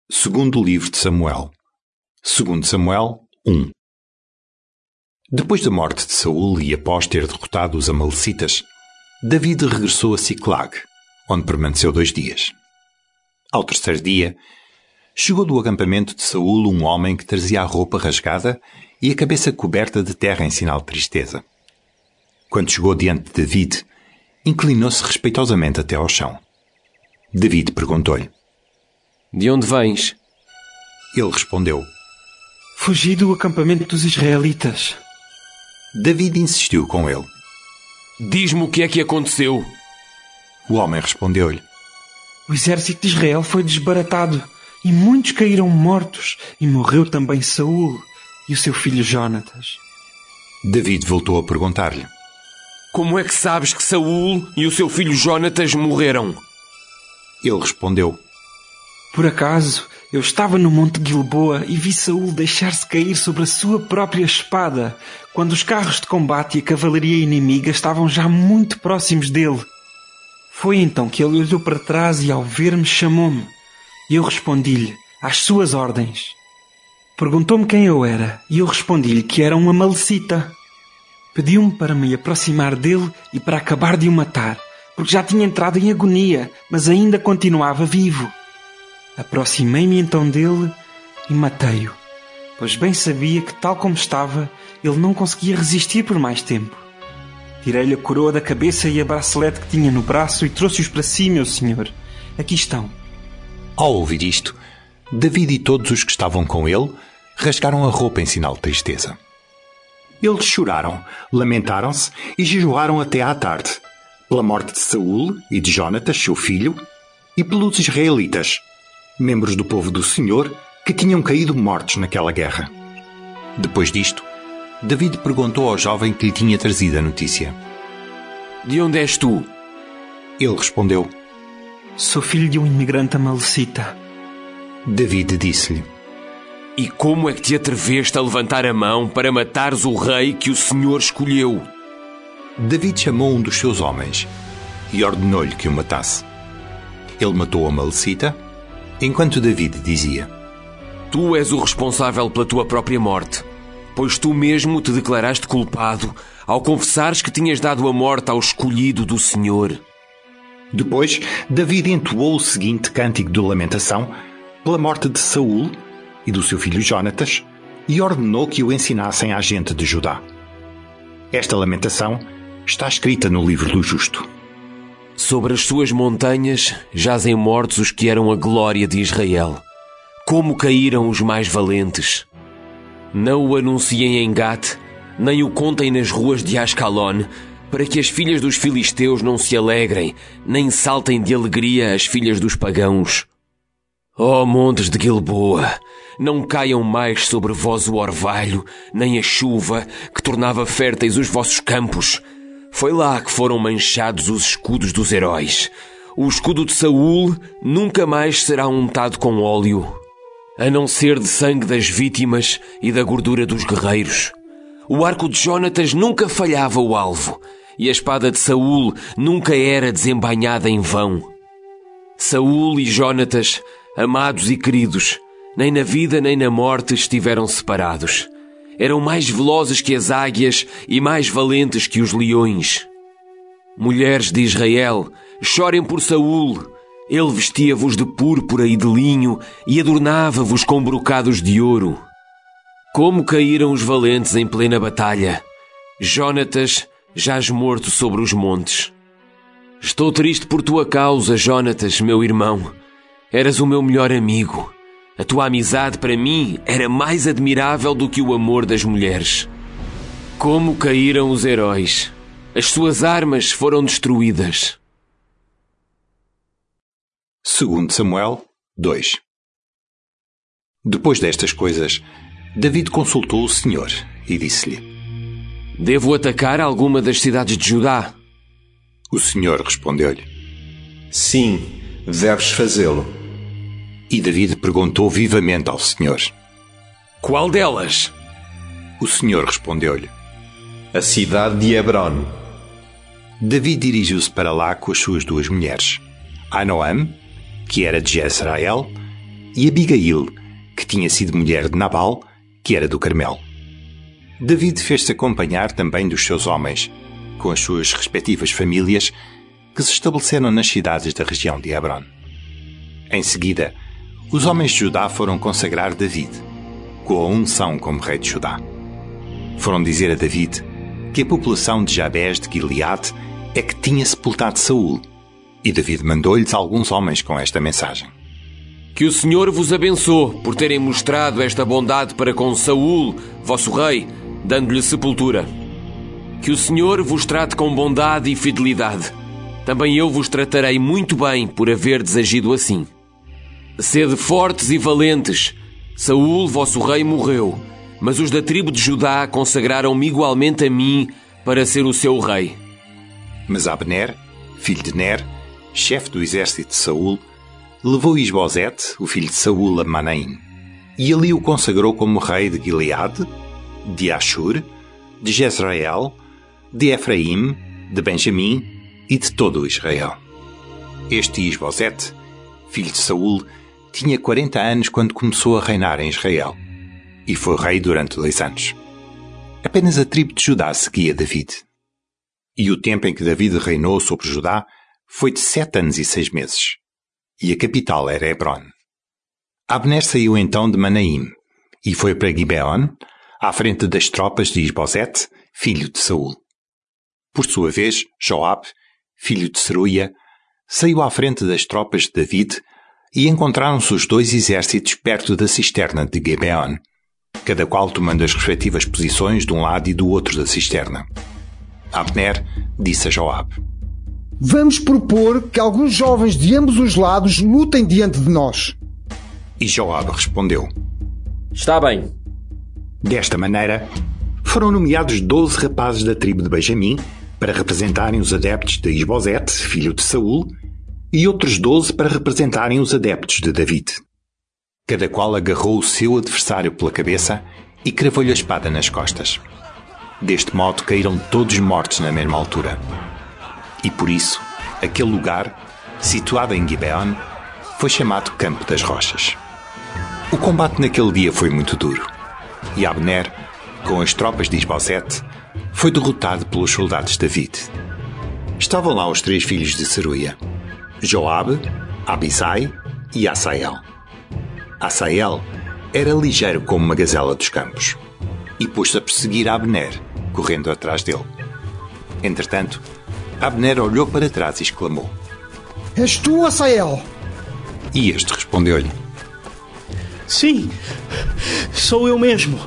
Segundo livro de Samuel. Segundo Samuel 1. Depois da morte de Saul e após ter derrotado os amalecitas, David regressou a Siclag, onde permaneceu 2 dias. Ao terceiro dia, chegou do acampamento de Saul um homem que trazia a roupa rasgada e a cabeça coberta de terra em sinal de tristeza. Quando chegou diante de David, inclinou-se respeitosamente até ao chão. David perguntou-lhe: De onde vens? Ele respondeu: Fugi do acampamento dos israelitas. David insistiu com ele. Diz-me o que é que aconteceu. O homem respondeu-lhe: O exército de Israel foi desbaratado e muitos caíram mortos e morreu também Saul e o seu filho Jonatas. David voltou a perguntar-lhe: Como é que sabes que Saul e o seu filho Jonatas morreram? Ele respondeu: Por acaso, eu estava no monte Gilboa e vi Saul deixar-se cair sobre a sua própria espada, quando os carros de combate e a cavalaria inimiga estavam já muito próximos dele. Foi então que ele olhou para trás e, ao ver-me, chamou-me. E eu respondi-lhe, às suas ordens. Perguntou-me quem eu era, e eu respondi-lhe que era um amalecita. Pediu-me para me aproximar dele e para acabar de o matar, porque já tinha entrado em agonia, mas ainda continuava vivo. Aproximei-me então dele e matei-o, pois bem sabia que, tal como estava, ele não conseguia resistir por mais tempo. Tirei-lhe a coroa da cabeça e a bracelete que tinha no braço e trouxe-os para si, meu senhor. Aqui estão. Ao ouvir isto, David e todos os que estavam com ele rasgaram a roupa em sinal de tristeza. Eles choraram, lamentaram-se e jejuaram até à tarde, pela morte de Saul e de Jonatas, seu filho, e pelos israelitas, membros do povo do Senhor, que tinham caído mortos naquela guerra. Depois disto, David perguntou ao jovem que lhe tinha trazido a notícia: De onde és tu? Ele respondeu: Sou filho de um imigrante amalecita. David disse-lhe: E como é que te atreveste a levantar a mão para matares o rei que o Senhor escolheu? David chamou um dos seus homens e ordenou-lhe que o matasse. Ele matou a amalecita, enquanto David dizia: Tu és o responsável pela tua própria morte, pois tu mesmo te declaraste culpado ao confessares que tinhas dado a morte ao escolhido do Senhor. Depois, David entoou o seguinte cântico de lamentação pela morte de Saul e do seu filho Jonatas e ordenou que o ensinassem à gente de Judá. Esta lamentação está escrita no livro do Justo. Sobre as suas montanhas jazem mortos os que eram a glória de Israel. Como caíram os mais valentes! Não o anunciem em Gat, nem o contem nas ruas de Ascalon, para que as filhas dos filisteus não se alegrem, nem saltem de alegria as filhas dos pagãos. Ó montes de Gilboa, não caiam mais sobre vós o orvalho, nem a chuva que tornava férteis os vossos campos. Foi lá que foram manchados os escudos dos heróis. O escudo de Saul nunca mais será untado com óleo, a não ser de sangue das vítimas e da gordura dos guerreiros. O arco de Jonatas nunca falhava o alvo, e a espada de Saul nunca era desembainhada em vão. Saul e Jonatas, amados e queridos, nem na vida nem na morte estiveram separados. Eram mais velozes que as águias e mais valentes que os leões. Mulheres de Israel, chorem por Saul. Ele vestia-vos de púrpura e de linho e adornava-vos com brocados de ouro. Como caíram os valentes em plena batalha! Jonatas jaz morto sobre os montes. Estou triste por tua causa, Jonatas, meu irmão. Eras o meu melhor amigo. A tua amizade para mim era mais admirável do que o amor das mulheres. Como caíram os heróis! As suas armas foram destruídas. Segundo Samuel 2. Depois destas coisas, David consultou o Senhor e disse-lhe: Devo atacar alguma das cidades de Judá? O Senhor respondeu-lhe: Sim, deves fazê-lo. E David perguntou vivamente ao Senhor: Qual delas? O Senhor respondeu-lhe: A cidade de Hebron. David dirigiu-se para lá com as suas 2 mulheres, Ahinoam, que era de Jezreel, e Abigail, que tinha sido mulher de Nabal, que era do Carmelo. David fez-se acompanhar também dos seus homens, com as suas respectivas famílias, que se estabeleceram nas cidades da região de Hebron. Em seguida, os homens de Judá foram consagrar David, com a unção como rei de Judá. Foram dizer a David que a população de Jabés de Gileade é que tinha sepultado Saul, e David mandou-lhes alguns homens com esta mensagem. Que o Senhor vos abençoe por terem mostrado esta bondade para com Saul, vosso rei, dando-lhe sepultura. Que o Senhor vos trate com bondade e fidelidade. Também eu vos tratarei muito bem por haverdes agido assim. Sede fortes e valentes. Saul, vosso rei, morreu, mas os da tribo de Judá consagraram-me igualmente a mim para ser o seu rei. Mas Abner, filho de Ner, chefe do exército de Saul, levou Isbosete, o filho de Saul, a Manaim, e ali o consagrou como rei de Gileade, de Ashur, de Jezreel, de Efraim, de Benjamim e de todo o Israel. Este Isbosete, filho de Saul, tinha 40 anos quando começou a reinar em Israel, e foi rei durante 2 anos. Apenas a tribo de Judá seguia David. E o tempo em que David reinou sobre Judá foi de 7 anos e 6 meses, e a capital era Hebron. Abner saiu então de Manaim, e foi para Gibeon, à frente das tropas de Isbosete, filho de Saul. Por sua vez, Joabe, filho de Seruia, saiu à frente das tropas de David, e encontraram-se os 2 exércitos perto da cisterna de Gibeon, cada qual tomando as respectivas posições de um lado e do outro da cisterna. Abner disse a Joabe: Vamos propor que alguns jovens de ambos os lados lutem diante de nós. E Joabe respondeu: Está bem. Desta maneira, foram nomeados 12 rapazes da tribo de Benjamim para representarem os adeptos de Isbosete, filho de Saul, e outros 12 para representarem os adeptos de David. Cada qual agarrou o seu adversário pela cabeça e cravou-lhe a espada nas costas. Deste modo caíram todos mortos na mesma altura. E por isso, aquele lugar, situado em Gibeon, foi chamado Campo das Rochas. O combate naquele dia foi muito duro, e Abner, com as tropas de Isbosete, foi derrotado pelos soldados de David. Estavam lá os 3 filhos de Seruia: Joabe, Abisai e Asael. Asael era ligeiro como uma gazela dos campos, e pôs-se a perseguir Abner, correndo atrás dele. Entretanto, Abner olhou para trás e exclamou: És tu, Asael? E este respondeu-lhe: Sim, sou eu mesmo.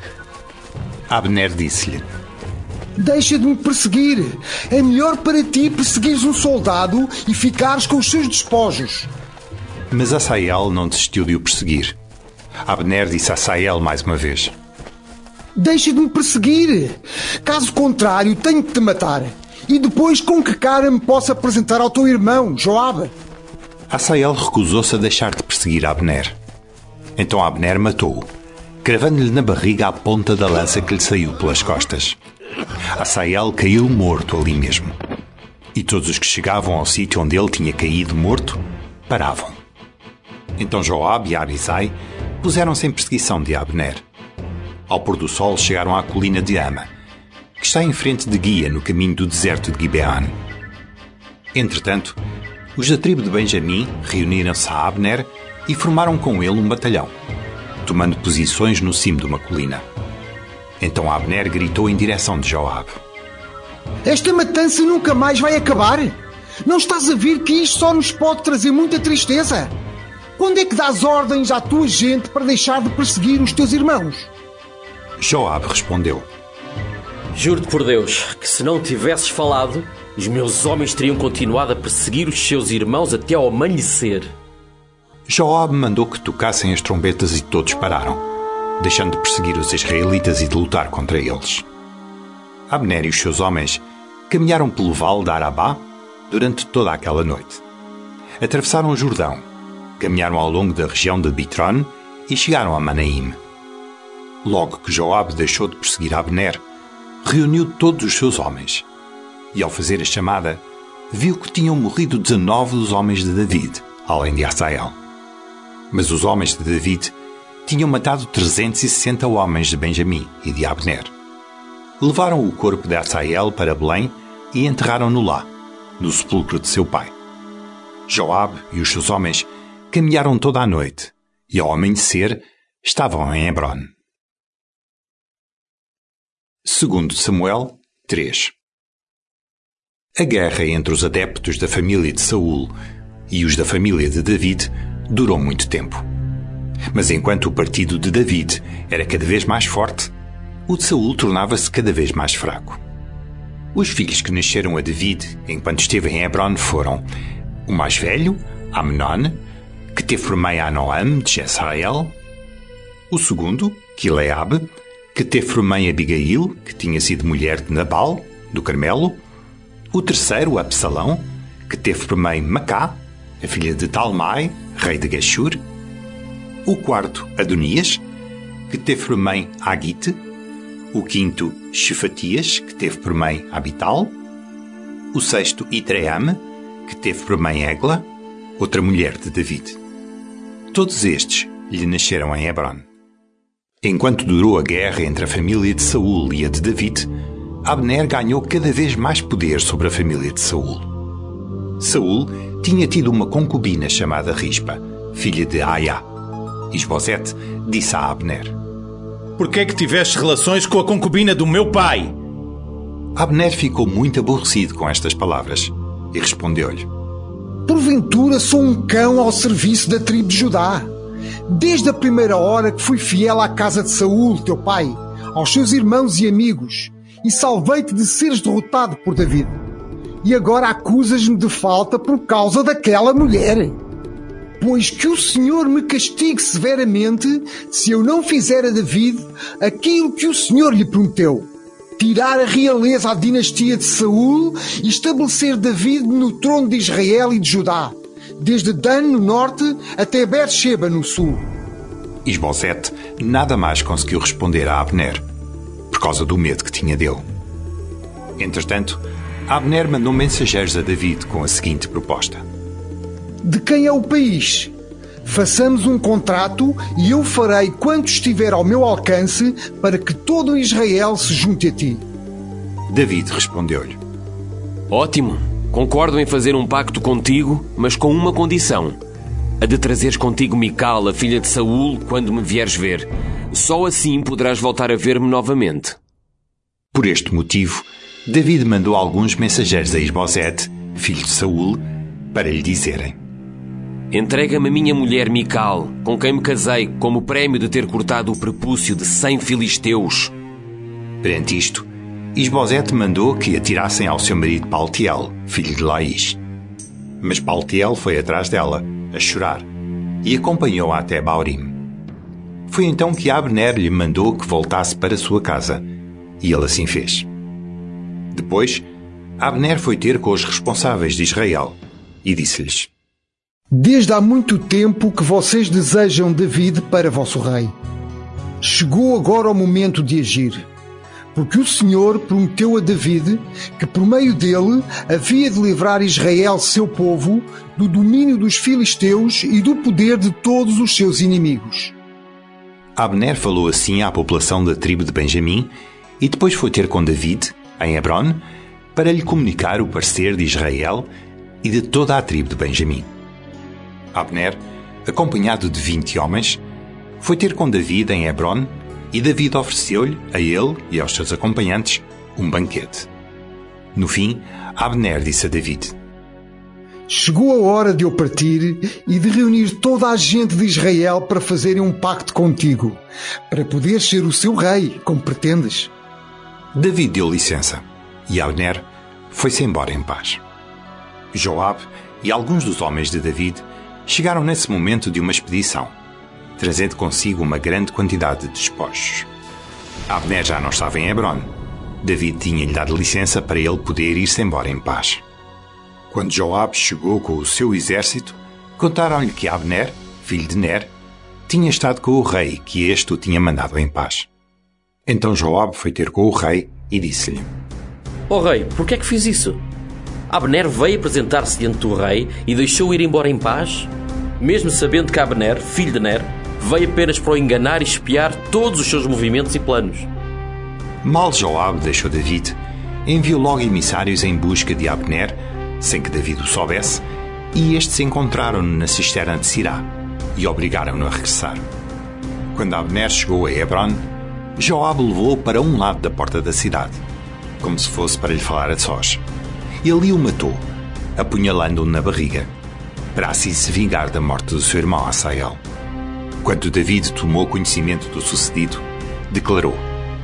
Abner disse-lhe: Deixa de me perseguir. É melhor para ti perseguires um soldado e ficares com os seus despojos. Mas Asael não desistiu de o perseguir. Abner disse a Asael mais uma vez: Deixa de me perseguir. Caso contrário, tenho que te matar. E depois com que cara me posso apresentar ao teu irmão, Joabe? Asael recusou-se a deixar de perseguir Abner. Então Abner matou-o, cravando-lhe na barriga a ponta da lança que lhe saiu pelas costas. Asael caiu morto ali mesmo. E todos os que chegavam ao sítio onde ele tinha caído morto, paravam. Então Joabe e Abisai puseram-se em perseguição de Abner. Ao pôr do sol chegaram à colina de Ama, que está em frente de Guia, no caminho do deserto de Gibeon. Entretanto, os da tribo de Benjamim reuniram-se a Abner e formaram com ele um batalhão, tomando posições no cimo de uma colina. Então Abner gritou em direção de Joabe: Esta matança nunca mais vai acabar? Não estás a ver que isto só nos pode trazer muita tristeza? Quando é que dás ordens à tua gente para deixar de perseguir os teus irmãos? Joabe respondeu: Juro-te por Deus que se não tivesses falado, os meus homens teriam continuado a perseguir os seus irmãos até ao amanhecer. Joabe mandou que tocassem as trombetas e todos pararam, deixando de perseguir os israelitas e de lutar contra eles. Abner e os seus homens caminharam pelo vale de Arabá durante toda aquela noite. Atravessaram o Jordão, caminharam ao longo da região de Bitron e chegaram a Manaim. Logo que Joabe deixou de perseguir Abner, reuniu todos os seus homens e, ao fazer a chamada, viu que tinham morrido 19 dos homens de David, além de Asael. Mas os homens de David tinham matado 360 homens de Benjamim e de Abner. Levaram o corpo de Asael para Belém e enterraram-no lá, no sepulcro de seu pai. Joabe e os seus homens caminharam toda a noite e, ao amanhecer, estavam em Hebron. 2 Samuel 3. A guerra entre os adeptos da família de Saul e os da família de David durou muito tempo. Mas enquanto o partido de David era cada vez mais forte, o de Saul tornava-se cada vez mais fraco. Os filhos que nasceram a David enquanto esteve em Hebron foram o mais velho, Amnon, que teve por mãe Ahinoam de Jezreel; o segundo, Quileabe, que teve por mãe Abigail, que tinha sido mulher de Nabal, do Carmelo; o terceiro, Absalão, que teve por mãe Macá, a filha de Talmai, rei de Geshur; o quarto, Adonias, que teve por mãe Agite; o quinto, Shefatias, que teve por mãe Abital; o sexto, Itreame, que teve por mãe Egla, outra mulher de David. Todos estes lhe nasceram em Hebron. Enquanto durou a guerra entre a família de Saul e a de David, Abner ganhou cada vez mais poder sobre a família de Saul. Saul tinha tido uma concubina chamada Rispa, filha de Aiá. Isbosete disse a Abner: Por que é que tiveste relações com a concubina do meu pai? Abner ficou muito aborrecido com estas palavras e respondeu-lhe: Porventura sou um cão ao serviço da tribo de Judá. Desde a primeira hora que fui fiel à casa de Saul, teu pai, aos seus irmãos e amigos, e salvei-te de seres derrotado por David. E agora acusas-me de falta por causa daquela mulher. Pois que o Senhor me castigue severamente se eu não fizer a David aquilo que o Senhor lhe prometeu: tirar a realeza à dinastia de Saul e estabelecer David no trono de Israel e de Judá, desde Dan no norte até Beersheba no sul. Isbosete nada mais conseguiu responder a Abner, por causa do medo que tinha dele. Entretanto, Abner mandou mensageiros a David com a seguinte proposta: De quem é o país? Façamos um contrato e eu farei quanto estiver ao meu alcance para que todo Israel se junte a ti. David respondeu-lhe: Ótimo, concordo em fazer um pacto contigo, mas com uma condição: a de trazeres contigo Mical, a filha de Saul, quando me vieres ver. Só assim poderás voltar a ver-me novamente. Por este motivo, David mandou alguns mensageiros a Isbosete, filho de Saul, para lhe dizerem: Entrega-me a minha mulher Mical, com quem me casei, como prémio de ter cortado o prepúcio de 100 filisteus. Perante isto, Isbosete mandou que atirassem ao seu marido Paltiel, filho de Laís. Mas Paltiel foi atrás dela, a chorar, e acompanhou-a até Baurim. Foi então que Abner lhe mandou que voltasse para sua casa, e ele assim fez. Depois, Abner foi ter com os responsáveis de Israel e disse-lhes: Desde há muito tempo que vocês desejam David para vosso rei. Chegou agora o momento de agir, porque o Senhor prometeu a David que por meio dele havia de livrar Israel, seu povo, do domínio dos filisteus e do poder de todos os seus inimigos. Abner falou assim à população da tribo de Benjamim e depois foi ter com David, em Hebron, para lhe comunicar o parecer de Israel e de toda a tribo de Benjamim. Abner, acompanhado de 20 homens, foi ter com David em Hebron e David ofereceu-lhe, a ele e aos seus acompanhantes, um banquete. No fim, Abner disse a David: Chegou a hora de eu partir e de reunir toda a gente de Israel para fazerem um pacto contigo, para poderes ser o seu rei, como pretendes. David deu licença e Abner foi-se embora em paz. Joabe e alguns dos homens de David chegaram nesse momento de uma expedição, trazendo consigo uma grande quantidade de despojos. Abner já não estava em Hebron. David tinha-lhe dado licença para ele poder ir-se embora em paz. Quando Joabe chegou com o seu exército, contaram-lhe que Abner, filho de Ner, tinha estado com o rei, que este o tinha mandado em paz. Então Joabe foi ter com o rei e disse-lhe: Ó rei, por que é que fiz isso? Abner veio apresentar-se diante do rei e deixou ir embora em paz? mesmo sabendo que Abner, filho de Ner, veio apenas para o enganar e espiar todos os seus movimentos e planos. Mal Joabe deixou David, enviou logo emissários em busca de Abner, sem que David o soubesse, e estes encontraram-no na cisterna de Sirá e obrigaram-no a regressar. Quando Abner chegou a Hebron, Joabe levou-o para um lado da porta da cidade, como se fosse para lhe falar a sós. E ali o matou, apunhalando-o na barriga, para assim se vingar da morte do seu irmão Asael. Quando David tomou conhecimento do sucedido, declarou: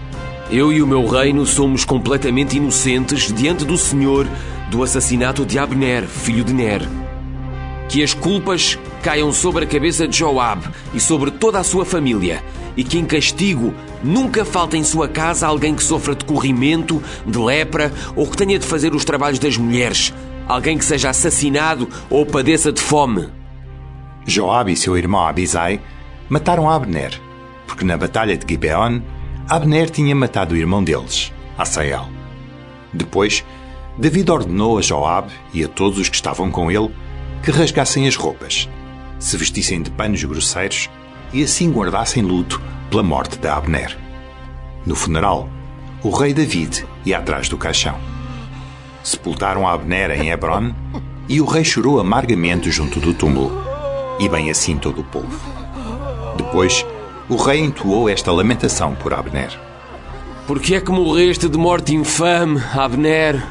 Eu e o meu reino somos completamente inocentes diante do Senhor do assassinato de Abner, filho de Ner. Que as culpas caiam sobre a cabeça de Joabe e sobre toda a sua família, e que em castigo nunca falte em sua casa alguém que sofra de corrimento, de lepra ou que tenha de fazer os trabalhos das mulheres, alguém que seja assassinado ou padeça de fome. Joabe e seu irmão Abisai mataram Abner, porque na batalha de Gibeon, Abner tinha matado o irmão deles, Asael. Depois, David ordenou a Joabe e a todos os que estavam com ele que rasgassem as roupas, se vestissem de panos grosseiros e assim guardassem luto pela morte de Abner. No funeral, o rei David ia atrás do caixão. Sepultaram Abner em Hebron e o rei chorou amargamente junto do túmulo, e bem assim todo o povo. Depois, o rei entoou esta lamentação por Abner: Por que é que morreste de morte infame, Abner?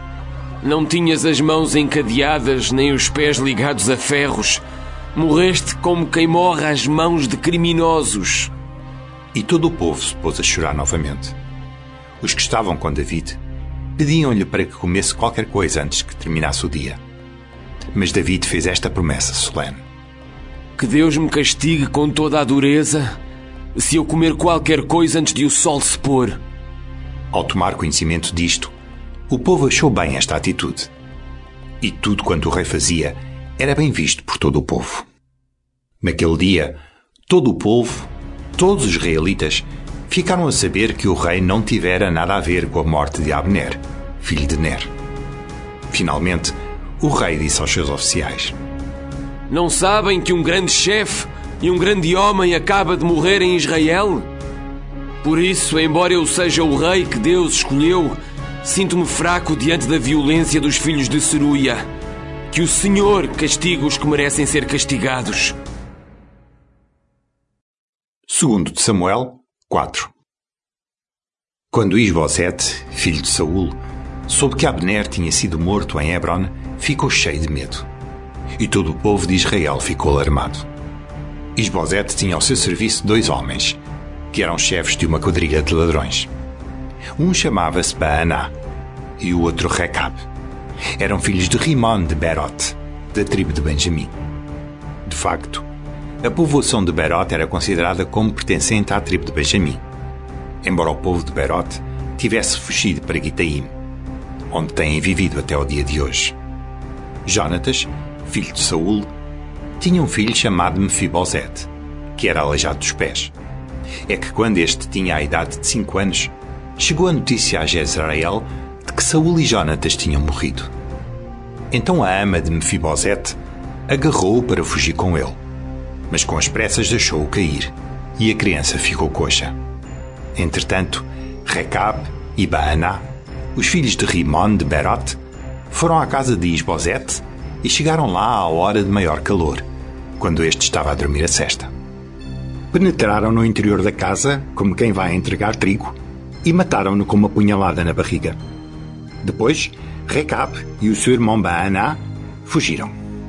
Não tinhas as mãos encadeadas, nem os pés ligados a ferros. Morreste como quem morre às mãos de criminosos. E todo o povo se pôs a chorar novamente. Os que estavam com David pediam-lhe para que comesse qualquer coisa antes que terminasse o dia. Mas David fez esta promessa solene: Que Deus me castigue com toda a dureza se eu comer qualquer coisa antes de o sol se pôr. Ao tomar conhecimento disto, o povo achou bem esta atitude. E tudo quanto o rei fazia era bem visto por todo o povo. Naquele dia, todo o povo, todos os israelitas, ficaram a saber que o rei não tivera nada a ver com a morte de Abner, filho de Ner. Finalmente, o rei disse aos seus oficiais: Não sabem que um grande chefe e um grande homem acaba de morrer em Israel? Por isso, embora eu seja o rei que Deus escolheu, sinto-me fraco diante da violência dos filhos de Seruia. Que o Senhor castigue os que merecem ser castigados. 2 de Samuel 4. Quando Isbosete, filho de Saul, soube que Abner tinha sido morto em Hebron, ficou cheio de medo. E todo o povo de Israel ficou alarmado. Isbosete tinha ao seu serviço 2 homens, que eram chefes de uma quadrilha de ladrões. Um chamava-se Baaná e o outro Recabe. Eram filhos de Rimon de Berote, da tribo de Benjamim. De facto, a povoação de Berote era considerada como pertencente à tribo de Benjamim, embora o povo de Berote tivesse fugido para Gitaim, onde têm vivido até o dia de hoje. Jonatas, filho de Saul, tinha um filho chamado Mefibosete, que era aleijado dos pés. É que quando este tinha a idade de 5 anos, chegou a notícia a Jezreel de que Saul e Jonatas tinham morrido. Então a ama de Mefibosete agarrou-o para fugir com ele, mas com as pressas deixou-o cair, e a criança ficou coxa. Entretanto, Recabe e Baaná, os filhos de Rimon de Berote, foram à casa de Isbosete e chegaram lá à hora de maior calor, quando este estava a dormir a sesta. Penetraram no interior da casa, como quem vai entregar trigo, e mataram-no com uma punhalada na barriga. Depois, Recabe e o seu irmão Baaná fugiram.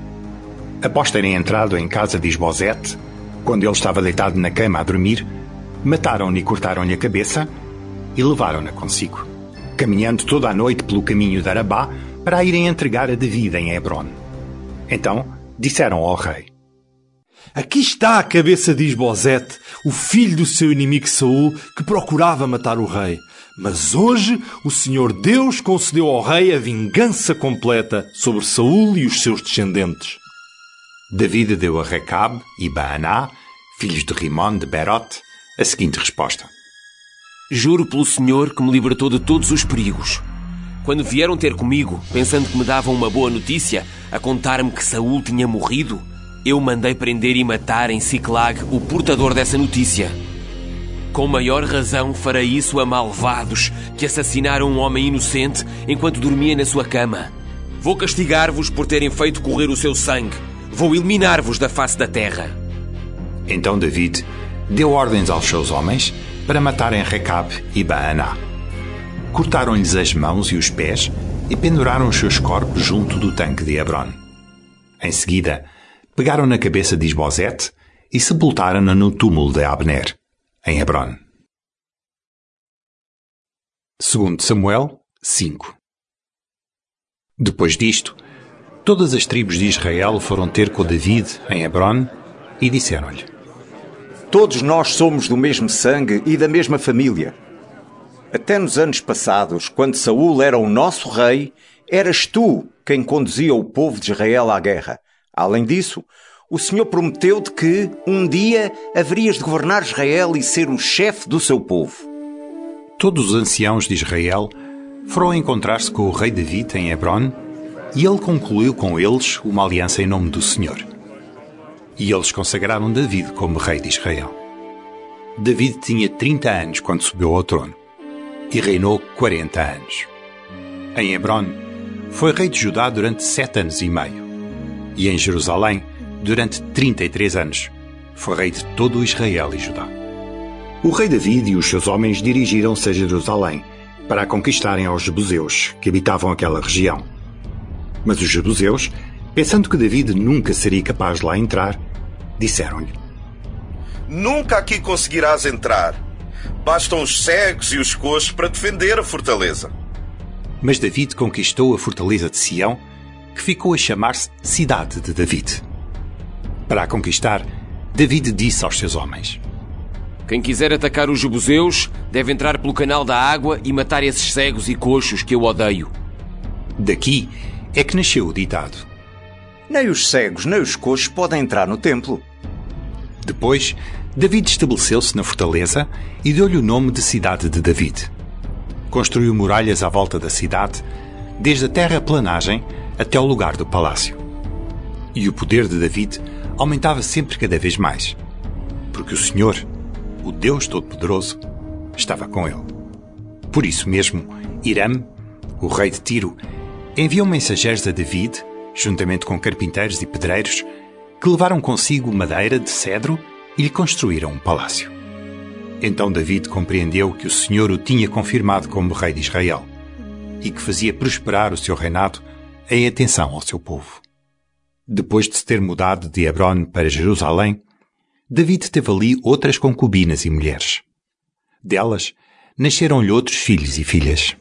Após terem entrado em casa de Isbosete, quando ele estava deitado na cama a dormir, mataram-no e cortaram-lhe a cabeça e levaram-na consigo, caminhando toda a noite pelo caminho de Arabá para a irem entregar a David em Hebron. Então disseram ao rei: Aqui está a cabeça de Isbosete, o filho do seu inimigo Saul, que procurava matar o rei. Mas hoje o Senhor Deus concedeu ao rei a vingança completa sobre Saul e os seus descendentes. David deu a Recabe e Baaná, filhos de Rimon de Berote, a seguinte resposta: Juro pelo Senhor que me libertou de todos os perigos. Quando vieram ter comigo, pensando que me davam uma boa notícia, a contar-me que Saul tinha morrido, eu mandei prender e matar em Siclag o portador dessa notícia. Com maior razão farei isso a malvados que assassinaram um homem inocente enquanto dormia na sua cama. Vou castigar-vos por terem feito correr o seu sangue. Vou eliminar-vos da face da terra. Então David deu ordens aos seus homens para matarem Recabe e Baaná. Cortaram-lhes as mãos e os pés e penduraram os seus corpos junto do tanque de Hebron. Em seguida, pegaram na cabeça de Isbosete e sepultaram-na no túmulo de Abner, em Hebron. 2 Samuel 5. Depois disto, todas as tribos de Israel foram ter com David em Hebron e disseram-lhe: Todos nós somos do mesmo sangue e da mesma família. Até nos anos passados, quando Saul era o nosso rei, eras tu quem conduzia o povo de Israel à guerra. Além disso, o Senhor prometeu-te que, um dia, haverias de governar Israel e ser o chefe do seu povo. Todos os anciãos de Israel foram encontrar-se com o rei David em Hebron e ele concluiu com eles uma aliança em nome do Senhor. E eles consagraram David como rei de Israel. David tinha 30 anos quando subiu ao trono e reinou 40 anos. Em Hebron, foi rei de Judá durante 7 anos e meio. E em Jerusalém, durante 33 anos, foi rei de todo o Israel e Judá. O rei David e os seus homens dirigiram-se a Jerusalém para a conquistarem aos jebuseus que habitavam aquela região. Mas os jebuseus, pensando que David nunca seria capaz de lá entrar, disseram-lhe: Nunca aqui conseguirás entrar. Bastam os cegos e os coxos para defender a fortaleza. Mas David conquistou a fortaleza de Sião, que ficou a chamar-se Cidade de David. Para a conquistar, David disse aos seus homens: Quem quiser atacar os jebuseus deve entrar pelo canal da água e matar esses cegos e coxos que eu odeio. Daqui é que nasceu o ditado: Nem os cegos nem os coxos podem entrar no templo. Depois, David estabeleceu-se na fortaleza e deu-lhe o nome de Cidade de David. Construiu muralhas à volta da cidade, desde a terraplanagem até o lugar do palácio. E o poder de David aumentava sempre cada vez mais, porque o Senhor, o Deus Todo-Poderoso, estava com ele. Por isso mesmo, Hiram, o rei de Tiro, enviou mensageiros a David, juntamente com carpinteiros e pedreiros, que levaram consigo madeira de cedro e lhe construíram um palácio. Então David compreendeu que o Senhor o tinha confirmado como rei de Israel e que fazia prosperar o seu reinado em atenção ao seu povo. Depois de se ter mudado de Hebron para Jerusalém, David teve ali outras concubinas e mulheres. Delas, nasceram-lhe outros filhos e filhas.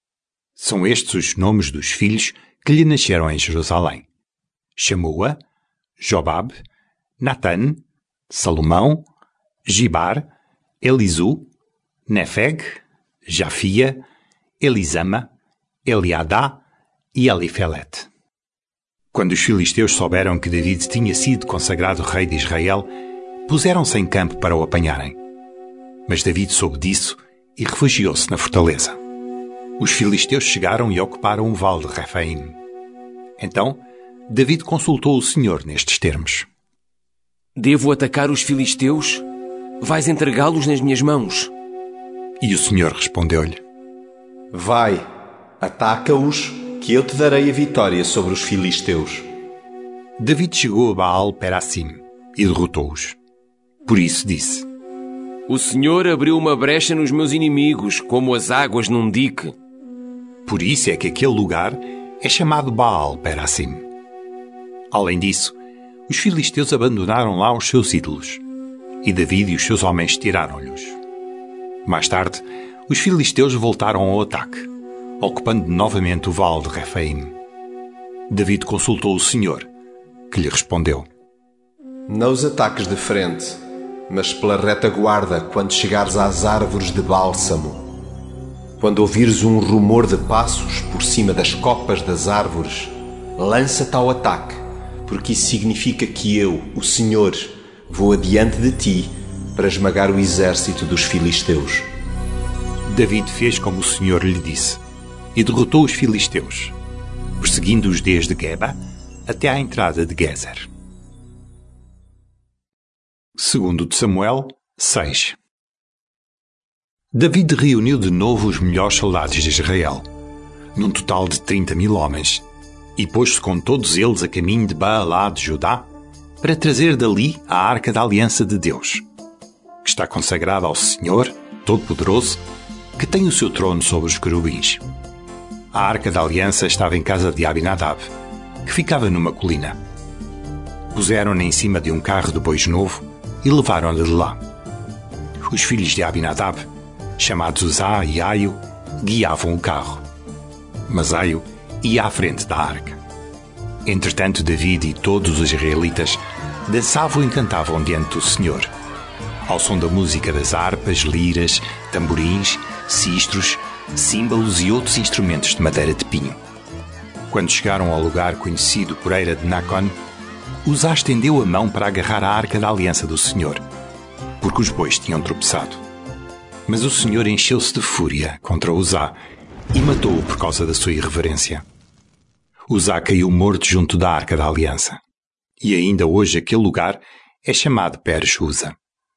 São estes os nomes dos filhos que lhe nasceram em Jerusalém: Shamua, Jobab, Natan, Salomão, Gibar, Elizu, Nefeg, Jafia, Elisama, Eliadá e Elifelete. Quando os filisteus souberam que David tinha sido consagrado rei de Israel, puseram-se em campo para o apanharem. Mas David soube disso e refugiou-se na fortaleza. Os filisteus chegaram e ocuparam o vale de Refaim. Então, David consultou o Senhor nestes termos: Devo atacar os filisteus? Vais entregá-los nas minhas mãos? E o Senhor respondeu-lhe: Vai, ataca-os, que eu te darei a vitória sobre os filisteus. David chegou a Baal-Perassim e derrotou-os. Por isso disse: O Senhor abriu uma brecha nos meus inimigos, como as águas num dique. Por isso é que aquele lugar é chamado Baal-Perassim. Além disso, os filisteus abandonaram lá os seus ídolos, e David e os seus homens tiraram-lhes. Mais tarde, os filisteus voltaram ao ataque, ocupando novamente o vale de Refaim. David consultou o Senhor, que lhe respondeu: Não os ataques de frente, mas pela retaguarda quando chegares às árvores de bálsamo. Quando ouvires um rumor de passos por cima das copas das árvores, lança-te ao ataque, porque isso significa que eu, o Senhor, vou adiante de ti para esmagar o exército dos filisteus. David fez como o Senhor lhe disse e derrotou os filisteus, perseguindo-os desde Geba até à entrada de Gezer. Segundo de Samuel 6. David reuniu de novo os melhores soldados de Israel, num total de 30.000 homens, e pôs-se com todos eles a caminho de Baalá de Judá, para trazer dali a Arca da Aliança de Deus, que está consagrada ao Senhor Todo-Poderoso, que tem o seu trono sobre os querubins. A Arca da Aliança estava em casa de Abinadab, que ficava numa colina. Puseram-na em cima de um carro de bois novo e levaram-na de lá. Os filhos de Abinadab, chamados Uzá e Aio, guiavam o carro. Mas Aio ia à frente da arca. Entretanto, David e todos os israelitas dançavam e cantavam diante do Senhor, ao som da música das harpas, liras, tamborins, sistros, símbolos e outros instrumentos de madeira de pinho. Quando chegaram ao lugar conhecido por Eira de Nacon, Uzá estendeu a mão para agarrar a Arca da Aliança do Senhor, porque os bois tinham tropeçado. Mas o Senhor encheu-se de fúria contra Uzá e matou-o por causa da sua irreverência. Uzá caiu morto junto da Arca da Aliança, e ainda hoje aquele lugar é chamado Peres-Uza.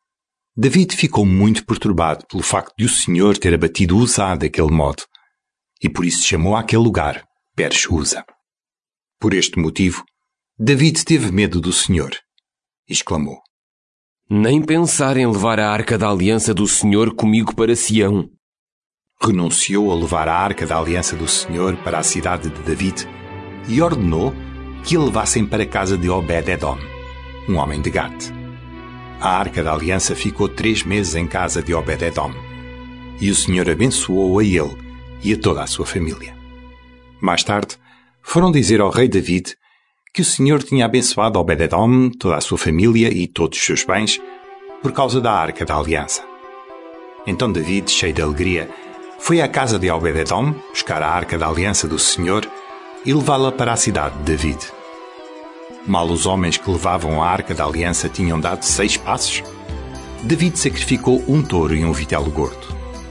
David ficou muito perturbado pelo facto de o Senhor ter abatido Uzá daquele modo, e por isso chamou aquele lugar Peres-Uza. Por este motivo, David teve medo do Senhor e exclamou: Nem pensar em levar a Arca da Aliança do Senhor comigo para Sião. Renunciou a levar a Arca da Aliança do Senhor para a cidade de David e ordenou que a levassem para a casa de Obed-Edom, um homem de Gate. A Arca da Aliança ficou 3 meses em casa de Obed-Edom, e o Senhor abençoou a ele e a toda a sua família. Mais tarde, foram dizer ao rei David que o Senhor tinha abençoado Obed-Edom, toda a sua família e todos os seus bens, por causa da Arca da Aliança. Então David, cheio de alegria, foi à casa de Obed-Edom buscar a Arca da Aliança do Senhor e levá-la para a cidade de David. Mal os homens que levavam a Arca da Aliança tinham dado 6 passos, David sacrificou um touro e um vitelo gordo.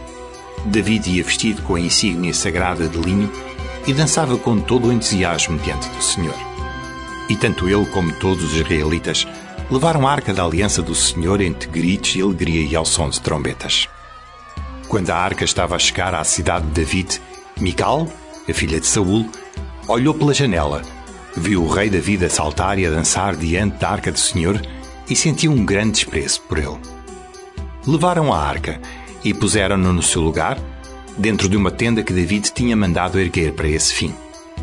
David ia vestido com a insígnia sagrada de linho e dançava com todo o entusiasmo diante do Senhor. E tanto ele como todos os israelitas levaram a Arca da Aliança do Senhor entre gritos de alegria e ao som de trombetas. Quando a arca estava a chegar à cidade de David, Mical, a filha de Saul, olhou pela janela, viu o rei David a saltar e a dançar diante da arca do Senhor e sentiu um grande desprezo por ele. Levaram a arca e puseram-no no seu lugar, dentro de uma tenda que David tinha mandado erguer para esse fim.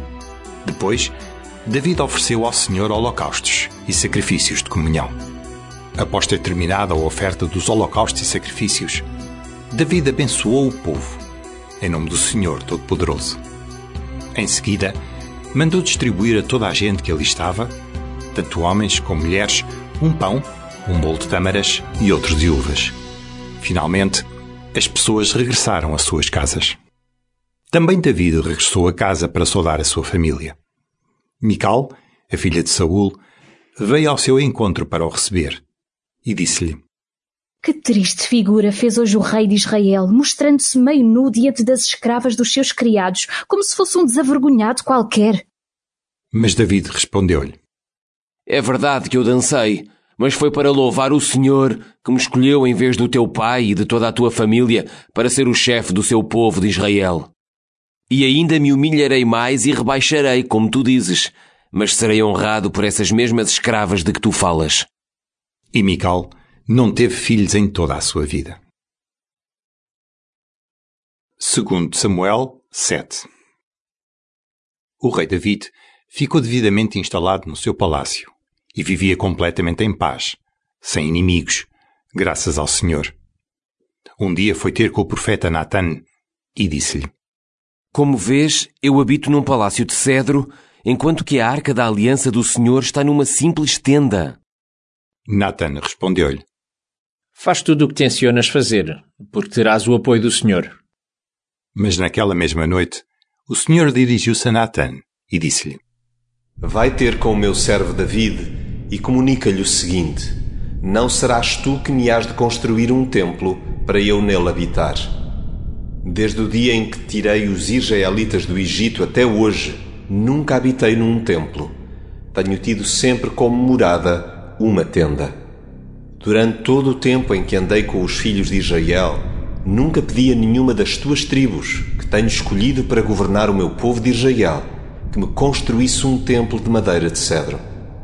Depois, David ofereceu ao Senhor holocaustos e sacrifícios de comunhão. Após ter terminado a oferta dos holocaustos e sacrifícios, David abençoou o povo, em nome do Senhor Todo-Poderoso. Em seguida, mandou distribuir a toda a gente que ali estava, tanto homens como mulheres, um pão, um bolo de tâmaras e outro de uvas. Finalmente, as pessoas regressaram às suas casas. Também David regressou a casa para saudar a sua família. Mical, a filha de Saul, veio ao seu encontro para o receber e disse-lhe: Que triste figura fez hoje o rei de Israel, mostrando-se meio nu diante das escravas dos seus criados, como se fosse um desavergonhado qualquer. Mas David respondeu-lhe: É verdade que eu dancei, mas foi para louvar o Senhor, que me escolheu em vez do teu pai e de toda a tua família para ser o chefe do seu povo de Israel. E ainda me humilharei mais e rebaixarei, como tu dizes, mas serei honrado por essas mesmas escravas de que tu falas. E Mical não teve filhos em toda a sua vida. Segundo Samuel 7. O rei David ficou devidamente instalado no seu palácio e vivia completamente em paz, sem inimigos, graças ao Senhor. Um dia foi ter com o profeta Natan e disse-lhe: Como vês, eu habito num palácio de cedro, enquanto que a Arca da Aliança do Senhor está numa simples tenda. Natan respondeu-lhe: Faz tudo o que tencionas fazer, porque terás o apoio do Senhor. Mas naquela mesma noite, o Senhor dirigiu-se a Natan e disse-lhe: Vai ter com o meu servo David e comunica-lhe o seguinte: Não serás tu que me has de construir um templo para eu nele habitar. Desde o dia em que tirei os israelitas do Egito até hoje, nunca habitei num templo. Tenho tido sempre como morada uma tenda. Durante todo o tempo em que andei com os filhos de Israel, nunca pedi a nenhuma das tuas tribos, que tenho escolhido para governar o meu povo de Israel, que me construísse um templo de madeira de cedro.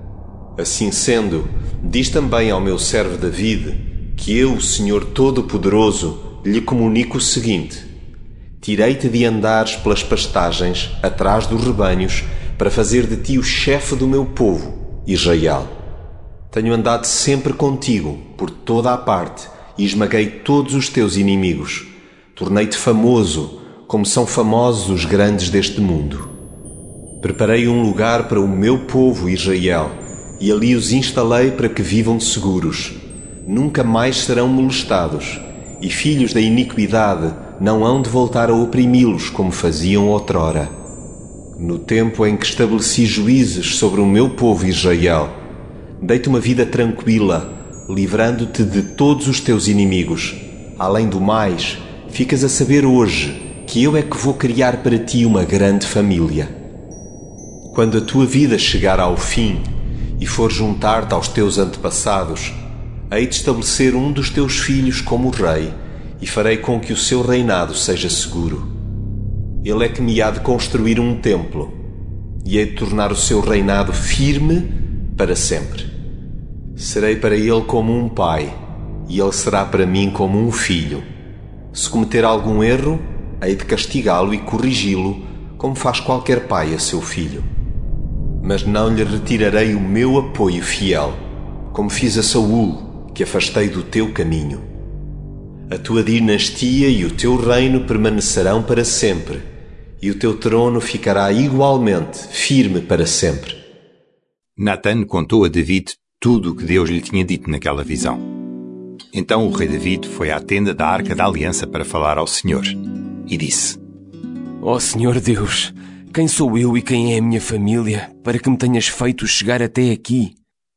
Assim sendo, diz também ao meu servo David, que eu, o Senhor Todo-Poderoso, lhe comunico o seguinte: tirei-te de andares pelas pastagens, atrás dos rebanhos, para fazer de ti o chefe do meu povo, Israel. Tenho andado sempre contigo, por toda a parte, e esmaguei todos os teus inimigos. Tornei-te famoso, como são famosos os grandes deste mundo. Preparei um lugar para o meu povo, Israel, e ali os instalei para que vivam seguros. Nunca mais serão molestados, e filhos da iniquidade não hão de voltar a oprimi-los como faziam outrora. No tempo em que estabeleci juízes sobre o meu povo Israel, dei-te uma vida tranquila, livrando-te de todos os teus inimigos. Além do mais, ficas a saber hoje que eu é que vou criar para ti uma grande família. Quando a tua vida chegar ao fim e for juntar-te aos teus antepassados, hei de estabelecer um dos teus filhos como rei e farei com que o seu reinado seja seguro. Ele é que me há de construir um templo e hei de tornar o seu reinado firme para sempre. Serei para ele como um pai, e ele será para mim como um filho. Se cometer algum erro, hei de castigá-lo e corrigi-lo, como faz qualquer pai a seu filho. Mas não lhe retirarei o meu apoio fiel, como fiz a Saul, que afastei do teu caminho. A tua dinastia e o teu reino permanecerão para sempre, e o teu trono ficará igualmente firme para sempre. Natan contou a David tudo o que Deus lhe tinha dito naquela visão. Então o rei David foi à tenda da Arca da Aliança para falar ao Senhor e disse: Ó Senhor Deus, quem sou eu e quem é a minha família para que me tenhas feito chegar até aqui?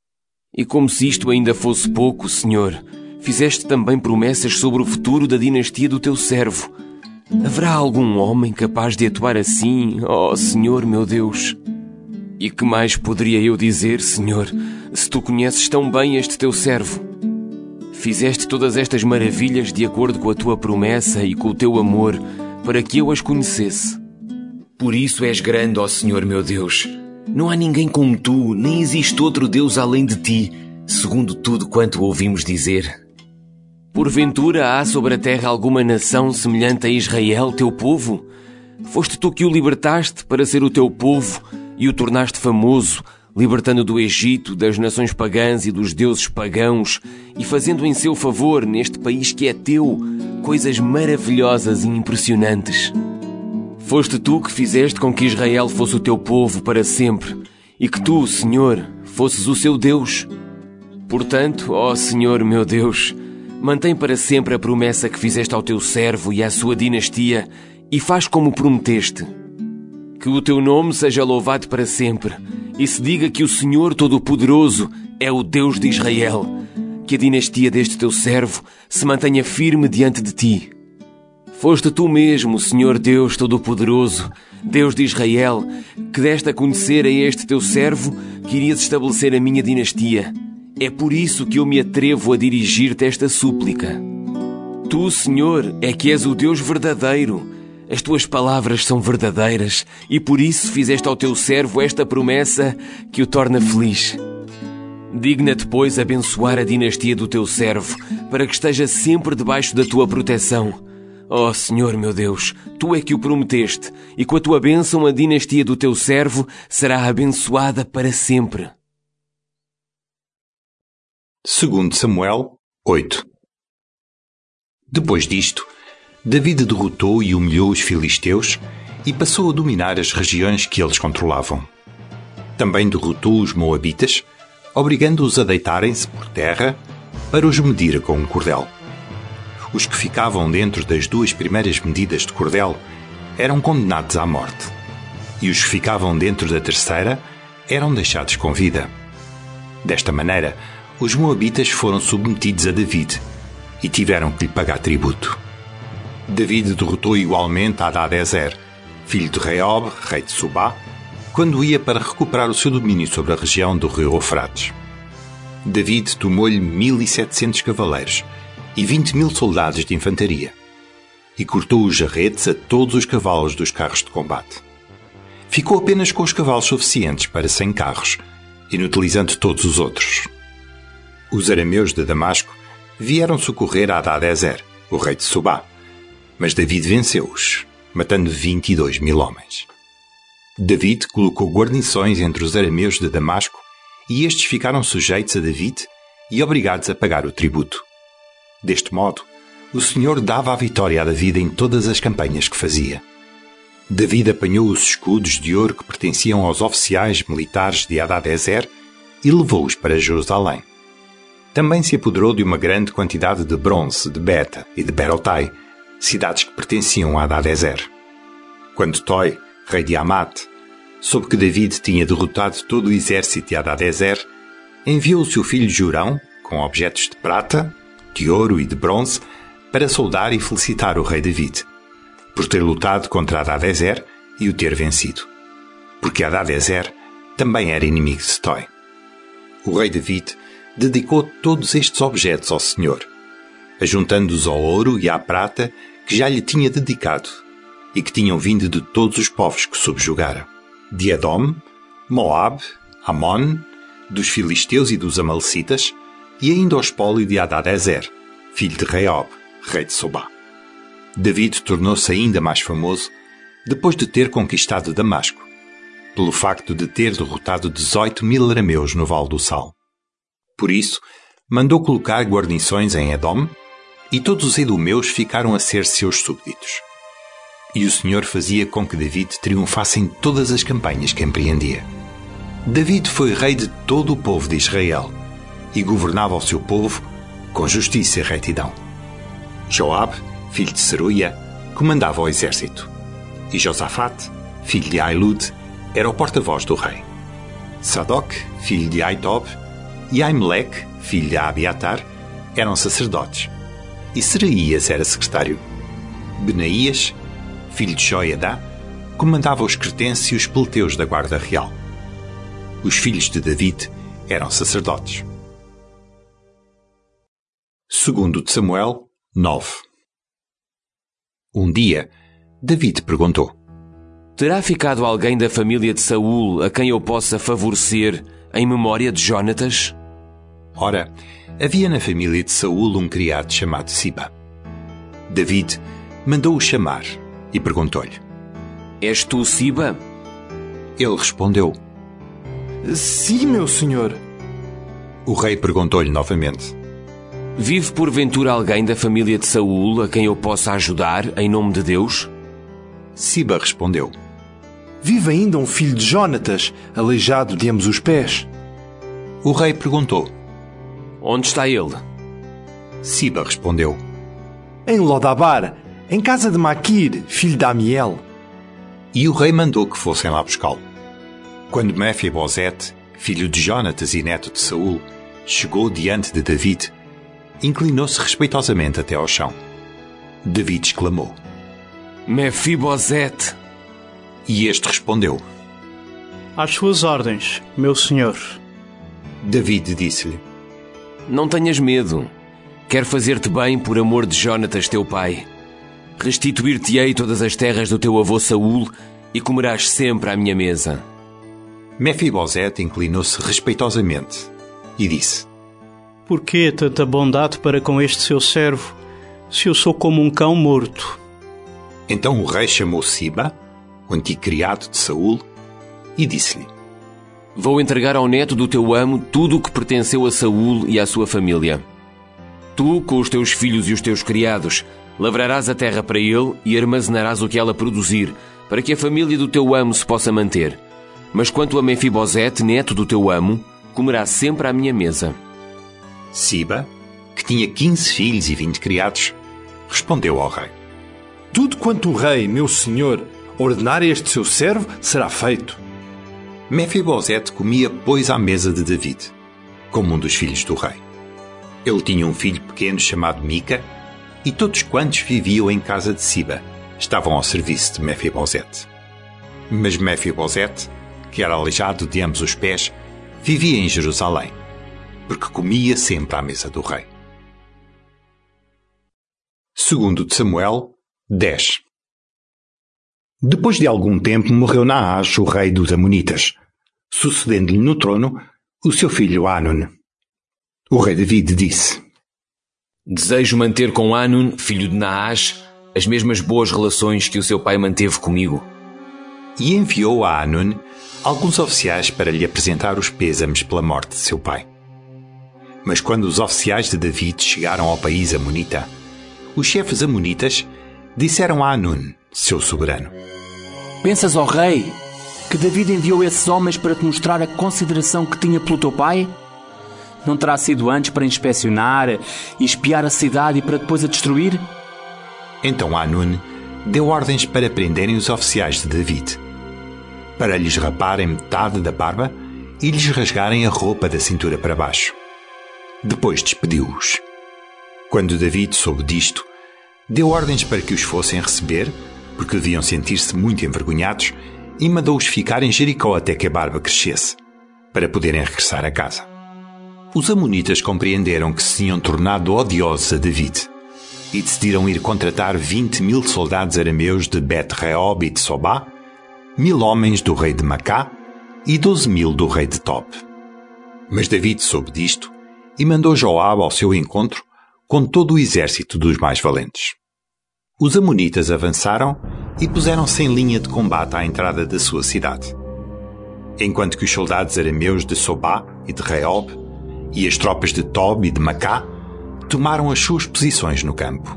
E como se isto ainda fosse pouco, Senhor, fizeste também promessas sobre o futuro da dinastia do teu servo. Haverá algum homem capaz de atuar assim, ó Senhor meu Deus? E que mais poderia eu dizer, Senhor, se tu conheces tão bem este teu servo? Fizeste todas estas maravilhas de acordo com a tua promessa e com o teu amor, para que eu as conhecesse. Por isso és grande, ó Senhor meu Deus. Não há ninguém como tu, nem existe outro Deus além de ti, segundo tudo quanto ouvimos dizer. Porventura há sobre a terra alguma nação semelhante a Israel, teu povo? Foste tu que o libertaste para ser o teu povo e o tornaste famoso, libertando do Egito, das nações pagãs e dos deuses pagãos, e fazendo em seu favor, neste país que é teu, coisas maravilhosas e impressionantes. Foste tu que fizeste com que Israel fosse o teu povo para sempre, e que tu, Senhor, fosses o seu Deus. Portanto, ó Senhor meu Deus, mantém para sempre a promessa que fizeste ao teu servo e à sua dinastia, e faz como prometeste. Que o teu nome seja louvado para sempre, e se diga que o Senhor Todo-Poderoso é o Deus de Israel, que a dinastia deste teu servo se mantenha firme diante de ti. Foste tu mesmo, Senhor Deus Todo-Poderoso, Deus de Israel, que deste a conhecer a este teu servo que irias estabelecer a minha dinastia. É por isso que eu me atrevo a dirigir-te esta súplica. Tu, Senhor, é que és o Deus verdadeiro. As tuas palavras são verdadeiras e por isso fizeste ao teu servo esta promessa que o torna feliz. Digna-te, pois, abençoar a dinastia do teu servo, para que esteja sempre debaixo da tua proteção. Ó Senhor meu Deus, tu é que o prometeste, e com a tua bênção a dinastia do teu servo será abençoada para sempre. 2 Samuel 8. Depois disto, David derrotou e humilhou os filisteus e passou a dominar as regiões que eles controlavam. Também derrotou os moabitas, obrigando-os a deitarem-se por terra para os medir com um cordel. Os que ficavam dentro das 2 primeiras medidas de cordel eram condenados à morte, e os que ficavam dentro da terceira eram deixados com vida. Desta maneira, os moabitas foram submetidos a David e tiveram que lhe pagar tributo. David derrotou igualmente Hadadezer, filho de Reob, rei de Subá, quando ia para recuperar o seu domínio sobre a região do rio Eufrates. David tomou-lhe 1.700 cavaleiros e 20.000 soldados de infantaria, e cortou os jarretes a todos os cavalos dos carros de combate. Ficou apenas com os cavalos suficientes para 100 carros, inutilizando todos os outros. Os arameus de Damasco vieram socorrer a Hadadezer, o rei de Sobá, mas David venceu-os, matando 22.000 homens. David colocou guarnições entre os arameus de Damasco e estes ficaram sujeitos a David e obrigados a pagar o tributo. Deste modo, o Senhor dava a vitória a David em todas as campanhas que fazia. David apanhou os escudos de ouro que pertenciam aos oficiais militares de Hadadezer e levou-os para Jerusalém. Também se apoderou de uma grande quantidade de bronze de Beta e de Berotai, cidades que pertenciam a Hadadezer. Quando Toi, rei de Hamat, soube que David tinha derrotado todo o exército de Hadadezer, enviou o seu filho Jorão, com objetos de prata, de ouro e de bronze, para saudar e felicitar o rei David, por ter lutado contra Hadadezer e o ter vencido, porque Hadadezer também era inimigo de Toi. O rei David dedicou todos estes objetos ao Senhor, ajuntando-os ao ouro e à prata que já lhe tinha dedicado e que tinham vindo de todos os povos que subjugara, de Edom, Moab, Amon, dos filisteus e dos amalecitas, e ainda ao espólio de Hadadezer, filho de Reob, rei de Sobá. David tornou-se ainda mais famoso depois de ter conquistado Damasco, pelo facto de ter derrotado 18.000 arameus no Vale do Sal. Por isso, mandou colocar guarnições em Edom, e todos os edomeus ficaram a ser seus súbditos. E o Senhor fazia com que David triunfasse em todas as campanhas que empreendia. David foi rei de todo o povo de Israel e governava o seu povo com justiça e retidão. Joabe, filho de Seruia, comandava o exército, e Josafate, filho de Ailud, era o porta-voz do rei. Sadoc, filho de Aitob, e Aimeleque, filho de Abiatar, eram sacerdotes, e Seraías era secretário. Benaías, filho de Joiadá, comandava os cretenses e os peleteus da guarda real. Os filhos de David eram sacerdotes. 2 de Samuel 9. Um dia, David perguntou: Terá ficado alguém da família de Saul a quem eu possa favorecer em memória de Jonatas? Ora, havia na família de Saul um criado chamado Siba. David mandou-o chamar e perguntou-lhe: És tu, Siba? Ele respondeu: Sim, meu senhor. O rei perguntou-lhe novamente: Vive porventura alguém da família de Saul a quem eu possa ajudar em nome de Deus? Siba respondeu: Vive ainda um filho de Jonatas, aleijado de ambos os pés. O rei perguntou: Onde está ele? Siba respondeu: Em Lodabar, em casa de Maquir, filho de Amiel. E o rei mandou que fossem lá buscá-lo. Quando Mefibosete, filho de Jonatas e neto de Saul, chegou diante de David, inclinou-se respeitosamente até ao chão. David exclamou: Mefibosete! E este respondeu: Às suas ordens, meu senhor. David disse-lhe: Não tenhas medo. Quero fazer-te bem por amor de Jonatas, teu pai. Restituir-te-ei todas as terras do teu avô Saul e comerás sempre à minha mesa. Mefibosete inclinou-se respeitosamente e disse: Por que tanta bondade para com este seu servo, se eu sou como um cão morto? Então o rei chamou Siba, o antigo criado de Saul, e disse-lhe: Vou entregar ao neto do teu amo tudo o que pertenceu a Saul e à sua família. Tu, com os teus filhos e os teus criados, lavrarás a terra para ele e armazenarás o que ela produzir, para que a família do teu amo se possa manter. Mas quanto a Mefibosete, neto do teu amo, comerá sempre à minha mesa. Siba, que tinha 15 filhos e 20 criados, respondeu ao rei: Tudo quanto o rei, meu senhor, ordenar a este seu servo, será feito. Mefibosete comia, pois, à mesa de David, como um dos filhos do rei. Ele tinha um filho pequeno chamado Mica, e todos quantos viviam em casa de Siba estavam ao serviço de Mefibosete. Mas Mefibosete, que era aleijado de ambos os pés, vivia em Jerusalém. porque comia sempre à mesa do rei. 2 de Samuel 10. Depois de algum tempo morreu Naás, o rei dos Amonitas, sucedendo-lhe no trono o seu filho Hanun. O rei David disse: Desejo manter com Hanun, filho de Naás, as mesmas boas relações que o seu pai manteve comigo. E enviou a Hanun alguns oficiais para lhe apresentar os pêsames pela morte de seu pai. Mas quando os oficiais de David chegaram ao país amonita, os chefes amonitas disseram a Hanun, seu soberano: Pensas, ó rei, que David enviou esses homens para te mostrar a consideração que tinha pelo teu pai? Não terá sido antes para inspecionar e espiar a cidade e para depois a destruir? Então Hanun deu ordens para prenderem os oficiais de David, para lhes raparem metade da barba e lhes rasgarem a roupa da cintura para baixo. Depois despediu-os. Quando David soube disto, deu ordens para que os fossem receber, porque deviam sentir-se muito envergonhados, e mandou-os ficar em Jericó até que a barba crescesse, para poderem regressar a casa. Os amonitas compreenderam que se tinham tornado odiosos a David e decidiram ir contratar 20.000 soldados arameus de Bet-Reob e de Sobá, 1.000 homens do rei de Macá e 12.000 do rei de Tob. Mas David soube disto e mandou Joabe ao seu encontro com todo o exército dos mais valentes. Os amonitas avançaram e puseram-se em linha de combate à entrada da sua cidade, enquanto que os soldados arameus de Sobá e de Reob e as tropas de Tob e de Macá tomaram as suas posições no campo.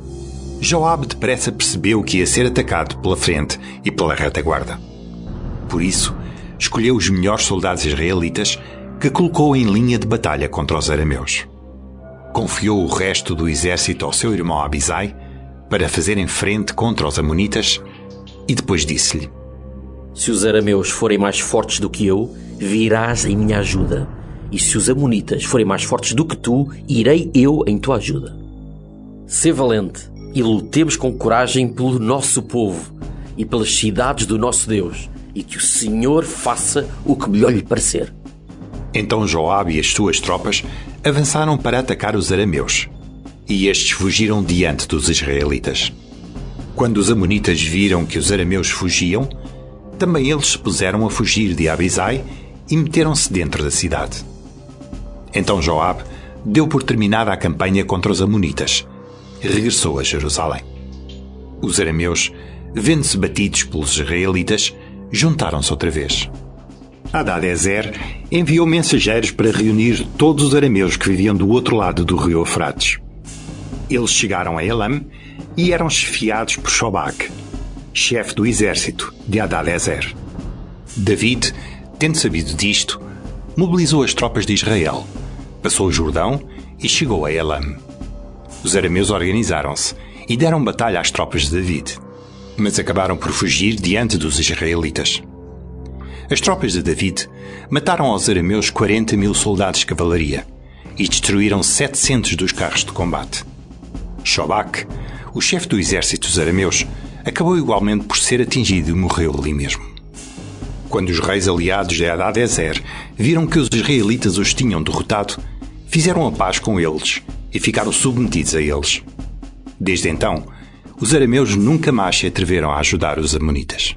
Joabe depressa percebeu que ia ser atacado pela frente e pela retaguarda. Por isso, escolheu os melhores soldados israelitas que colocou em linha de batalha contra os arameus. Confiou o resto do exército ao seu irmão Abisai para fazerem frente contra os amonitas e depois disse-lhe: Se os arameus forem mais fortes do que eu, virás em minha ajuda. E se os amonitas forem mais fortes do que tu, irei eu em tua ajuda. Sê valente e lutemos com coragem pelo nosso povo e pelas cidades do nosso Deus, e que o Senhor faça o que melhor lhe parecer. Então Joabe e as suas tropas avançaram para atacar os arameus, e estes fugiram diante dos israelitas. Quando os amonitas viram que os arameus fugiam, também eles se puseram a fugir de Abisai e meteram-se dentro da cidade. Então Joabe deu por terminada a campanha contra os amonitas e regressou a Jerusalém. Os arameus, vendo-se batidos pelos israelitas, juntaram-se outra vez. Hadadezer enviou mensageiros para reunir todos os arameus que viviam do outro lado do rio Eufrates. Eles chegaram a Elam e eram chefiados por Shobac, chefe do exército de Hadadezer. David, tendo sabido disto, mobilizou as tropas de Israel, passou o Jordão e chegou a Elam. Os arameus organizaram-se e deram batalha às tropas de David, mas acabaram por fugir diante dos israelitas. As tropas de David mataram aos arameus 40.000 soldados de cavalaria e destruíram 700 dos carros de combate. Shobac, o chefe do exército dos arameus, acabou igualmente por ser atingido e morreu ali mesmo. Quando os reis aliados de Hadadezer viram que os israelitas os tinham derrotado, fizeram a paz com eles e ficaram submetidos a eles. Desde então, os arameus nunca mais se atreveram a ajudar os amonitas.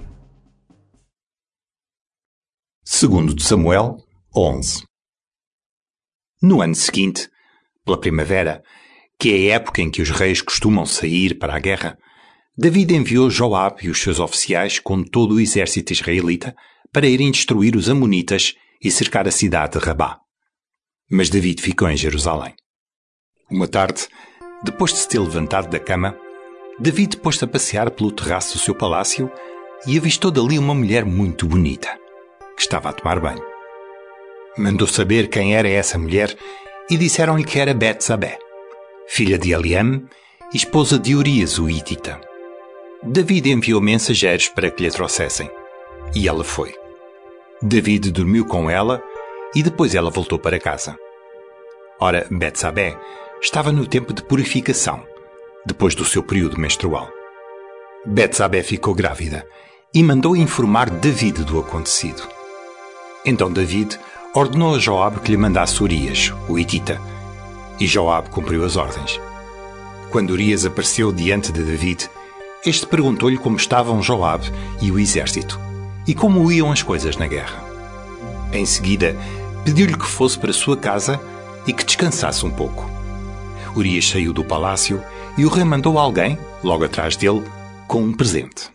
2 de Samuel 11. No ano seguinte, pela primavera, que é a época em que os reis costumam sair para a guerra, David enviou Joabe e os seus oficiais com todo o exército israelita para irem destruir os amonitas e cercar a cidade de Rabá. Mas David ficou em Jerusalém. Uma tarde, depois de se ter levantado da cama, David pôs-se a passear pelo terraço do seu palácio e avistou dali uma mulher muito bonita, que estava a tomar banho. Mandou saber quem era essa mulher e disseram-lhe que era Betsabé, filha de Eliam e esposa de Urias o Hitita. David enviou mensageiros para que lhe trouxessem, e ela foi. David dormiu com ela e depois ela voltou para casa. Ora, Betsabé estava no tempo de purificação, depois do seu período menstrual. Betsabé ficou grávida e mandou informar David do acontecido. Então David ordenou a Joabe que lhe mandasse Urias, o hitita, e Joabe cumpriu as ordens. Quando Urias apareceu diante de David, este perguntou-lhe como estavam Joabe e o exército, e como iam as coisas na guerra. Em seguida, pediu-lhe que fosse para sua casa e que descansasse um pouco. Urias saiu do palácio e o rei mandou alguém, logo atrás dele, com um presente.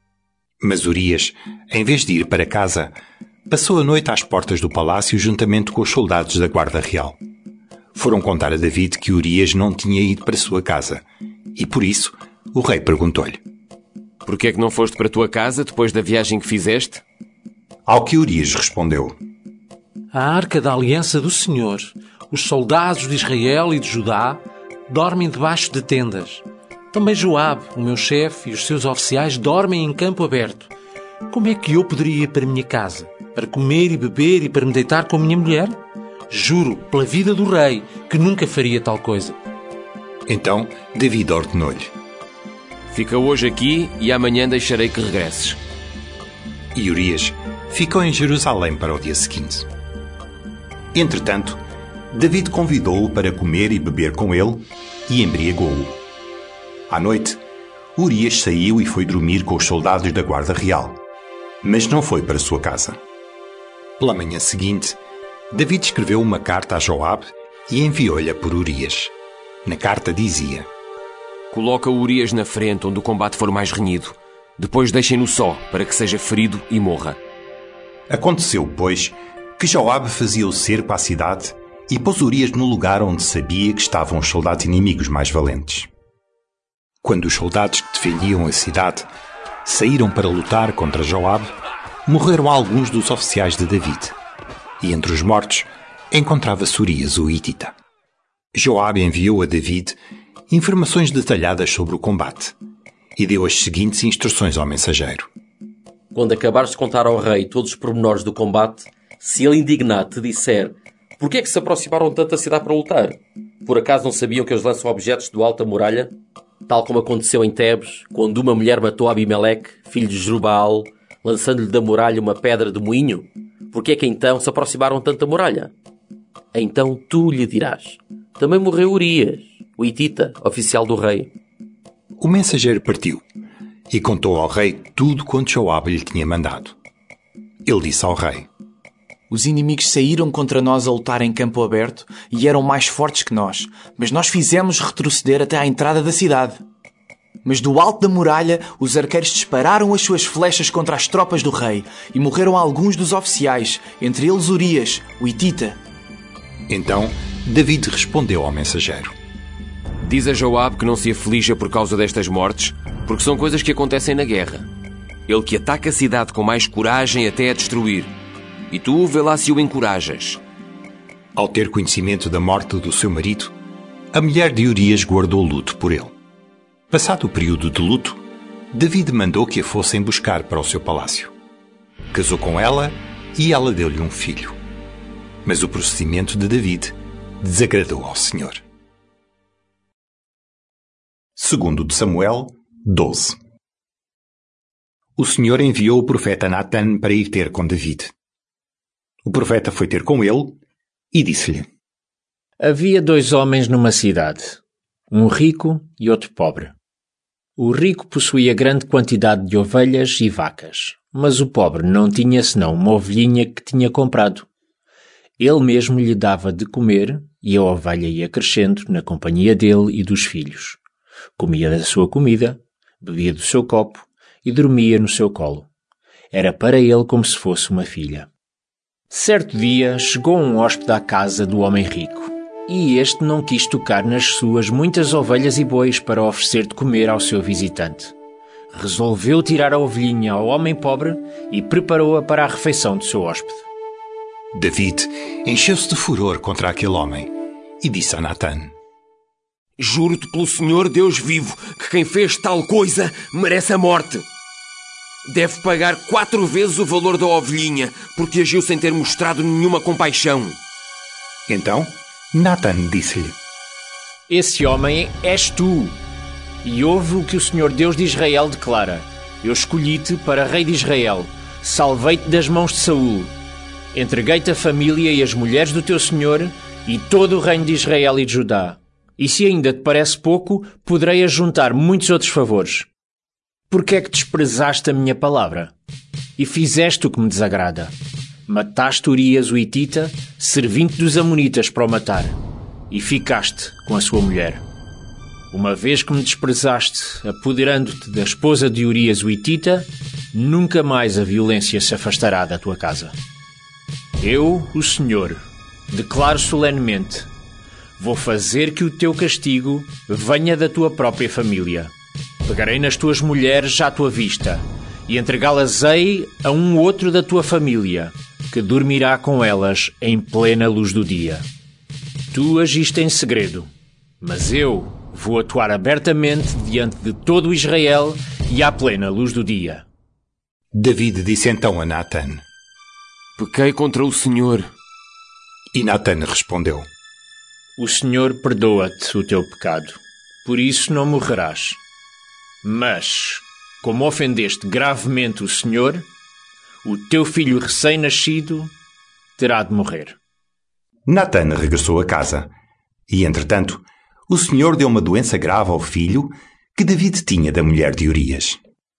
Mas Urias, em vez de ir para casa, passou a noite às portas do palácio juntamente com os soldados da guarda real. Foram contar a David que Urias não tinha ido para sua casa, e por isso o rei perguntou-lhe: Por que é que não foste para a tua casa depois da viagem que fizeste? Ao que Urias respondeu: A arca da aliança do Senhor, os soldados de Israel e de Judá, dormem debaixo de tendas. Também Joabe, o meu chefe, e os seus oficiais dormem em campo aberto. Como é que eu poderia ir para a minha casa, para comer e beber e para me deitar com a minha mulher? Juro, pela vida do rei, que nunca faria tal coisa. Então David ordenou-lhe: Fica hoje aqui e amanhã deixarei que regresses. E Urias ficou em Jerusalém para o dia seguinte. Entretanto, David convidou-o para comer e beber com ele e embriagou-o. À noite, Urias saiu e foi dormir com os soldados da guarda real, mas não foi para sua casa. Pela manhã seguinte, David escreveu uma carta a Joabe e enviou-lhe por Urias. Na carta dizia: Coloca Urias na frente onde o combate for mais renhido. Depois deixem-no só, para que seja ferido e morra. Aconteceu, pois, que Joabe fazia o cerco à cidade e pôs Urias no lugar onde sabia que estavam os soldados inimigos mais valentes. Quando os soldados que defendiam a cidade saíram para lutar contra Joabe, morreram alguns dos oficiais de David, e entre os mortos encontrava-se Urias, o hitita. Joabe enviou a David informações detalhadas sobre o combate e deu as seguintes instruções ao mensageiro: Quando acabares de contar ao rei todos os pormenores do combate, se ele indignado te disser: Por que é que se aproximaram tanto da cidade para lutar? Por acaso não sabiam que eles lançam objetos do alto da muralha? Tal como aconteceu em Tebes, quando uma mulher matou Abimeleque, filho de Jerubbaal, lançando-lhe da muralha uma pedra de moinho? Por que é que então se aproximaram tanto da muralha? Então tu lhe dirás: Também morreu Urias, o hitita, oficial do rei. O mensageiro partiu e contou ao rei tudo quanto Joabe lhe tinha mandado. Ele disse ao rei: Os inimigos saíram contra nós a lutar em campo aberto e eram mais fortes que nós, mas nós fizemos retroceder até à entrada da cidade. Mas do alto da muralha, os arqueiros dispararam as suas flechas contra as tropas do rei e morreram alguns dos oficiais, entre eles Urias, o hitita. Então David respondeu ao mensageiro: Diz a Joabe que não se aflija por causa destas mortes, porque são coisas que acontecem na guerra. Ele que ataca a cidade com mais coragem até a destruir. E tu vê lá se o encorajas. Ao ter conhecimento da morte do seu marido, a mulher de Urias guardou luto por ele. Passado o período de luto, David mandou que a fossem buscar para o seu palácio. Casou com ela e ela deu-lhe um filho. Mas o procedimento de David desagradou ao Senhor. Segundo de Samuel 12. O Senhor enviou o profeta Natan para ir ter com David. O profeta foi ter com ele e disse-lhe: Havia 2 homens numa cidade, um rico e outro pobre. O rico possuía grande quantidade de ovelhas e vacas, mas o pobre não tinha senão uma ovelhinha que tinha comprado. Ele mesmo lhe dava de comer e a ovelha ia crescendo na companhia dele e dos filhos. Comia da sua comida, bebia do seu copo e dormia no seu colo. Era para ele como se fosse uma filha. Certo dia chegou um hóspede à casa do homem rico, e este não quis tocar nas suas muitas ovelhas e bois para oferecer de comer ao seu visitante. Resolveu tirar a ovelhinha ao homem pobre e preparou-a para a refeição do seu hóspede. David encheu-se de furor contra aquele homem e disse a Natan: Juro-te pelo Senhor Deus vivo que quem fez tal coisa merece a morte. Deve pagar 4 vezes o valor da ovelhinha, porque agiu sem ter mostrado nenhuma compaixão. Então Natan disse-lhe: Esse homem és tu. E ouve o que o Senhor Deus de Israel declara: Eu escolhi-te para rei de Israel, salvei-te das mãos de Saul. Entreguei-te a família e as mulheres do teu senhor e todo o reino de Israel e de Judá. E se ainda te parece pouco, poderei ajuntar muitos outros favores. Por que é que desprezaste a minha palavra? E fizeste o que me desagrada. Mataste Urias o Hitita, servinte dos amonitas, para o matar. E ficaste com a sua mulher. Uma vez que me desprezaste, apoderando-te da esposa de Urias o Hitita, nunca mais a violência se afastará da tua casa. Eu, o Senhor, declaro solenemente: vou fazer que o teu castigo venha da tua própria família. Pegarei nas tuas mulheres à tua vista e entregá-las-ei a um outro da tua família, que dormirá com elas em plena luz do dia. Tu agiste em segredo, mas eu vou atuar abertamente diante de todo o Israel e à plena luz do dia. David disse então a Natan: Pequei contra o Senhor. E Natan respondeu: O Senhor perdoa-te o teu pecado, por isso não morrerás. Mas, como ofendeste gravemente o Senhor, o teu filho recém-nascido terá de morrer. Natan regressou a casa e, entretanto, o Senhor deu uma doença grave ao filho que David tinha da mulher de Urias.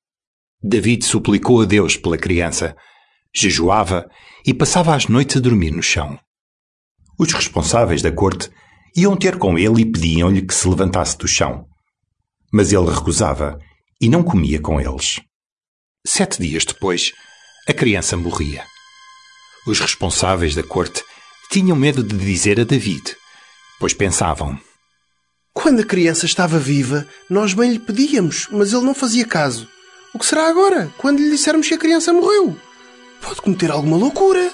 David suplicou a Deus pela criança, jejuava e passava as noites a dormir no chão. Os responsáveis da corte iam ter com ele e pediam-lhe que se levantasse do chão. Mas ele recusava e não comia com eles. 7 dias depois, a criança morria. Os responsáveis da corte tinham medo de dizer a David, pois pensavam: quando a criança estava viva, nós bem lhe pedíamos, mas ele não fazia caso. O que será agora, quando lhe dissermos que a criança morreu? Pode cometer alguma loucura.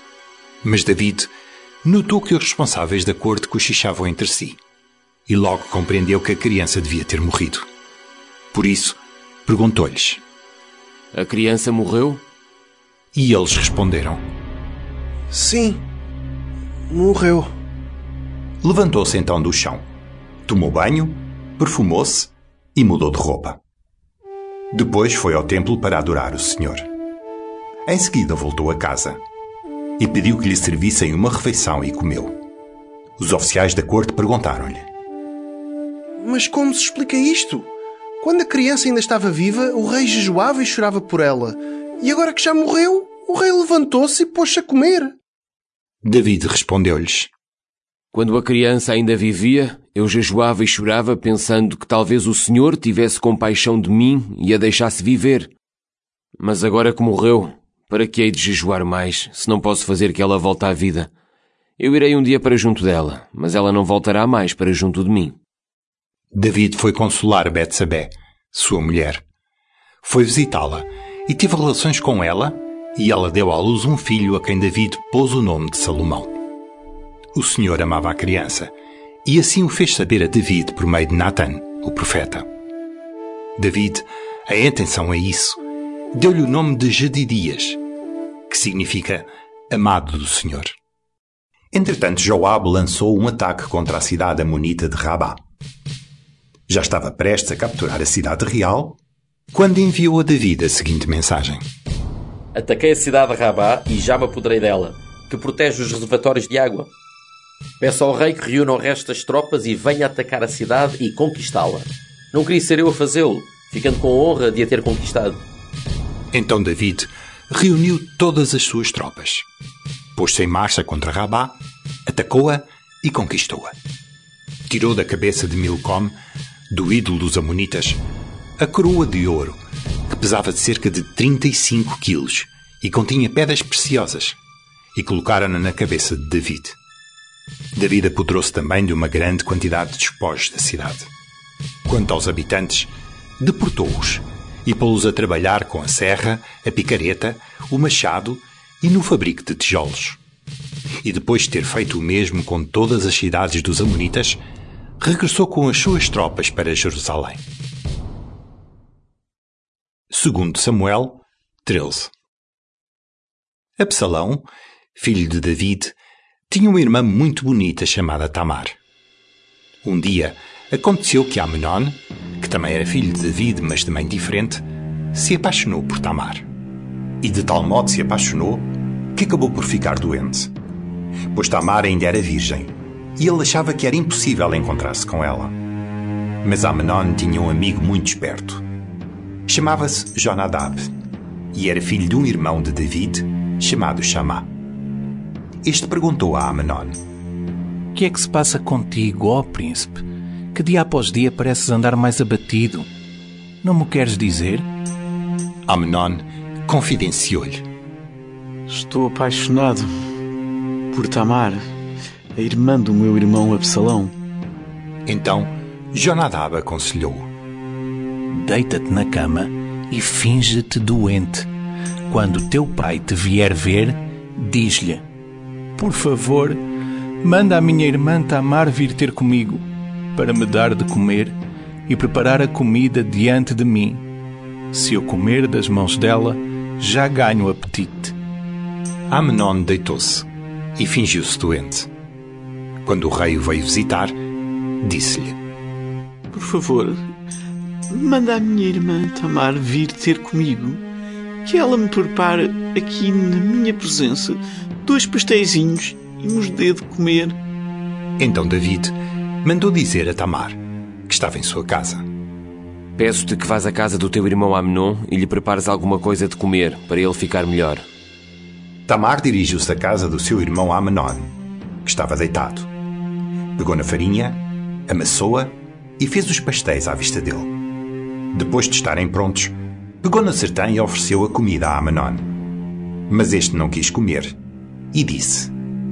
Mas David notou que os responsáveis da corte cochichavam entre si e logo compreendeu que a criança devia ter morrido. Por isso, perguntou-lhes: A criança morreu? E eles responderam: Sim, morreu. Levantou-se então do chão, tomou banho, perfumou-se e mudou de roupa. Depois foi ao templo para adorar o Senhor. Em seguida voltou a casa e pediu que lhe servissem uma refeição e comeu. Os oficiais da corte perguntaram-lhe: Mas como se explica isto? Quando a criança ainda estava viva, o rei jejuava e chorava por ela. E agora que já morreu, o rei levantou-se e pôs-se a comer. David respondeu-lhes: Quando a criança ainda vivia, eu jejuava e chorava pensando que talvez o Senhor tivesse compaixão de mim e a deixasse viver. Mas agora que morreu, para que hei de jejuar mais, se não posso fazer que ela volte à vida? Eu irei um dia para junto dela, mas ela não voltará mais para junto de mim. David foi consolar Betsabé, sua mulher. Foi visitá-la e teve relações com ela, e ela deu à luz um filho a quem David pôs o nome de Salomão. O Senhor amava a criança, e assim o fez saber a David por meio de Natan, o profeta. David, em atenção a isso, deu-lhe o nome de Jedidias, que significa amado do Senhor. Entretanto, Joabe lançou um ataque contra a cidade amonita de Rabá. Já estava prestes a capturar a cidade real, quando enviou a David a seguinte mensagem: Ataquei a cidade de Rabá e já me apoderei dela, que protege os reservatórios de água. Peço ao rei que reúna o resto das tropas e venha atacar a cidade e conquistá-la. Não queria ser eu a fazê-lo, ficando com a honra de a ter conquistado. Então David reuniu todas as suas tropas, pôs-se em marcha contra Rabá, atacou-a e conquistou-a. Tirou da cabeça de Milcom, do ídolo dos amonitas, a coroa de ouro, que pesava de cerca de 35 quilos e continha pedras preciosas, e colocaram-na na cabeça de David. David apoderou-se também de uma grande quantidade de despojos da cidade. Quanto aos habitantes, deportou-os e pô-los a trabalhar com a serra, a picareta, o machado e no fabrico de tijolos. E depois de ter feito o mesmo com todas as cidades dos amonitas, regressou com as suas tropas para Jerusalém. 2 Samuel 13. Absalão, filho de David, tinha uma irmã muito bonita chamada Tamar. Um dia, aconteceu que Amnon, que também era filho de David, mas de mãe diferente, se apaixonou por Tamar. E de tal modo se apaixonou que acabou por ficar doente. Pois Tamar ainda era virgem e ele achava que era impossível encontrar-se com ela. Mas Amnon tinha um amigo muito esperto. Chamava-se Jonadab e era filho de um irmão de David chamado Chamá. Este perguntou a Amnon: O que é que se passa contigo, ó príncipe? Que dia após dia pareces andar mais abatido? Não me queres dizer? Amnon confidenciou-lhe: Estou apaixonado por Tamar, a irmã do meu irmão Absalão. Então Jonadab aconselhou-o: Deita-te na cama e finge-te doente. Quando teu pai te vier ver, diz-lhe: Por favor, manda a minha irmã Tamar vir ter comigo, para me dar de comer e preparar a comida diante de mim. Se eu comer das mãos dela, já ganho apetite. Amnon deitou-se e fingiu-se doente. Quando o rei o veio visitar, disse-lhe: Por favor, manda a minha irmã Tamar vir ter comigo, que ela me prepare aqui na minha presença 2 pasteizinhos e nos dê de comer. Então David mandou dizer a Tamar, que estava em sua casa: Peço-te que vás à casa do teu irmão Amnon e lhe prepares alguma coisa de comer, para ele ficar melhor. Tamar dirigiu-se à casa do seu irmão Amnon, que estava deitado. Pegou na farinha, amassou-a e fez os pastéis à vista dele. Depois de estarem prontos, pegou na sertã e ofereceu a comida a Amnon. Mas este não quis comer e disse: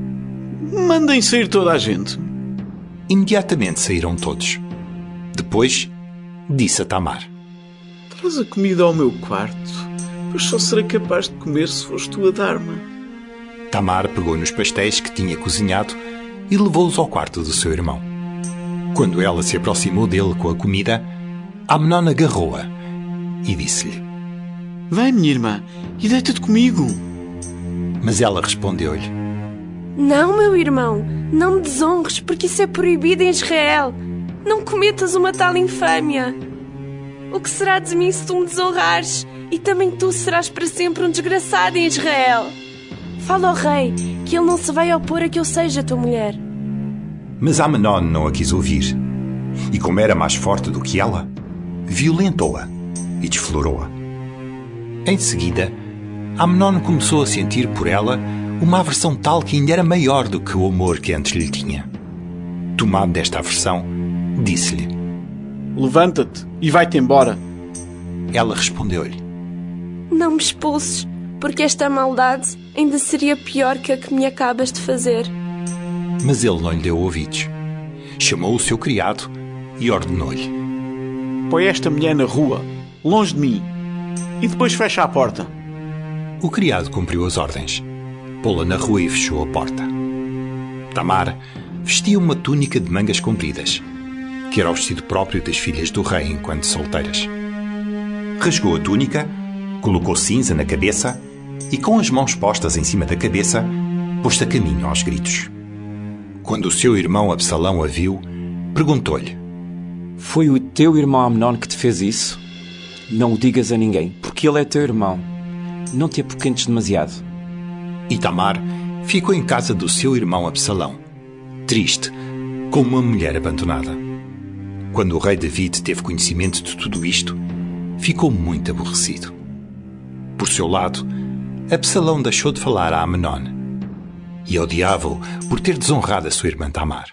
Mandem sair toda a gente. Imediatamente saíram todos. Depois disse a Tamar: Traz a comida ao meu quarto, pois só serei capaz de comer se fores tu a dar-me. Tamar pegou nos pastéis que tinha cozinhado e levou-os ao quarto do seu irmão. Quando ela se aproximou dele com a comida, Amnon agarrou-a e disse-lhe: Vem, minha irmã, e deita-te comigo. Mas ela respondeu-lhe: Não, meu irmão, não me desonres, porque isso é proibido em Israel. Não cometas uma tal infâmia. O que será de mim se tu me desonrares? E também tu serás para sempre um desgraçado em Israel. Fala ao rei, que ele não se vai opor a que eu seja tua mulher. Mas Amnon não a quis ouvir. E como era mais forte do que ela, violentou-a e desflorou-a. Em seguida, Amnon começou a sentir por ela uma aversão tal que ainda era maior do que o amor que antes lhe tinha. Tomado desta aversão, disse-lhe: Levanta-te e vai-te embora. Ela respondeu-lhe: Não me expulses, porque esta maldade ainda seria pior que a que me acabas de fazer. Mas ele não lhe deu ouvidos. Chamou o seu criado e ordenou-lhe: Põe esta mulher na rua, longe de mim, e depois fecha a porta. O criado cumpriu as ordens. Pô-la na rua e fechou a porta. Tamar vestia uma túnica de mangas compridas, que era o vestido próprio das filhas do rei enquanto solteiras. Rasgou a túnica, colocou cinza na cabeça e, com as mãos postas em cima da cabeça, pôs-se a caminho aos gritos. Quando o seu irmão Absalão a viu, perguntou-lhe: Foi o teu irmão Amnon que te fez isso? Não o digas a ninguém, porque ele é teu irmão. Não te apoquentes demasiado. E Tamar ficou em casa do seu irmão Absalão, triste, como uma mulher abandonada. Quando o rei David teve conhecimento de tudo isto, ficou muito aborrecido. Por seu lado, Absalão deixou de falar a Amnon e odiava-o por ter desonrado a sua irmã Tamar.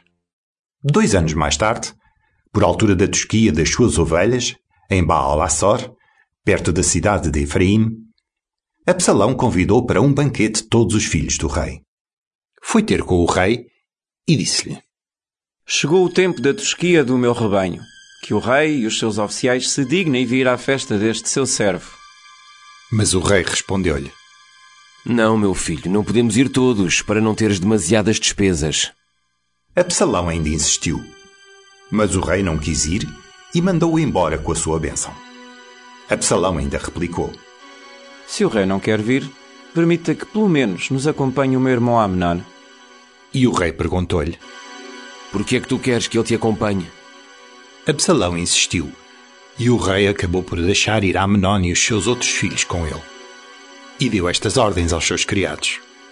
2 anos mais tarde, por altura da tosquia das suas ovelhas, em Baal-Assor, perto da cidade de Efraim, Absalão convidou para um banquete todos os filhos do rei. Foi ter com o rei e disse-lhe: Chegou o tempo da tosquia do meu rebanho, que o rei e os seus oficiais se dignem vir à festa deste seu servo. Mas o rei respondeu-lhe: Não, meu filho, não podemos ir todos, para não teres demasiadas despesas. Absalão ainda insistiu, mas o rei não quis ir e mandou-o embora com a sua bênção. Absalão ainda replicou: Se o rei não quer vir, permita que pelo menos nos acompanhe o meu irmão Amnon. E o rei perguntou-lhe: Por que é que tu queres que ele te acompanhe? Absalão insistiu, e o rei acabou por deixar ir Amnon e os seus outros filhos com ele. E deu estas ordens aos seus criados: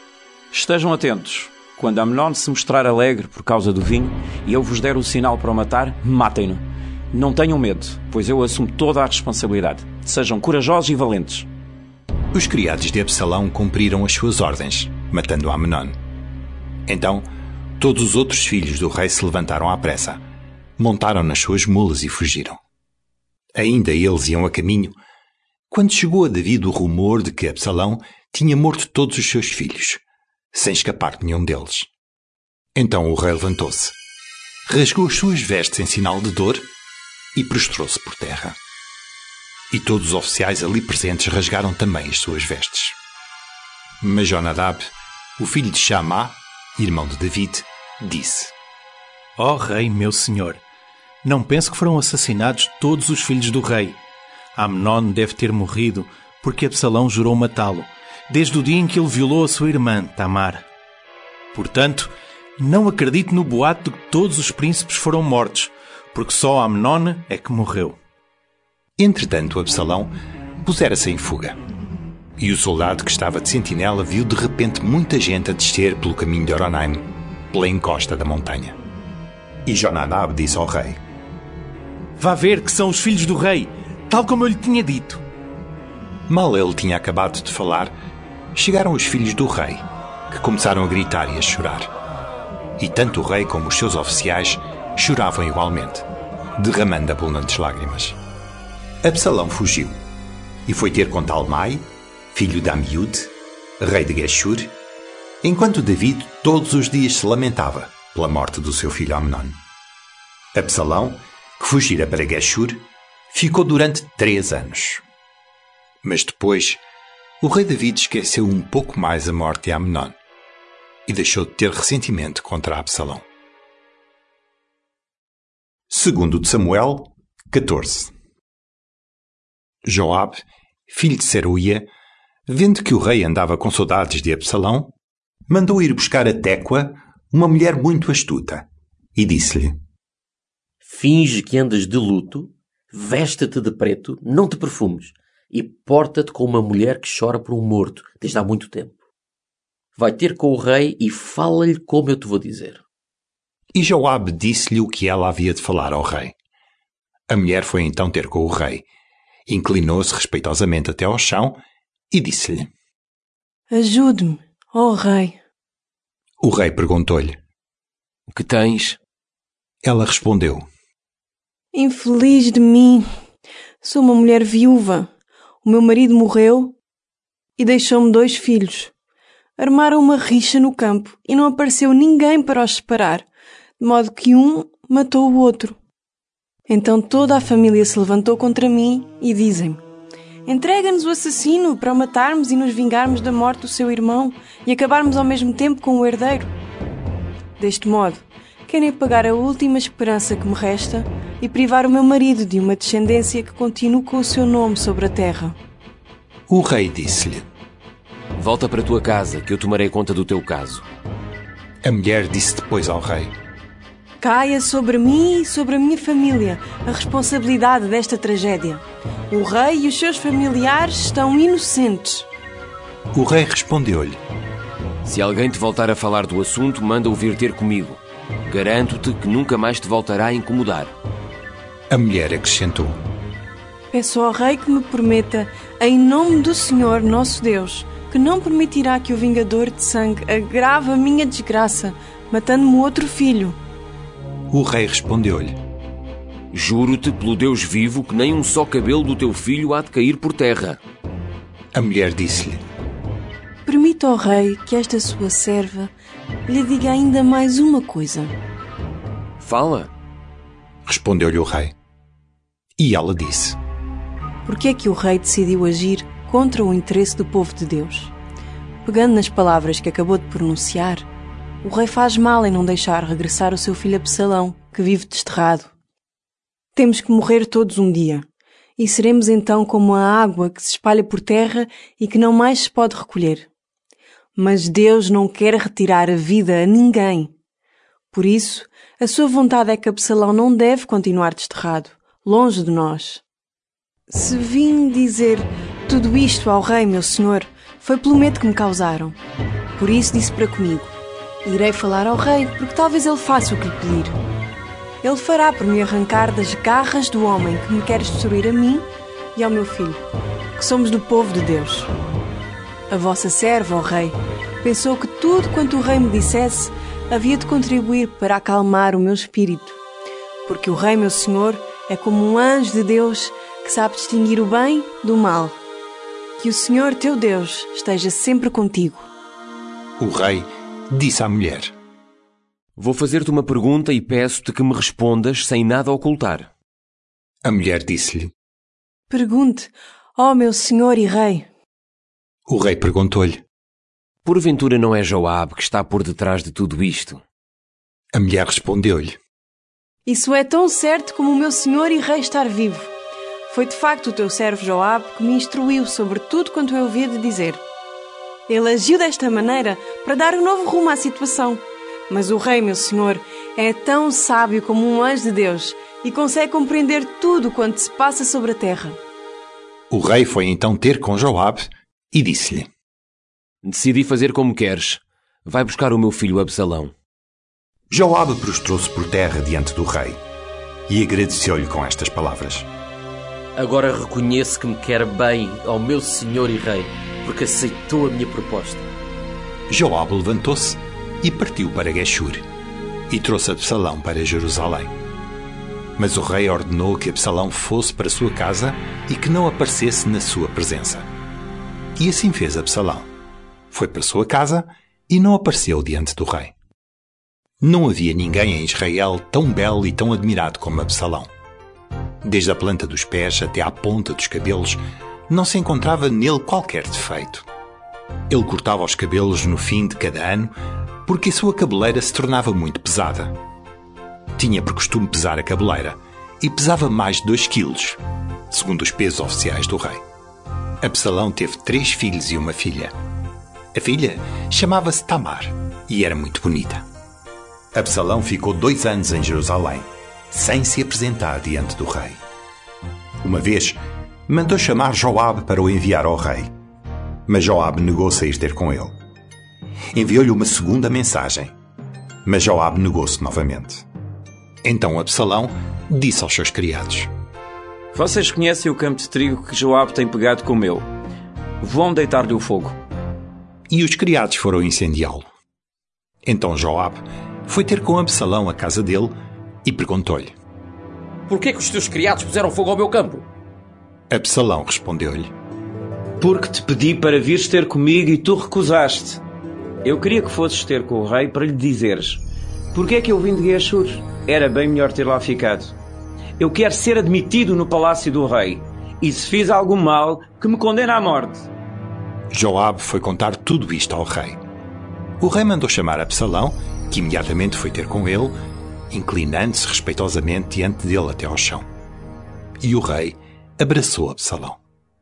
Estejam atentos. Quando Amnon se mostrar alegre por causa do vinho e eu vos der o sinal para o matar, matem-no. Não tenham medo, pois eu assumo toda a responsabilidade. Sejam corajosos e valentes. Os criados de Absalão cumpriram as suas ordens, matando Amnon. Então, todos os outros filhos do rei se levantaram à pressa, montaram nas suas mulas e fugiram. Ainda eles iam a caminho, quando chegou a David o rumor de que Absalão tinha morto todos os seus filhos, sem escapar nenhum deles. Então o rei levantou-se, rasgou as suas vestes em sinal de dor e prostrou-se por terra. E todos os oficiais ali presentes rasgaram também as suas vestes. Mas Jonadab, o filho de Chamá, irmão de David, disse: Ó rei, meu senhor, não penso que foram assassinados todos os filhos do rei. Amnon deve ter morrido porque Absalão jurou matá-lo, desde o dia em que ele violou a sua irmã, Tamar. Portanto, não acredito no boato de que todos os príncipes foram mortos, porque só Amnon é que morreu. Entretanto, Absalão pusera-se em fuga. E o soldado que estava de sentinela viu de repente muita gente a descer pelo caminho de Horonaim, pela encosta da montanha. E Jonadab disse ao rei: Vá ver que são os filhos do rei, tal como eu lhe tinha dito. Mal ele tinha acabado de falar, chegaram os filhos do rei, que começaram a gritar e a chorar. E tanto o rei como os seus oficiais choravam igualmente, derramando abundantes lágrimas. Absalão fugiu e foi ter com Talmai, filho de Amiúde, rei de Geshur, enquanto David todos os dias se lamentava pela morte do seu filho Amnon. Absalão, que fugira para Geshur, ficou durante 3 anos. Mas depois, o rei David esqueceu um pouco mais a morte de Amnon e deixou de ter ressentimento contra Absalão. Segundo de Samuel, 14. Joabe, filho de Seruia, vendo que o rei andava com saudades de Absalão, mandou ir buscar a Técoa, uma mulher muito astuta, e disse-lhe: Finge que andas de luto, veste-te de preto, não te perfumes, e porta-te como uma mulher que chora por um morto desde há muito tempo. Vai ter com o rei e fala-lhe como eu te vou dizer. E Joabe disse-lhe o que ela havia de falar ao rei. A mulher foi então ter com o rei, inclinou-se respeitosamente até ao chão e disse-lhe: Ajude-me, ó rei. O rei perguntou-lhe: O que tens? Ela respondeu: Infeliz de mim, sou uma mulher viúva. O meu marido morreu e deixou-me 2 filhos. Armaram uma rixa no campo e não apareceu ninguém para os separar, de modo que um matou o outro. Então toda a família se levantou contra mim e dizem-me: Entrega-nos o assassino para o matarmos e nos vingarmos da morte do seu irmão e acabarmos ao mesmo tempo com o herdeiro. Deste modo, querem pagar a última esperança que me resta e privar o meu marido de uma descendência que continue com o seu nome sobre a terra. O rei disse-lhe: Volta para a tua casa, que eu tomarei conta do teu caso. A mulher disse depois ao rei: Caia sobre mim e sobre a minha família a responsabilidade desta tragédia. O rei e os seus familiares estão inocentes. O rei respondeu-lhe: Se alguém te voltar a falar do assunto, manda-o vir ter comigo. Garanto-te que nunca mais te voltará a incomodar. A mulher acrescentou: Peço ao rei que me prometa, em nome do Senhor nosso Deus, que não permitirá que o vingador de sangue agrave a minha desgraça, matando-me outro filho. O rei respondeu-lhe: Juro-te pelo Deus vivo que nem um só cabelo do teu filho há de cair por terra. A mulher disse-lhe: Permita ao rei que esta sua serva lhe diga ainda mais uma coisa. Fala. Respondeu-lhe o rei. E ela disse: Por que é que o rei decidiu agir contra o interesse do povo de Deus? Pegando nas palavras que acabou de pronunciar, o rei faz mal em não deixar regressar o seu filho Absalão, que vive desterrado. Temos que morrer todos um dia, e seremos então como a água que se espalha por terra e que não mais se pode recolher. Mas Deus não quer retirar a vida a ninguém. Por isso, a sua vontade é que Absalão não deve continuar desterrado, longe de nós. Se vim dizer tudo isto ao rei, meu senhor, foi pelo medo que me causaram. Por isso disse para comigo: irei falar ao rei, porque talvez ele faça o que lhe pedir. Ele fará por me arrancar das garras do homem que me quer destruir a mim e ao meu filho, que somos do povo de Deus. A vossa serva, ó rei, pensou que tudo quanto o rei me dissesse havia de contribuir para acalmar o meu espírito, porque o rei, meu senhor, é como um anjo de Deus que sabe distinguir o bem do mal. Que o Senhor teu Deus esteja sempre contigo. O rei disse à mulher: Vou fazer-te uma pergunta e peço-te que me respondas sem nada ocultar. A mulher disse-lhe: Pergunte, ó meu senhor e rei. O rei perguntou-lhe: Porventura não é Joabe que está por detrás de tudo isto? A mulher respondeu-lhe: Isso é tão certo como o meu senhor e rei estar vivo. Foi de facto o teu servo Joabe que me instruiu sobre tudo quanto eu havia de dizer. Ele agiu desta maneira para dar um novo rumo à situação. Mas o rei, meu senhor, é tão sábio como um anjo de Deus e consegue compreender tudo quanto se passa sobre a terra. O rei foi então ter com Joabe e disse-lhe: Decidi fazer como queres. Vai buscar o meu filho Absalão. Joabe prostrou-se por terra diante do rei e agradeceu-lhe com estas palavras: Agora reconheço que me quer bem ao meu senhor e rei, porque aceitou a minha proposta. Joabe levantou-se e partiu para Geshur e trouxe Absalão para Jerusalém. Mas o rei ordenou que Absalão fosse para sua casa e que não aparecesse na sua presença. E assim fez Absalão. Foi para sua casa e não apareceu diante do rei. Não havia ninguém em Israel tão belo e tão admirado como Absalão. Desde a planta dos pés até à ponta dos cabelos, não se encontrava nele qualquer defeito. Ele cortava os cabelos no fim de cada ano, porque a sua cabeleira se tornava muito pesada. Tinha por costume pesar a cabeleira e pesava mais de 2 quilos, segundo os pesos oficiais do rei. Absalão teve 3 filhos e uma filha. A filha chamava-se Tamar e era muito bonita. Absalão ficou 2 anos em Jerusalém, sem se apresentar diante do rei. Uma vez, mandou chamar Joabe para o enviar ao rei, mas Joabe negou-se a ir ter com ele. Enviou-lhe uma segunda mensagem, mas Joabe negou-se novamente. Então Absalão disse aos seus criados: Vocês conhecem o campo de trigo que Joabe tem pegado com o meu. Vão deitar-lhe o fogo. E os criados foram incendiá-lo. Então Joabe foi ter com Absalão à casa dele e perguntou-lhe: Por que os teus criados puseram fogo ao meu campo? Absalão respondeu-lhe: Porque te pedi para vires ter comigo e tu recusaste. Eu queria que fosses ter com o rei para lhe dizeres: Por que é que eu vim de Geshur? Era bem melhor ter lá ficado. Eu quero ser admitido no palácio do rei, e se fiz algum mal, que me condene à morte. Joabe foi contar tudo isto ao rei. O rei mandou chamar Absalão, que imediatamente foi ter com ele, inclinando-se respeitosamente diante dele até ao chão. E o rei abraçou Absalão.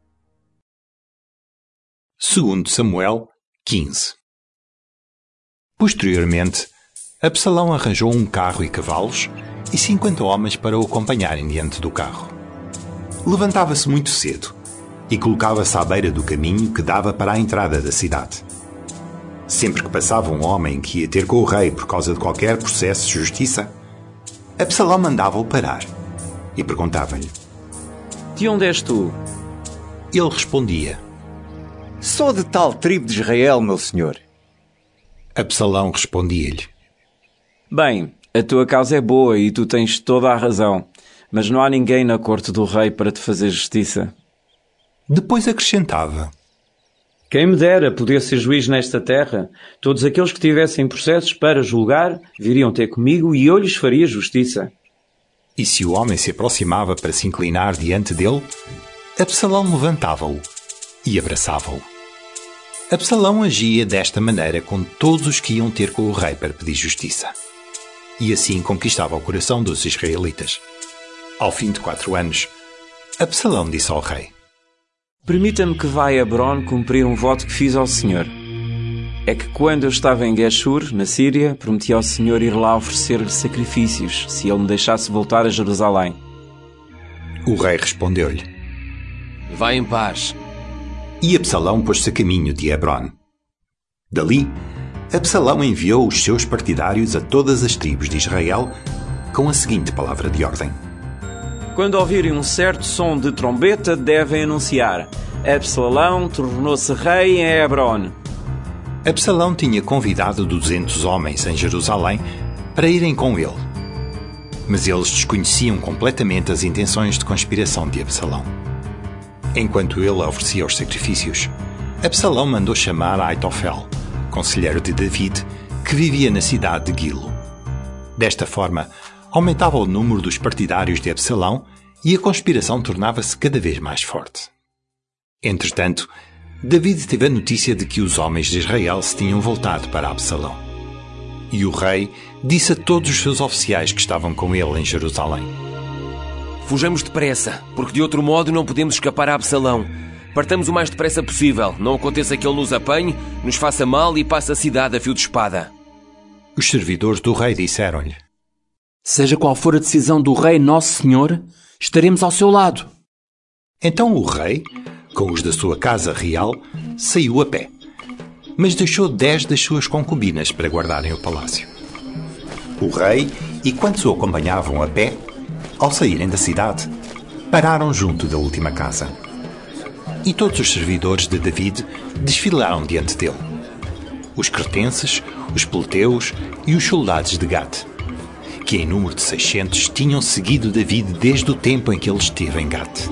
2 Samuel 15. Posteriormente, Absalão arranjou um carro e cavalos e 50 homens para o acompanharem diante do carro. Levantava-se muito cedo e colocava-se à beira do caminho que dava para a entrada da cidade. Sempre que passava um homem que ia ter com o rei por causa de qualquer processo de justiça, Absalão mandava-o parar e perguntava-lhe: De onde és tu? Ele respondia: Sou de tal tribo de Israel, meu senhor. Absalão respondia-lhe: Bem, a tua causa é boa e tu tens toda a razão, mas não há ninguém na corte do rei para te fazer justiça. Depois acrescentava: Quem me dera poder ser juiz nesta terra. Todos aqueles que tivessem processos para julgar viriam ter comigo e eu lhes faria justiça. E se o homem se aproximava para se inclinar diante dele, Absalão levantava-o e abraçava-o. Absalão agia desta maneira com todos os que iam ter com o rei para pedir justiça. E assim conquistava o coração dos israelitas. Ao fim de 4 anos, Absalão disse ao rei: Permita-me que vá a Hebron cumprir um voto que fiz ao Senhor. É que quando eu estava em Geshur, na Síria, prometi ao Senhor ir lá oferecer-lhe sacrifícios, se ele me deixasse voltar a Jerusalém. O rei respondeu-lhe: Vá em paz. E Absalão pôs-se a caminho de Hebron. Dali, Absalão enviou os seus partidários a todas as tribos de Israel com a seguinte palavra de ordem: Quando ouvirem um certo som de trombeta, devem anunciar: Absalão tornou-se rei em Hebron. Absalão tinha convidado 200 homens em Jerusalém para irem com ele. Mas eles desconheciam completamente as intenções de conspiração de Absalão. Enquanto ele oferecia os sacrifícios, Absalão mandou chamar Aitofel, conselheiro de David, que vivia na cidade de Gilo. Desta forma, aumentava o número dos partidários de Absalão e a conspiração tornava-se cada vez mais forte. Entretanto, David teve a notícia de que os homens de Israel se tinham voltado para Absalão. E o rei disse a todos os seus oficiais que estavam com ele em Jerusalém: Fujamos depressa, porque de outro modo não podemos escapar a Absalão. Partamos o mais depressa possível. Não aconteça que ele nos apanhe, nos faça mal e passe a cidade a fio de espada. Os servidores do rei disseram-lhe: Seja qual for a decisão do rei nosso senhor, estaremos ao seu lado. Então o rei, com os da sua casa real, saiu a pé, mas deixou 10 das suas concubinas para guardarem o palácio. O rei e quantos o acompanhavam a pé, ao saírem da cidade, pararam junto da última casa. E todos os servidores de David desfilaram diante dele: os cretenses, os peleteus e os soldados de Gate, que em número de 600 tinham seguido David desde o tempo em que ele esteve em Gate.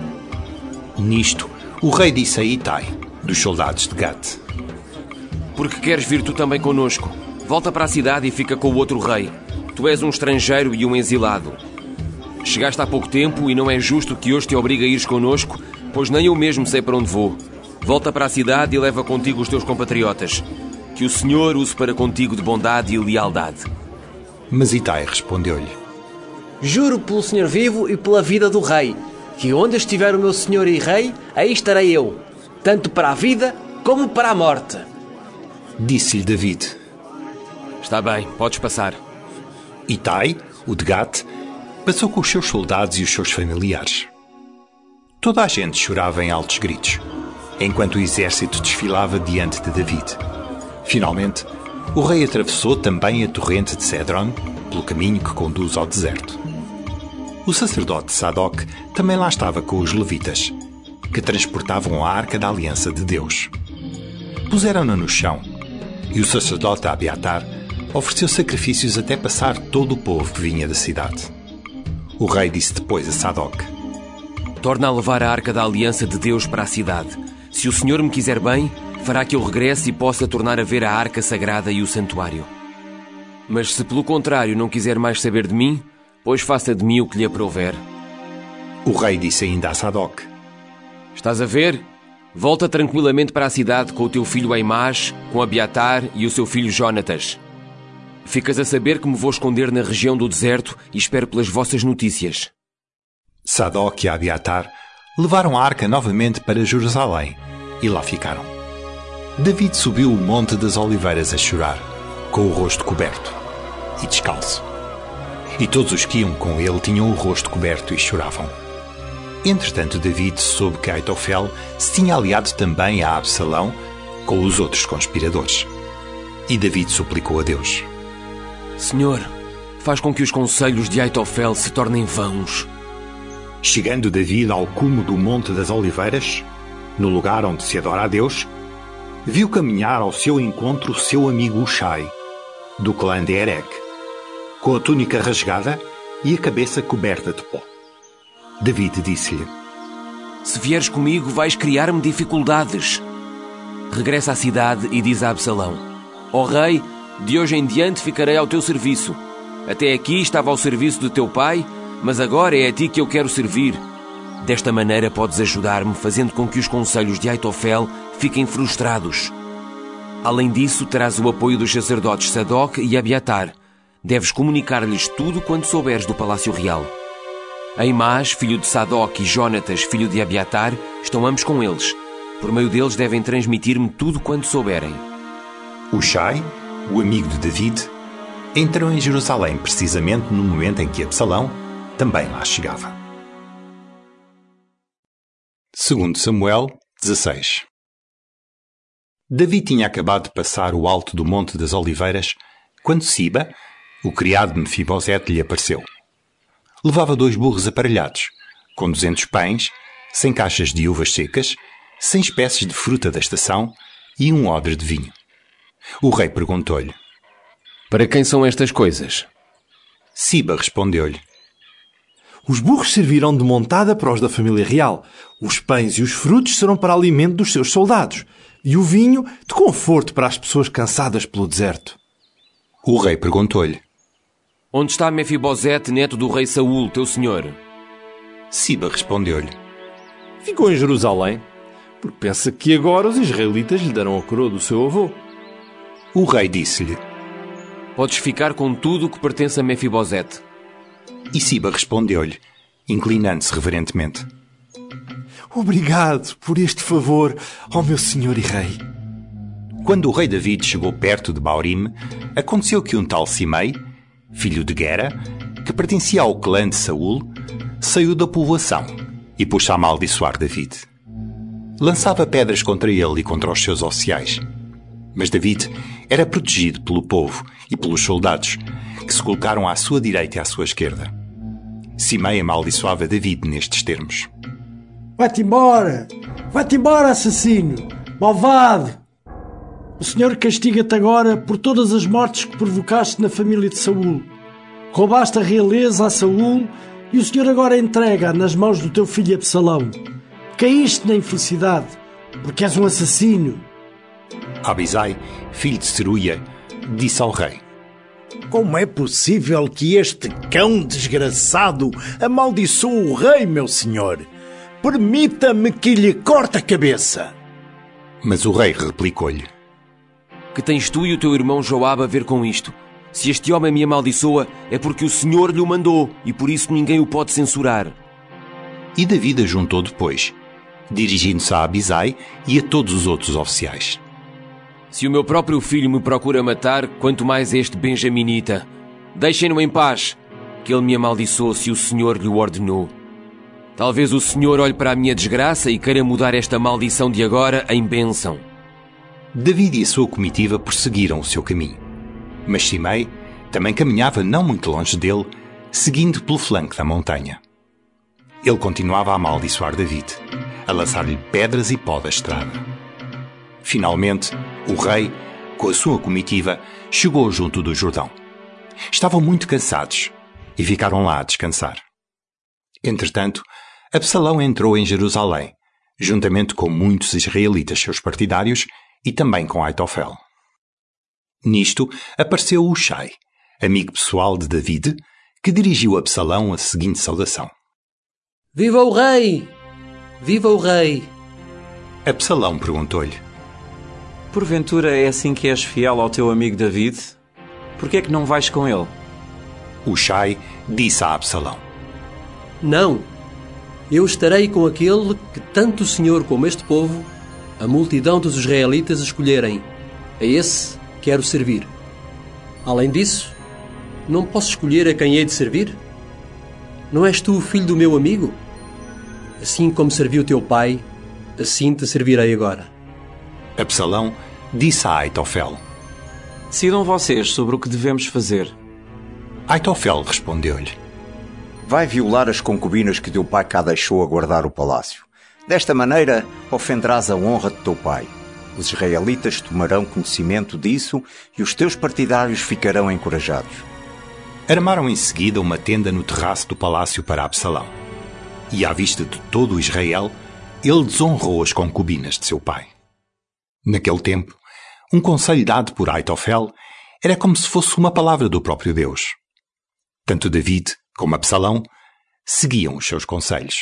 Nisto, o rei disse a Itai, dos soldados de Gate: Porque queres vir tu também conosco? Volta para a cidade e fica com o outro rei. Tu és um estrangeiro e um exilado. Chegaste há pouco tempo e não é justo que hoje te obrigue a ires conosco, pois nem eu mesmo sei para onde vou. Volta para a cidade e leva contigo os teus compatriotas. Que o Senhor use para contigo de bondade e lealdade. Mas Itai respondeu-lhe: Juro pelo Senhor vivo e pela vida do rei, que onde estiver o meu senhor e rei, aí estarei eu, tanto para a vida como para a morte. Disse-lhe David: Está bem, podes passar. Itai, o de Gate, passou com os seus soldados e os seus familiares. Toda a gente chorava em altos gritos, enquanto o exército desfilava diante de David. Finalmente, o rei atravessou também a torrente de Cedron, pelo caminho que conduz ao deserto. O sacerdote Sadoc também lá estava com os levitas, que transportavam a arca da aliança de Deus. Puseram-na no chão, e o sacerdote Abiatar ofereceu sacrifícios até passar todo o povo que vinha da cidade. O rei disse depois a Sadoc: Torna a levar a arca da aliança de Deus para a cidade. Se o Senhor me quiser bem, fará que eu regresse e possa tornar a ver a arca sagrada e o santuário. Mas se pelo contrário não quiser mais saber de mim, pois faça de mim o que lhe aprouver. O rei disse ainda a Sadoc: Estás a ver? Volta tranquilamente para a cidade com o teu filho Aimás, com Abiatar e o seu filho Jonatas. Ficas a saber que me vou esconder na região do deserto e espero pelas vossas notícias. Sadoc e Abiatar levaram a arca novamente para Jerusalém e lá ficaram. David subiu o Monte das Oliveiras a chorar, com o rosto coberto e descalço. E todos os que iam com ele tinham o rosto coberto e choravam. Entretanto, David soube que Aitofel se tinha aliado também a Absalão com os outros conspiradores. E David suplicou a Deus: Senhor, faz com que os conselhos de Aitofel se tornem vãos. Chegando David ao cume do Monte das Oliveiras, no lugar onde se adora a Deus, viu caminhar ao seu encontro o seu amigo Hushai, do clã de Erec, com a túnica rasgada e a cabeça coberta de pó. David disse-lhe: Se vieres comigo, vais criar-me dificuldades. Regressa à cidade e diz a Absalão: Ó rei, de hoje em diante ficarei ao teu serviço. Até aqui estava ao serviço do teu pai, mas agora é a ti que eu quero servir. Desta maneira podes ajudar-me, fazendo com que os conselhos de Aitofel fiquem frustrados. Além disso, terás o apoio dos sacerdotes Sadoc e Abiatar. Deves comunicar-lhes tudo quanto souberes do palácio real. Aimás, filho de Sadoc, e Jonatas, filho de Abiatar, estão ambos com eles. Por meio deles devem transmitir-me tudo quanto souberem. Hushai, o amigo de David, entrou em Jerusalém precisamente no momento em que Absalão também lá chegava. 2 Samuel 16. Davi tinha acabado de passar o alto do Monte das Oliveiras quando Siba, o criado de Mefibosete, lhe apareceu. Levava 2 burros aparelhados, com 200 pães, 100 caixas de uvas secas, 100 espécies de fruta da estação e um odre de vinho. O rei perguntou-lhe: Para quem são estas coisas? Siba respondeu-lhe: Os burros serviram de montada para os da família real. Os pães e os frutos serão para alimento dos seus soldados. E o vinho de conforto para as pessoas cansadas pelo deserto. O rei perguntou-lhe: Onde está Mefibosete, neto do rei Saul, teu senhor? Siba respondeu-lhe: Ficou em Jerusalém, porque pensa que agora os israelitas lhe darão a coroa do seu avô. O rei disse-lhe: Podes ficar com tudo o que pertence a Mefibosete. E Siba respondeu-lhe, inclinando-se reverentemente: Obrigado por este favor, ó meu senhor e rei. Quando o rei David chegou perto de Baurim, aconteceu que um tal Simei, filho de Gera, que pertencia ao clã de Saul, saiu da povoação e pôs-se a amaldiçoar David. Lançava pedras contra ele e contra os seus oficiais. Mas David era protegido pelo povo e pelos soldados, que se colocaram à sua direita e à sua esquerda. Simei amaldiçoava David nestes termos: Vai-te embora! Vai-te embora, assassino! Malvado! O Senhor castiga-te agora por todas as mortes que provocaste na família de Saul. Roubaste a realeza a Saul e o Senhor agora entrega nas mãos do teu filho Absalão. Caíste na infelicidade, porque és um assassino. Abisai, filho de Seruia, disse ao rei: Como é possível que este cão desgraçado amaldiçoe o rei, meu senhor? Permita-me que lhe corte a cabeça. Mas o rei replicou-lhe: Que tens tu e o teu irmão Joabe a ver com isto? Se este homem me amaldiçoa, é porque o Senhor lhe o mandou, e por isso ninguém o pode censurar. E Davi ajuntou depois, dirigindo-se a Abisai e a todos os outros oficiais: Se o meu próprio filho me procura matar, quanto mais este benjaminita. Deixem-no em paz, que ele me amaldiçoou se o Senhor lhe o ordenou. Talvez o Senhor olhe para a minha desgraça e queira mudar esta maldição de agora em bênção. Davi e a sua comitiva prosseguiram o seu caminho. Mas Simei também caminhava não muito longe dele, seguindo pelo flanco da montanha. Ele continuava a amaldiçoar David, a lançar-lhe pedras e pó da estrada. Finalmente, o rei, com a sua comitiva, chegou junto do Jordão. Estavam muito cansados e ficaram lá a descansar. Entretanto, Absalão entrou em Jerusalém, juntamente com muitos israelitas seus partidários e também com Aitofel. Nisto apareceu Hushai, amigo pessoal de David, que dirigiu a Absalão a seguinte saudação: Viva o rei! Viva o rei! Absalão perguntou-lhe: Porventura é assim que és fiel ao teu amigo David? Por que é que não vais com ele? Hushai disse a Absalão: Não, eu estarei com aquele que tanto o Senhor como este povo, a multidão dos israelitas, escolherem. A esse quero servir. Além disso, não posso escolher a quem hei de servir? Não és tu o filho do meu amigo? Assim como serviu teu pai, assim te servirei agora. Absalão disse a Aitofel: Decidam vocês sobre o que devemos fazer. Aitofel respondeu-lhe: Vai violar as concubinas que teu pai cá deixou a guardar o palácio. Desta maneira, ofenderás a honra de teu pai. Os israelitas tomarão conhecimento disso e os teus partidários ficarão encorajados. Armaram em seguida uma tenda no terraço do palácio para Absalão. E à vista de todo o Israel, ele desonrou as concubinas de seu pai. Naquele tempo, um conselho dado por Aitofel era como se fosse uma palavra do próprio Deus. Tanto David como Absalão seguiam os seus conselhos.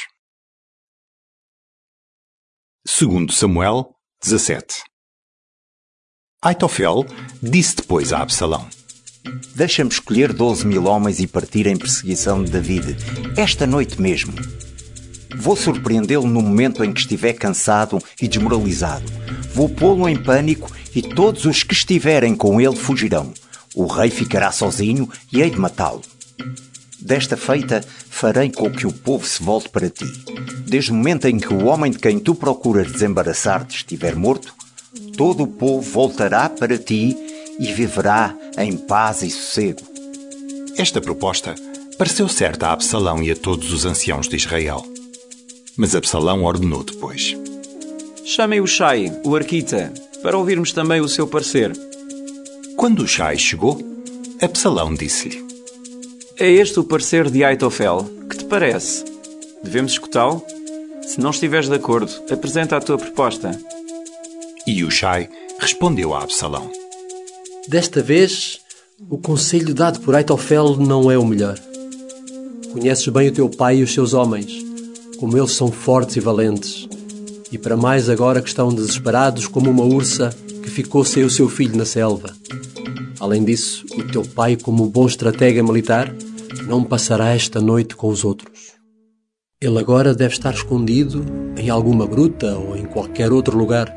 2 Samuel 17. Aitofel disse depois a Absalão: Deixa-me escolher 12.000 homens e partir em perseguição de David, esta noite mesmo. Vou surpreendê-lo no momento em que estiver cansado e desmoralizado. Vou pô-lo em pânico e todos os que estiverem com ele fugirão. O rei ficará sozinho e hei de matá-lo. Desta feita, farei com que o povo se volte para ti. Desde o momento em que o homem de quem tu procuras desembaraçar-te estiver morto, todo o povo voltará para ti e viverá em paz e sossego. Esta proposta pareceu certa a Absalão e a todos os anciãos de Israel. Mas Absalão ordenou depois: Chamem o Shai, o arquita, para ouvirmos também o seu parecer. Quando o Shai chegou, Absalão disse-lhe: É este o parecer de Aitofel. Que te parece? Devemos escutá-lo? Se não estiveres de acordo, apresenta a tua proposta. E o Shai respondeu a Absalão: Desta vez, o conselho dado por Aitofel não é o melhor. Conheces bem o teu pai e os seus homens, como eles são fortes e valentes, e para mais agora que estão desesperados como uma ursa que ficou sem o seu filho na selva. Além disso, o teu pai, como bom estratega militar, não passará esta noite com os outros. Ele agora deve estar escondido em alguma gruta ou em qualquer outro lugar.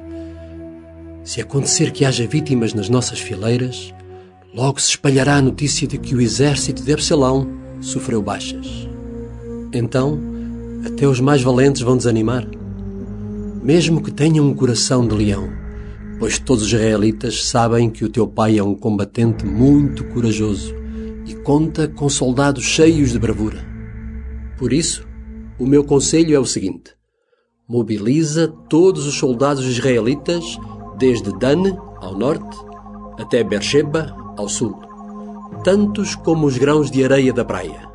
Se acontecer que haja vítimas nas nossas fileiras, logo se espalhará a notícia de que o exército de Absalão sofreu baixas. Então, até os mais valentes vão desanimar, mesmo que tenham um coração de leão, pois todos os israelitas sabem que o teu pai é um combatente muito corajoso e conta com soldados cheios de bravura. Por isso, o meu conselho é o seguinte: mobiliza todos os soldados israelitas desde Dan, ao norte, até Beersheba, ao sul, tantos como os grãos de areia da praia.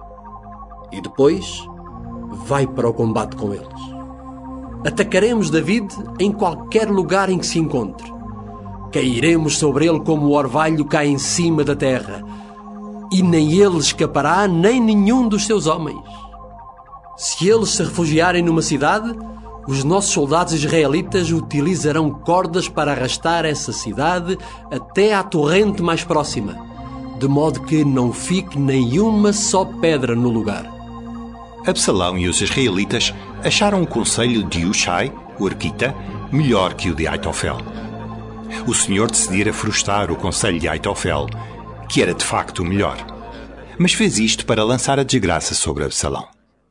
E depois, vai para o combate com eles. Atacaremos David em qualquer lugar em que se encontre. Cairemos sobre ele como o orvalho cai em cima da terra, e nem ele escapará, nem nenhum dos seus homens. Se eles se refugiarem numa cidade, os nossos soldados israelitas utilizarão cordas para arrastar essa cidade até à torrente mais próxima, de modo que não fique nenhuma só pedra no lugar. Absalão e os israelitas acharam o conselho de Hushai, o arquita, melhor que o de Aitofel. O Senhor decidira frustrar o conselho de Aitofel, que era de facto o melhor, mas fez isto para lançar a desgraça sobre Absalão.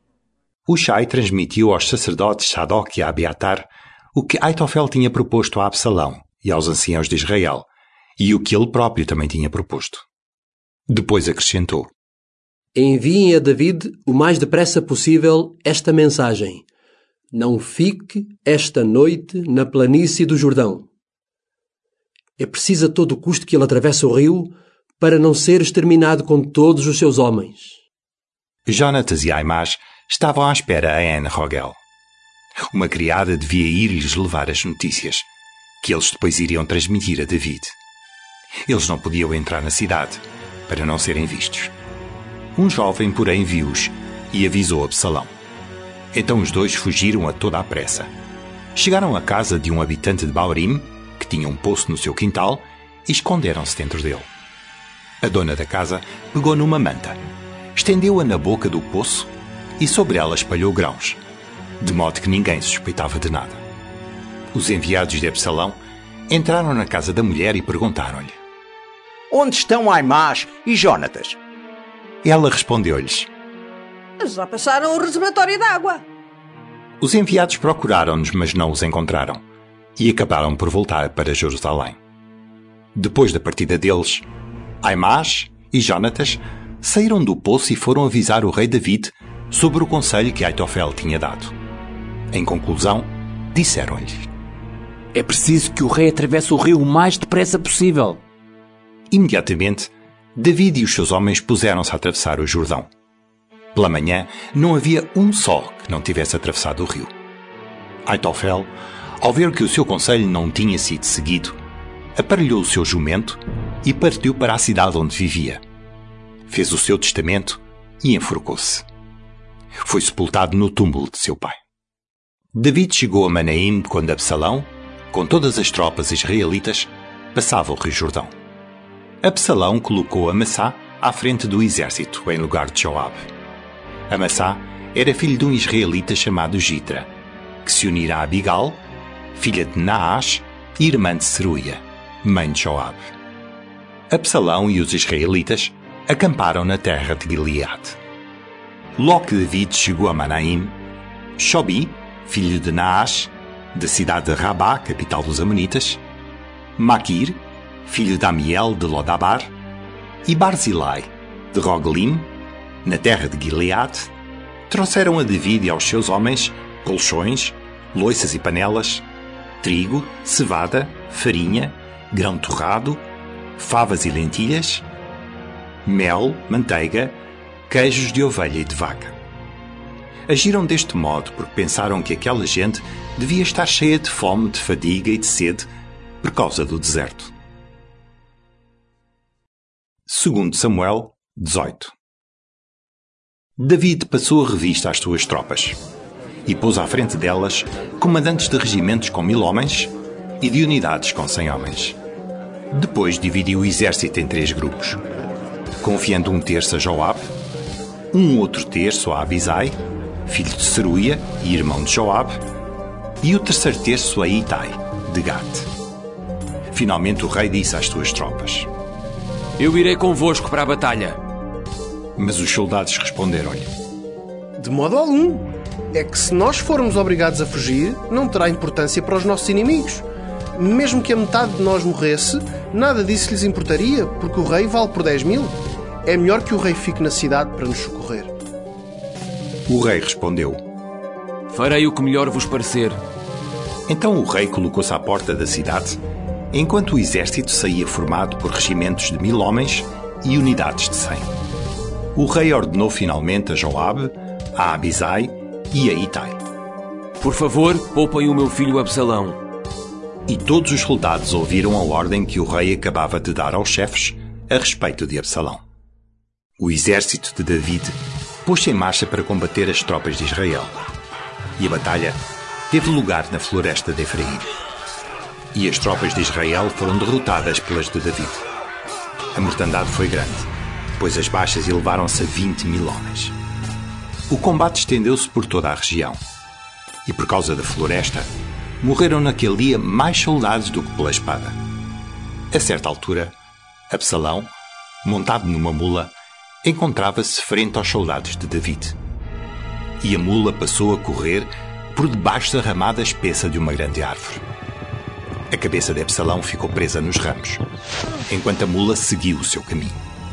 Hushai transmitiu aos sacerdotes Sadoc e Abiatar o que Aitofel tinha proposto a Absalão e aos anciãos de Israel, e o que ele próprio também tinha proposto. Depois acrescentou: Enviem a David o mais depressa possível esta mensagem: não fique esta noite na planície do Jordão. É preciso a todo custo que ele atravesse o rio para não ser exterminado com todos os seus homens. Jonatas e Aimás estavam à espera a En-Rogel. Uma criada devia ir-lhes levar as notícias, que eles depois iriam transmitir a David. Eles não podiam entrar na cidade, para não serem vistos. Um jovem, porém, viu-os e avisou Absalão. Então os dois fugiram a toda a pressa. Chegaram à casa de um habitante de Baurim, que tinha um poço no seu quintal, e esconderam-se dentro dele. A dona da casa pegou numa manta, estendeu-a na boca do poço e sobre ela espalhou grãos, de modo que ninguém suspeitava de nada. Os enviados de Absalão entraram na casa da mulher e perguntaram-lhe: Onde estão Aimás e Jonatas? Ela respondeu-lhes: Já passaram o reservatório de água. Os enviados procuraram-nos, mas não os encontraram, e acabaram por voltar para Jerusalém. Depois da partida deles, Aimás e Jonatas saíram do poço e foram avisar o rei David sobre o conselho que Aitofel tinha dado. Em conclusão, disseram-lhe: É preciso que o rei atravesse o rio o mais depressa possível. Imediatamente, David e os seus homens puseram-se a atravessar o Jordão. Pela manhã, não havia um só que não tivesse atravessado o rio. Aitofel, ao ver que o seu conselho não tinha sido seguido, aparelhou o seu jumento e partiu para a cidade onde vivia. Fez o seu testamento e enforcou-se. Foi sepultado no túmulo de seu pai. David chegou a Manaim quando Absalão, com todas as tropas israelitas, passava o rio Jordão. Absalão colocou Amassá à frente do exército, em lugar de Joabe. Amassá era filho de um israelita chamado Gitra, que se unira a Abigal, filha de Naash e irmã de Seruia, mãe de Joabe. Absalão e os israelitas acamparam na terra de Gileade. Logo que David chegou a Manaim, Shobi, filho de Naash, da cidade de Rabá, capital dos Amonitas, Maquir, filho de Amiel de Lodabar, e Barzilai, de Roglim, na terra de Gileade, trouxeram a David e aos seus homens colchões, loiças e panelas, trigo, cevada, farinha, grão torrado, favas e lentilhas, mel, manteiga, queijos de ovelha e de vaca. Agiram deste modo porque pensaram que aquela gente devia estar cheia de fome, de fadiga e de sede por causa do deserto. 2 Samuel 18. David passou a revista às suas tropas e pôs à frente delas comandantes de regimentos com 1000 homens e de unidades com 100 homens. Depois dividiu o exército em 3 grupos, confiando um terço a Joabe, um outro terço a Abisai, filho de Seruia e irmão de Joabe, e o terceiro terço a Itai, de Gate. Finalmente o rei disse às suas tropas: Eu irei convosco para a batalha. Mas os soldados responderam-lhe: De modo algum. É que se nós formos obrigados a fugir, não terá importância para os nossos inimigos. Mesmo que a metade de nós morresse, nada disso lhes importaria, porque o rei vale por 10.000. É melhor que o rei fique na cidade para nos socorrer. O rei respondeu: Farei o que melhor vos parecer. Então o rei colocou-se à porta da cidade, enquanto o exército saía formado por regimentos de 1000 homens e unidades de 100. O rei ordenou finalmente a Joabe, a Abisai e a Itai: Por favor, poupem o meu filho Absalão. E todos os soldados ouviram a ordem que o rei acabava de dar aos chefes a respeito de Absalão. O exército de David pôs-se em marcha para combater as tropas de Israel. E a batalha teve lugar na floresta de Efraim. E as tropas de Israel foram derrotadas pelas de David. A mortandade foi grande, pois as baixas elevaram-se a 20.000 homens. O combate estendeu-se por toda a região. E por causa da floresta, morreram naquele dia mais soldados do que pela espada. A certa altura, Absalão, montado numa mula, encontrava-se frente aos soldados de David. E a mula passou a correr por debaixo da ramada espessa de uma grande árvore. A cabeça de Absalão ficou presa nos ramos, enquanto a mula seguiu o seu caminho.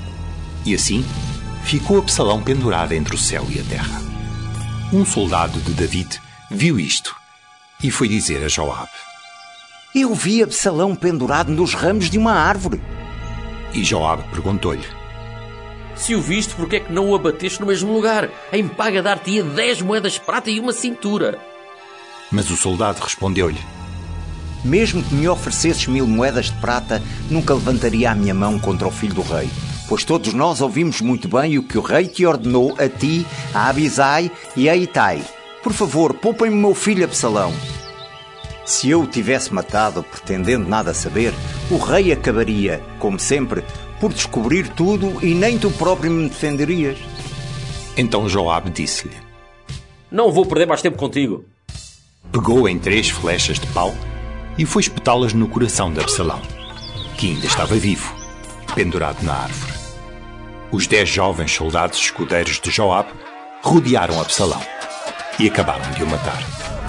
E assim, ficou Absalão pendurado entre o céu e a terra. Um soldado de David viu isto e foi dizer a Joabe: Eu vi Absalão pendurado nos ramos de uma árvore. E Joabe perguntou-lhe: Se o viste, por que é que não o abateste no mesmo lugar? Em paga dar-te-ia 10 moedas de prata e uma cintura. Mas o soldado respondeu-lhe: Mesmo que me oferecesses 1000 moedas de prata, nunca levantaria a minha mão contra o filho do rei. Pois todos nós ouvimos muito bem o que o rei te ordenou a ti, a Abisai e a Itai. Por favor, poupem-me o meu filho Absalão. Se eu o tivesse matado, pretendendo nada saber, o rei acabaria, como sempre, por descobrir tudo e nem tu próprio me defenderias. Então Joabe disse-lhe: Não vou perder mais tempo contigo. Pegou em 3 flechas de pau e foi espetá-las no coração de Absalão, que ainda estava vivo, pendurado na árvore. Os 10 jovens soldados escudeiros de Joabe rodearam Absalão e acabaram de o matar.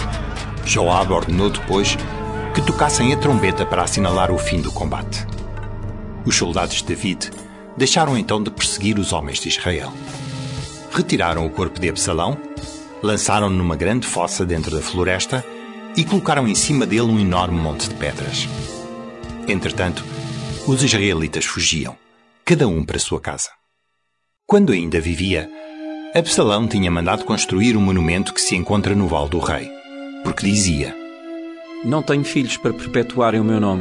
Joabe ordenou depois que tocassem a trombeta para assinalar o fim do combate. Os soldados de David deixaram então de perseguir os homens de Israel. Retiraram o corpo de Absalão, lançaram-no numa grande fossa dentro da floresta e colocaram em cima dele um enorme monte de pedras. Entretanto, os israelitas fugiam, cada um para sua casa. Quando ainda vivia, Absalão tinha mandado construir um monumento que se encontra no Vale do Rei, porque dizia: Não tenho filhos para perpetuarem o meu nome.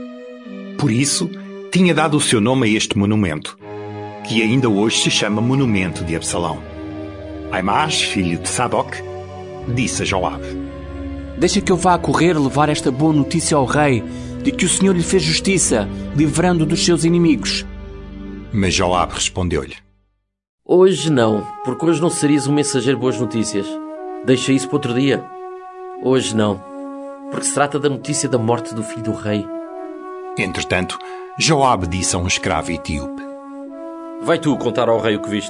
Por isso, tinha dado o seu nome a este monumento, que ainda hoje se chama Monumento de Absalão. Aimaas, filho de Sadoc, disse a Joabe: Deixa que eu vá a correr levar esta boa notícia ao rei, de que o Senhor lhe fez justiça, livrando dos seus inimigos. Mas Joabe respondeu-lhe: Hoje não, porque hoje não serias um mensageiro de boas notícias. Deixa isso para outro dia. Hoje não, porque se trata da notícia da morte do filho do rei. Entretanto, Joabe disse a um escravo etíope: Vai tu contar ao rei o que viste.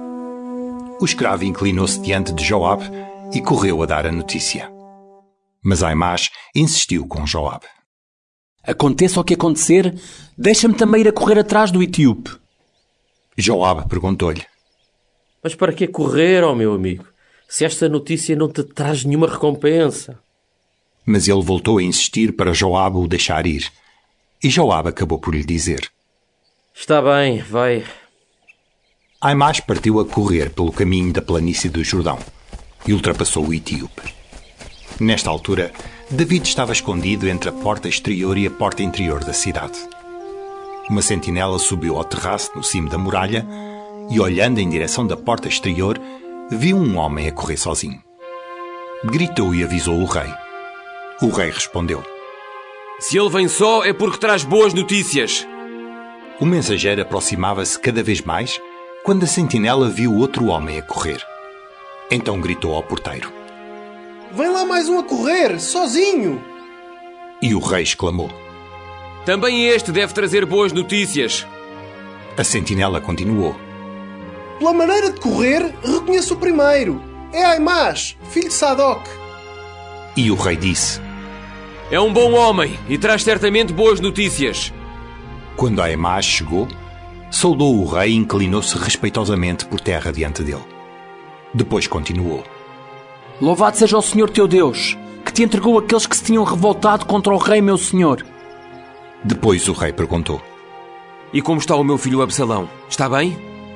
O escravo inclinou-se diante de Joabe e correu a dar a notícia. Mas Aimaas insistiu com Joabe: Aconteça o que acontecer, deixa-me também ir a correr atrás do etíope. Joabe perguntou-lhe: Mas para que correr, ó meu amigo, se esta notícia não te traz nenhuma recompensa? Mas ele voltou a insistir para Joabe o deixar ir. E Joabe acabou por lhe dizer: Está bem, vai. Aimás partiu a correr pelo caminho da planície do Jordão e ultrapassou o etíope. Nesta altura, David estava escondido entre a porta exterior e a porta interior da cidade. Uma sentinela subiu ao terraço no cimo da muralha e, olhando em direção da porta exterior, viu um homem a correr sozinho. Gritou e avisou o rei. O rei respondeu: Se ele vem só é porque traz boas notícias. O mensageiro aproximava-se cada vez mais quando a sentinela viu outro homem a correr. Então gritou ao porteiro: Vem lá mais um a correr, sozinho! E o rei exclamou: Também este deve trazer boas notícias. A sentinela continuou: Pela maneira de correr, reconheço o primeiro. É Aimás, filho de Sadoc. E o rei disse: É um bom homem e traz certamente boas notícias. Quando Aimás chegou, saudou o rei e inclinou-se respeitosamente por terra diante dele. Depois continuou: Louvado seja o Senhor teu Deus, que te entregou aqueles que se tinham revoltado contra o rei meu senhor. Depois o rei perguntou: E como está o meu filho Absalão? Está bem?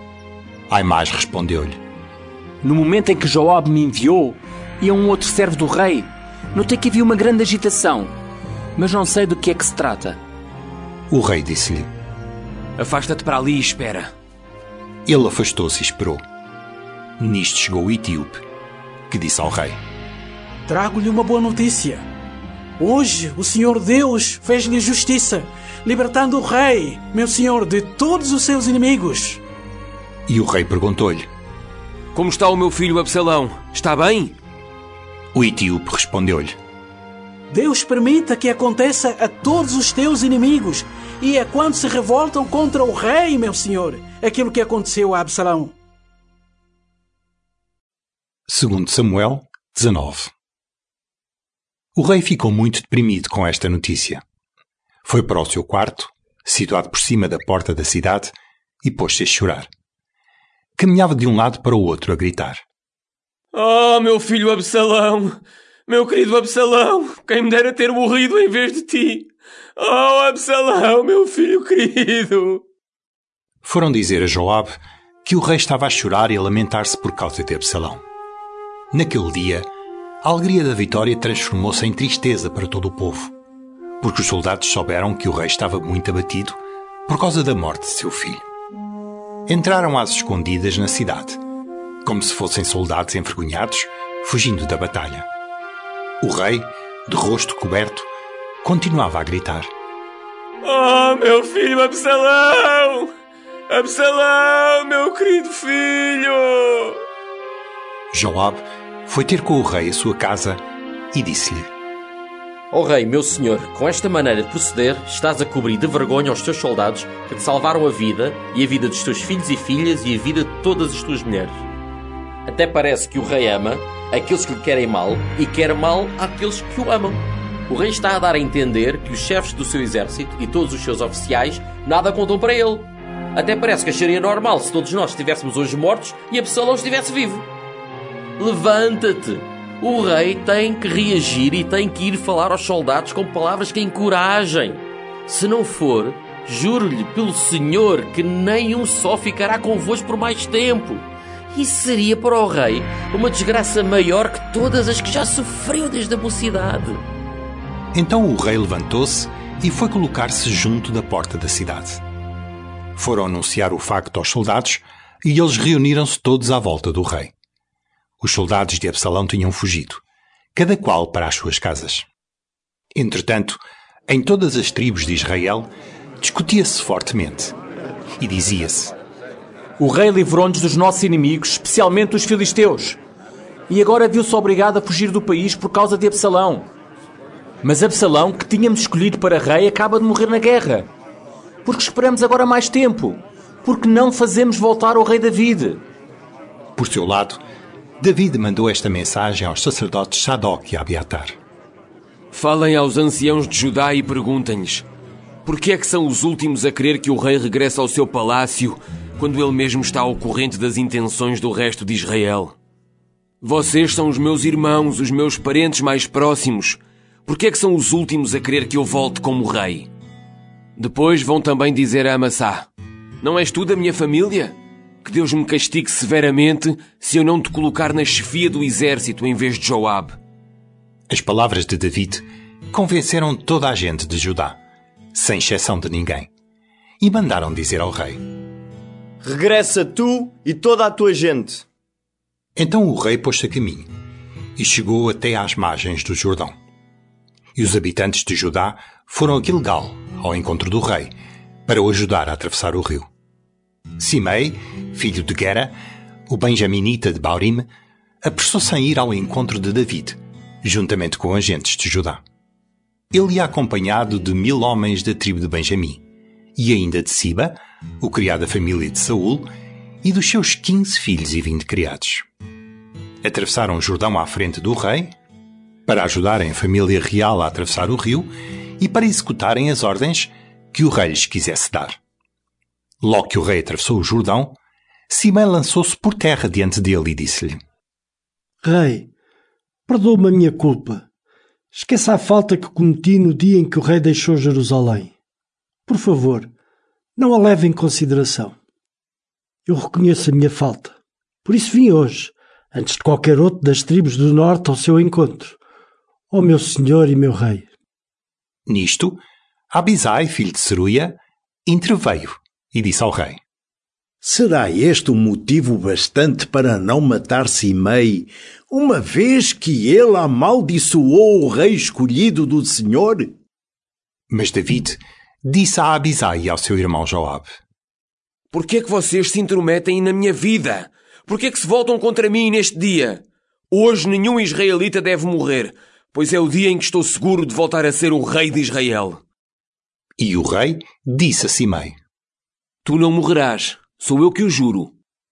Aimás respondeu-lhe: No momento em que Joabe me enviou, ia um outro servo do rei. Notei que havia uma grande agitação, mas não sei do que é que se trata. O rei disse-lhe: Afasta-te para ali e espera. Ele afastou-se e esperou. Nisto chegou o etíope, que disse ao rei: Trago-lhe uma boa notícia. Hoje o Senhor Deus fez-lhe justiça, libertando o rei, meu senhor, de todos os seus inimigos. E o rei perguntou-lhe: Como está o meu filho Absalão? Está bem? O etíope respondeu-lhe: Deus permita que aconteça a todos os teus inimigos e a quando se revoltam contra o rei, meu senhor, aquilo que aconteceu a Absalão. 2 Samuel 19. O rei ficou muito deprimido com esta notícia. Foi para o seu quarto, situado por cima da porta da cidade, e pôs-se a chorar. Caminhava de um lado para o outro a gritar: Oh, meu filho Absalão! Meu querido Absalão! Quem me dera ter morrido em vez de ti! Oh, Absalão, meu filho querido! Foram dizer a Joabe que o rei estava a chorar e a lamentar-se por causa de Absalão. Naquele dia, a alegria da vitória transformou-se em tristeza para todo o povo, porque os soldados souberam que o rei estava muito abatido por causa da morte de seu filho. Entraram às escondidas na cidade, como se fossem soldados envergonhados, fugindo da batalha. O rei, de rosto coberto, continuava a gritar: Oh, meu filho Absalão! Absalão, meu querido filho! Joabe foi ter com o rei à sua casa e disse-lhe: Ó rei, meu senhor, com esta maneira de proceder, estás a cobrir de vergonha os teus soldados que te salvaram a vida e a vida dos teus filhos e filhas e a vida de todas as tuas mulheres. Até parece que o rei ama aqueles que lhe querem mal e quer mal àqueles que o amam. O rei está a dar a entender que os chefes do seu exército e todos os seus oficiais nada contam para ele. Até parece que acharia normal se todos nós estivéssemos hoje mortos e Absalão estivesse vivo. Levanta-te! O rei tem que reagir e tem que ir falar aos soldados com palavras que encorajem. Se não for, juro-lhe pelo Senhor que nem um só ficará convosco por mais tempo. Isso seria para o rei uma desgraça maior que todas as que já sofreu desde a mocidade. Então o rei levantou-se e foi colocar-se junto da porta da cidade. Foram anunciar o facto aos soldados e eles reuniram-se todos à volta do rei. Os soldados de Absalão tinham fugido, cada qual para as suas casas. Entretanto, em todas as tribos de Israel, discutia-se fortemente e dizia-se: O rei livrou-nos dos nossos inimigos, especialmente os filisteus, e agora viu-se obrigado a fugir do país por causa de Absalão. Mas Absalão, que tínhamos escolhido para rei, acaba de morrer na guerra. Porque esperamos agora mais tempo? Porque não fazemos voltar o rei David? Por seu lado, David mandou esta mensagem aos sacerdotes Sadoc e Abiatar: Falem aos anciãos de Judá e perguntem-lhes: por que é que são os últimos a querer que o rei regresse ao seu palácio, quando ele mesmo está ao corrente das intenções do resto de Israel? Vocês são os meus irmãos, os meus parentes mais próximos. Por que é que são os últimos a querer que eu volte como rei? Depois vão também dizer a Amassá: não és tu da minha família? Que Deus me castigue severamente se eu não te colocar na chefia do exército em vez de Joabe. As palavras de David convenceram toda a gente de Judá, sem exceção de ninguém, e mandaram dizer ao rei: regressa tu e toda a tua gente. Então o rei pôs-se a caminho e chegou até às margens do Jordão. E os habitantes de Judá foram a Gilgal, ao encontro do rei, para o ajudar a atravessar o rio. Simei, filho de Gera, o benjaminita de Baurim, apressou-se a ir ao encontro de David, juntamente com agentes de Judá. Ele ia acompanhado de 1000 homens da tribo de Benjamim, e ainda de Siba, o criado da família de Saul, e dos seus 15 filhos e 20 criados. Atravessaram o Jordão à frente do rei, para ajudarem a família real a atravessar o rio e para executarem as ordens que o rei lhes quisesse dar. Logo que o rei atravessou o Jordão, Simei lançou-se por terra diante dele e disse-lhe: Rei, perdoa-me a minha culpa. Esqueça a falta que cometi no dia em que o rei deixou Jerusalém. Por favor, não a leve em consideração. Eu reconheço a minha falta. Por isso vim hoje, antes de qualquer outro das tribos do norte, ao seu encontro. Ó meu senhor e meu rei. Nisto, Abisai, filho de Seruia, interveio e disse ao rei: será este um motivo bastante para não matar Simei, uma vez que ele amaldiçoou o rei escolhido do Senhor? Mas David disse a Abisai e ao seu irmão Joabe: por que é que vocês se intrometem na minha vida? Por que é que se voltam contra mim neste dia? Hoje nenhum israelita deve morrer, pois é o dia em que estou seguro de voltar a ser o rei de Israel. E o rei disse a Simei: tu não morrerás, sou eu que o juro.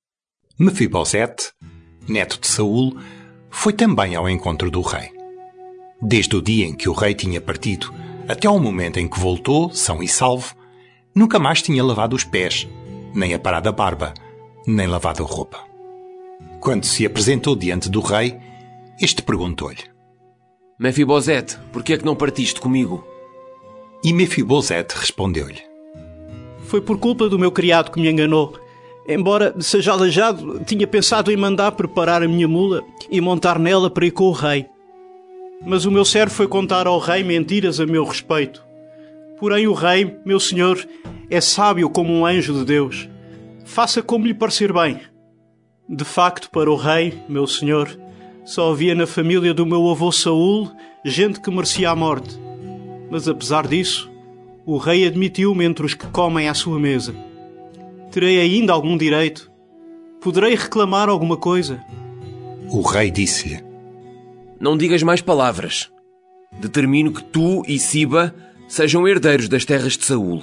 Mefibosete, neto de Saul, foi também ao encontro do rei. Desde o dia em que o rei tinha partido até ao momento em que voltou, são e salvo, nunca mais tinha lavado os pés, nem aparado a barba, nem lavado a roupa. Quando se apresentou diante do rei, este perguntou-lhe: Mefibosete, por que é que não partiste comigo? E Mefibosete respondeu-lhe: foi por culpa do meu criado que me enganou. Embora seja aleijado, tinha pensado em mandar preparar a minha mula e montar nela para ir com o rei. Mas o meu servo foi contar ao rei mentiras a meu respeito. Porém o rei, meu senhor, é sábio como um anjo de Deus. Faça como lhe parecer bem. De facto, para o rei, meu senhor, só havia na família do meu avô Saul gente que merecia a morte. Mas apesar disso, o rei admitiu-me entre os que comem à sua mesa. Terei ainda algum direito? Poderei reclamar alguma coisa? O rei disse-lhe: não digas mais palavras. Determino que tu e Siba sejam herdeiros das terras de Saul.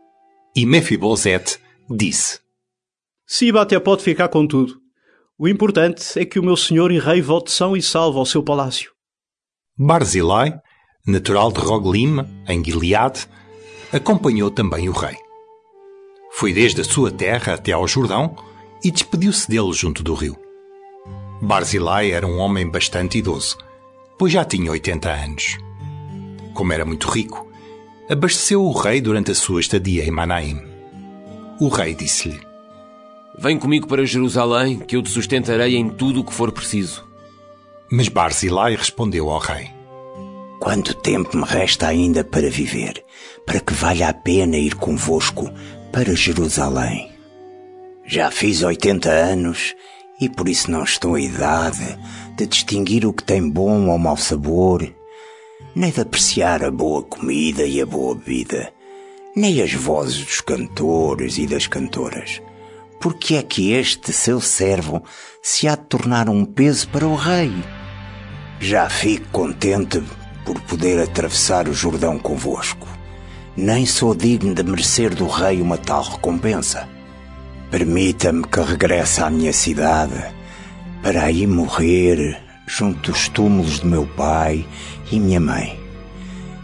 E Mefibosete disse: Siba até pode ficar com tudo. O importante é que o meu senhor e rei volte são e salvo ao seu palácio. Barzilai, natural de Roglim, em Gileade, acompanhou também o rei. Foi desde a sua terra até ao Jordão e despediu-se dele junto do rio. Barzilai era um homem bastante idoso, pois já tinha 80 anos. Como era muito rico, abasteceu o rei durante a sua estadia em Manaim. O rei disse-lhe: vem comigo para Jerusalém, que eu te sustentarei em tudo o que for preciso. Mas Barzilai respondeu ao rei: quanto tempo me resta ainda para viver, para que valha a pena ir convosco para Jerusalém? Já fiz 80 anos e por isso não estou em idade de distinguir o que tem bom ou mau sabor, nem de apreciar a boa comida e a boa bebida, nem as vozes dos cantores e das cantoras. Porque é que este seu servo se há de tornar um peso para o rei? Já fico contente por poder atravessar o Jordão convosco. Nem sou digno de merecer do rei uma tal recompensa. Permita-me que regresse à minha cidade, para aí morrer junto dos túmulos de meu pai e minha mãe,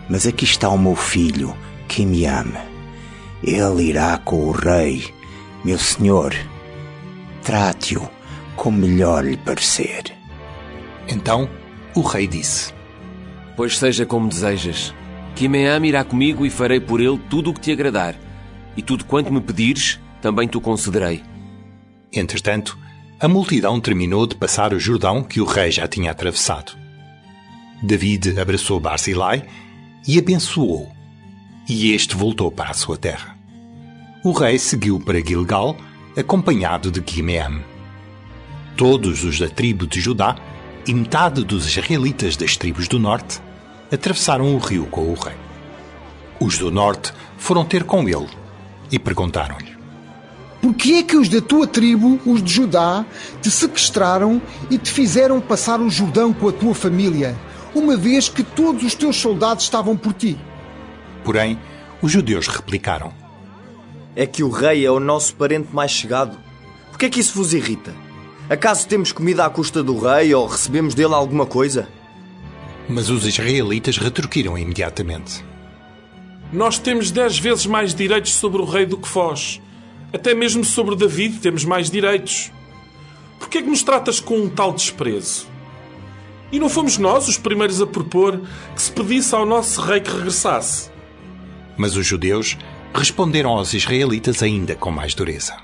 Mas aqui está o meu filho, que me ama. Ele irá com o rei, meu senhor. Trate-o como melhor lhe parecer. Então o rei disse: Pois seja como desejas. Quimeam irá comigo e farei por ele tudo o que te agradar. E tudo quanto me pedires, também te concederei. Entretanto, a multidão terminou de passar o Jordão que o rei já tinha atravessado. David abraçou Barzilai e abençoou, e este voltou para a sua terra. O rei seguiu para Gilgal, acompanhado de Quimeam. Todos os da tribo de Judá e metade dos israelitas das tribos do norte atravessaram o rio com o rei. Os do norte foram ter com ele e perguntaram-lhe: Por que é que os da tua tribo, os de Judá, te sequestraram e te fizeram passar o Jordão com a tua família, uma vez que todos os teus soldados estavam por ti? Porém, os judeus replicaram: É que o rei é o nosso parente mais chegado. Por que é que isso vos irrita? Acaso temos comida à custa do rei ou recebemos dele alguma coisa? Mas os israelitas retorquiram imediatamente: Nós temos 10 vezes mais direitos sobre o rei do que vós. Até mesmo sobre David temos mais direitos. Por que é que nos tratas com um tal desprezo? E não fomos nós os primeiros a propor que se pedisse ao nosso rei que regressasse? Mas os judeus responderam aos israelitas ainda com mais dureza.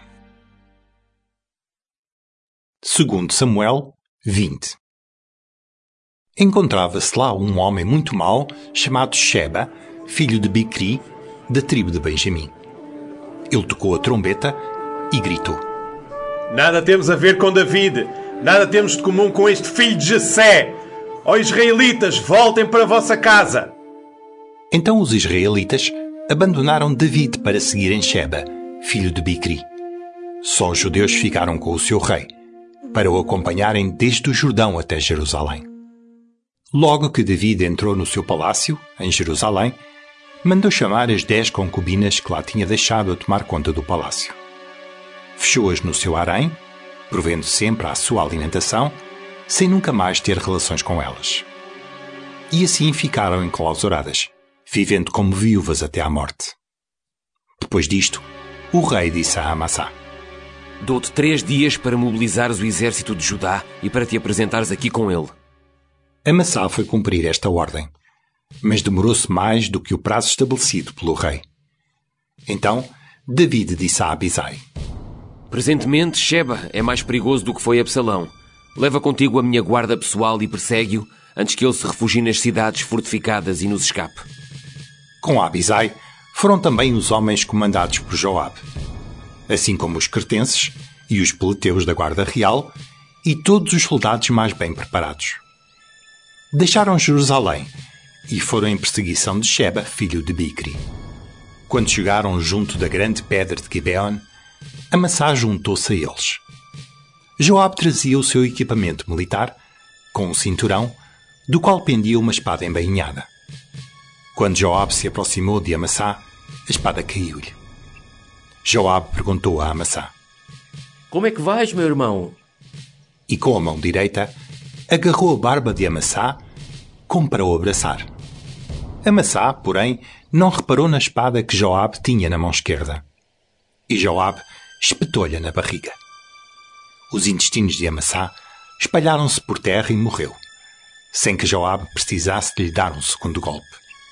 2 Samuel 20. Encontrava-se lá um homem muito mau, chamado Sheba, filho de Bicri, da tribo de Benjamim. Ele tocou a trombeta e gritou: Nada temos a ver com David, nada temos de comum com este filho de Jessé. Ó israelitas, voltem para a vossa casa. Então os israelitas abandonaram David para seguirem Sheba, filho de Bicri. Só os judeus ficaram com o seu rei, para o acompanharem desde o Jordão até Jerusalém. Logo que David entrou no seu palácio, em Jerusalém, mandou chamar as 10 concubinas que lá tinha deixado a tomar conta do palácio. Fechou-as no seu harém, provendo sempre à sua alimentação, sem nunca mais ter relações com elas. E assim ficaram enclausuradas, vivendo como viúvas até à morte. Depois disto, o rei disse a Amassá: Dou-te 3 dias para mobilizares o exército de Judá e para te apresentares aqui com ele. Amassá foi cumprir esta ordem, mas demorou-se mais do que o prazo estabelecido pelo rei. Então, David disse a Abisai: Presentemente, Sheba é mais perigoso do que foi Absalão. Leva contigo a minha guarda pessoal e persegue-o antes que ele se refugie nas cidades fortificadas e nos escape. Com Abisai foram também os homens comandados por Joabe, assim como os cretenses e os peleteus da guarda real e todos os soldados mais bem preparados. Deixaram Jerusalém e foram em perseguição de Sheba, filho de Bicri. Quando chegaram junto da grande pedra de Gibeon, Amassá juntou-se a eles. Joabe trazia o seu equipamento militar, com um cinturão, do qual pendia uma espada embainhada. Quando Joabe se aproximou de Amassá, a espada caiu-lhe. Joabe perguntou a Amassá: Como é que vais, meu irmão? E com a mão direita, agarrou a barba de Amassá, como para o abraçar. Amassá, porém, não reparou na espada que Joabe tinha na mão esquerda. E Joabe espetou-lhe na barriga. Os intestinos de Amassá espalharam-se por terra e morreu, sem que Joabe precisasse de lhe dar um segundo golpe.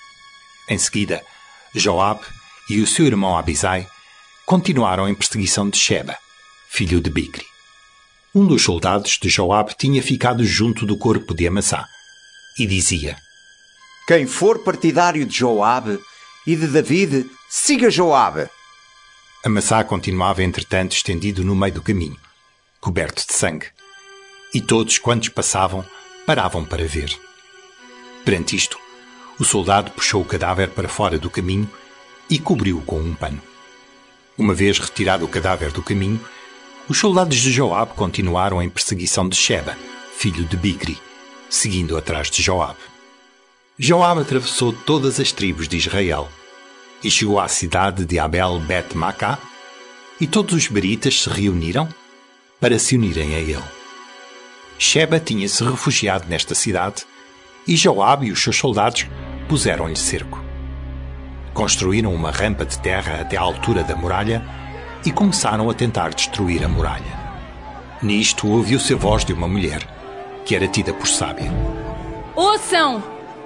Em seguida, Joabe e o seu irmão Abisai continuaram em perseguição de Sheba, filho de Bicri. Um dos soldados de Joabe tinha ficado junto do corpo de Amassá e dizia: Quem for partidário de Joabe e de David, siga Joabe. Amassá continuava, entretanto, estendido no meio do caminho, coberto de sangue, e todos quantos passavam paravam para ver. Perante isto, o soldado puxou o cadáver para fora do caminho e cobriu-o com um pano. Uma vez retirado o cadáver do caminho, os soldados de Joabe continuaram em perseguição de Sheba, filho de Bicri, seguindo atrás de Joabe. Joabe atravessou todas as tribos de Israel e chegou à cidade de Abel-Bet-Macá, e todos os beritas se reuniram para se unirem a ele. Sheba tinha-se refugiado nesta cidade, e Joabe e os seus soldados puseram-lhe cerco. Construíram uma rampa de terra até à altura da muralha e começaram a tentar destruir a muralha. Nisto ouviu-se a voz de uma mulher, que era tida por sábia. Ouçam!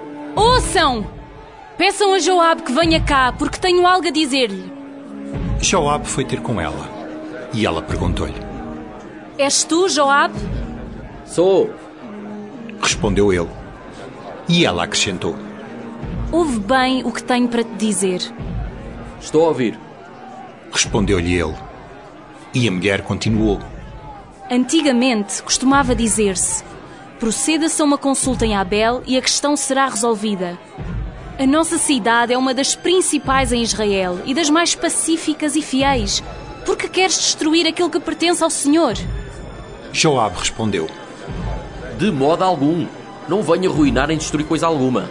Ouçam! Peçam a Joabe que venha cá, porque tenho algo a dizer-lhe. Joabe foi ter com ela, e ela perguntou-lhe. És tu, Joabe? Sou. Respondeu ele. E ela acrescentou. Ouve bem o que tenho para te dizer. Estou a ouvir. Respondeu-lhe ele. E a mulher continuou. Antigamente costumava dizer-se: proceda-se a uma consulta em Abel e a questão será resolvida. A nossa cidade é uma das principais em Israel e das mais pacíficas e fiéis. Por que queres destruir aquilo que pertence ao Senhor? Joabe respondeu. De modo algum. Não venho arruinar nem destruir coisa alguma.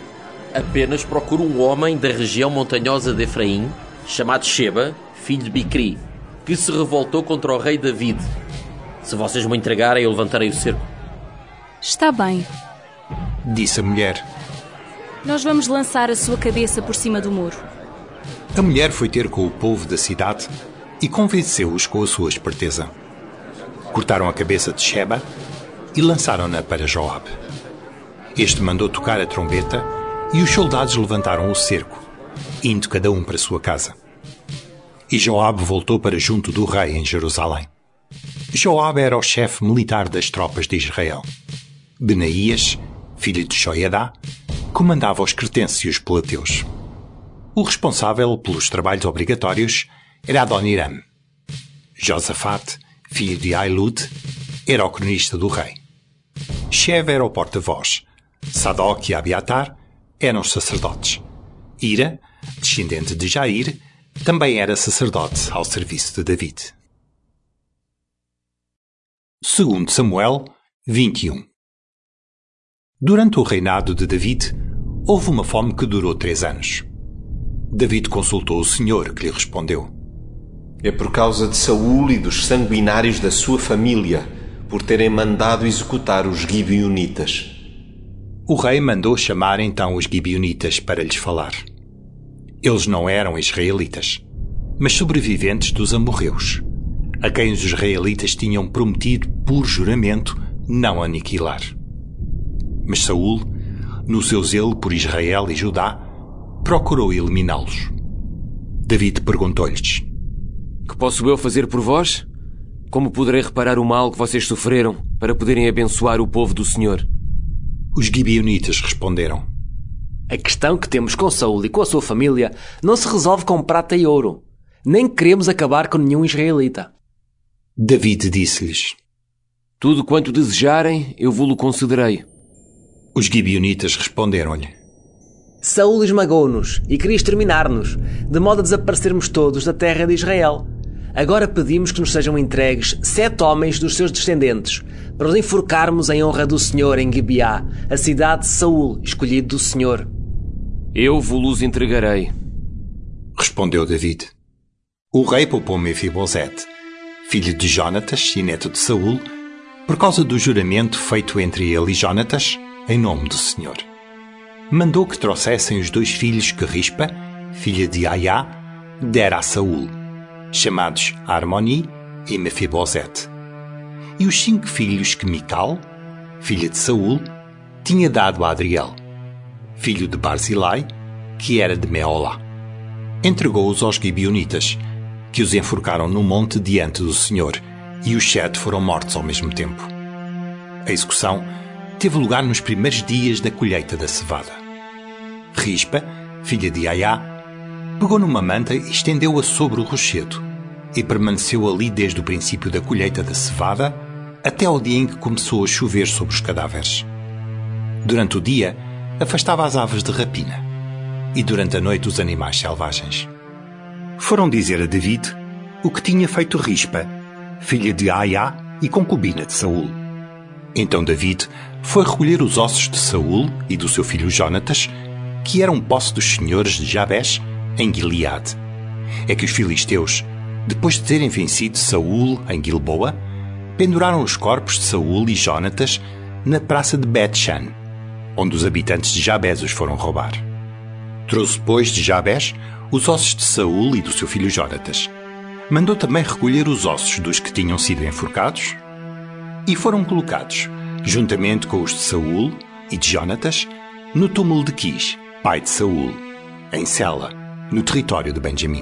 Apenas procuro um homem da região montanhosa de Efraim, chamado Sheba, filho de Bicri, que se revoltou contra o rei David. Se vocês me entregarem, eu levantarei o cerco. Está bem, disse a mulher. Nós vamos lançar a sua cabeça por cima do muro. A mulher foi ter com o povo da cidade e convenceu-os com a sua esperteza. Cortaram a cabeça de Sheba e lançaram-na para Joabe. Este mandou tocar a trombeta e os soldados levantaram o cerco, indo cada um para sua casa. E Joabe voltou para junto do rei em Jerusalém. Joabe era o chefe militar das tropas de Israel. Benaías, filho de Joiadá, comandava os cretenses e os pelateus. O responsável pelos trabalhos obrigatórios era Adoniram. Josafate, filho de Ailud, era o cronista do rei. Sheva era o porta-voz. Sadoc e Abiatar eram os sacerdotes. Ira, descendente de Jair, também era sacerdote ao serviço de David. 2 Samuel 21. Durante o reinado de David, houve uma fome que durou 3 anos. David consultou o Senhor, que lhe respondeu. É por causa de Saul e dos sanguinários da sua família, por terem mandado executar os Gibeonitas. O rei mandou chamar então os Gibeonitas para lhes falar. Eles não eram israelitas, mas sobreviventes dos amorreus, a quem os israelitas tinham prometido por juramento não aniquilar. Mas Saul, no seu zelo por Israel e Judá, procurou eliminá-los. David perguntou-lhes: Que posso eu fazer por vós? Como poderei reparar o mal que vocês sofreram para poderem abençoar o povo do Senhor? Os Gibeonitas responderam: A questão que temos com Saul e com a sua família não se resolve com prata e ouro. Nem queremos acabar com nenhum israelita. David disse-lhes: Tudo quanto desejarem, eu vou-lo concederei. Os Gibeonitas responderam-lhe: Saul esmagou-nos e queria exterminar-nos, de modo a desaparecermos todos da terra de Israel. Agora pedimos que nos sejam entregues 7 homens dos seus descendentes, para os enforcarmos em honra do Senhor em Gibeá, a cidade de Saul, escolhido do Senhor. Eu vos entregarei. Respondeu David. O rei poupou Mefibosete, filho de Jonatas e neto de Saul, por causa do juramento feito entre ele e Jonatas, em nome do Senhor. Mandou que trouxessem os 2 filhos que Rispa, filha de Aiá, dera a Saul, chamados Armoni e Mefibosete, e os 5 filhos que Mical, filha de Saul, tinha dado a Adriel, filho de Barzilai, que era de Meolá. Entregou-os aos Gibeonitas, que os enforcaram no monte diante do Senhor, e os 7 foram mortos ao mesmo tempo. A execução teve lugar nos primeiros dias da colheita da cevada. Rispa, filha de Aiá, pegou numa manta e estendeu-a sobre o rochedo, e permaneceu ali desde o princípio da colheita da cevada até ao dia em que começou a chover sobre os cadáveres. Durante o dia, afastava as aves de rapina, e durante a noite os animais selvagens. Foram dizer a David o que tinha feito Rispa, filha de Aiá e concubina de Saul. Então David foi recolher os ossos de Saul e do seu filho Jonatas, que eram posse dos senhores de Jabés, em Gileade. É que os filisteus, depois de terem vencido Saul em Gilboa, penduraram os corpos de Saul e Jonatas na praça de Bet-Shan, onde os habitantes de Jabés os foram roubar. Trouxe, pois, de Jabés os ossos de Saul e do seu filho Jónatas. Mandou também recolher os ossos dos que tinham sido enforcados e foram colocados, juntamente com os de Saul e de Jónatas, no túmulo de Quis, pai de Saul, em Sela, no território de Benjamim.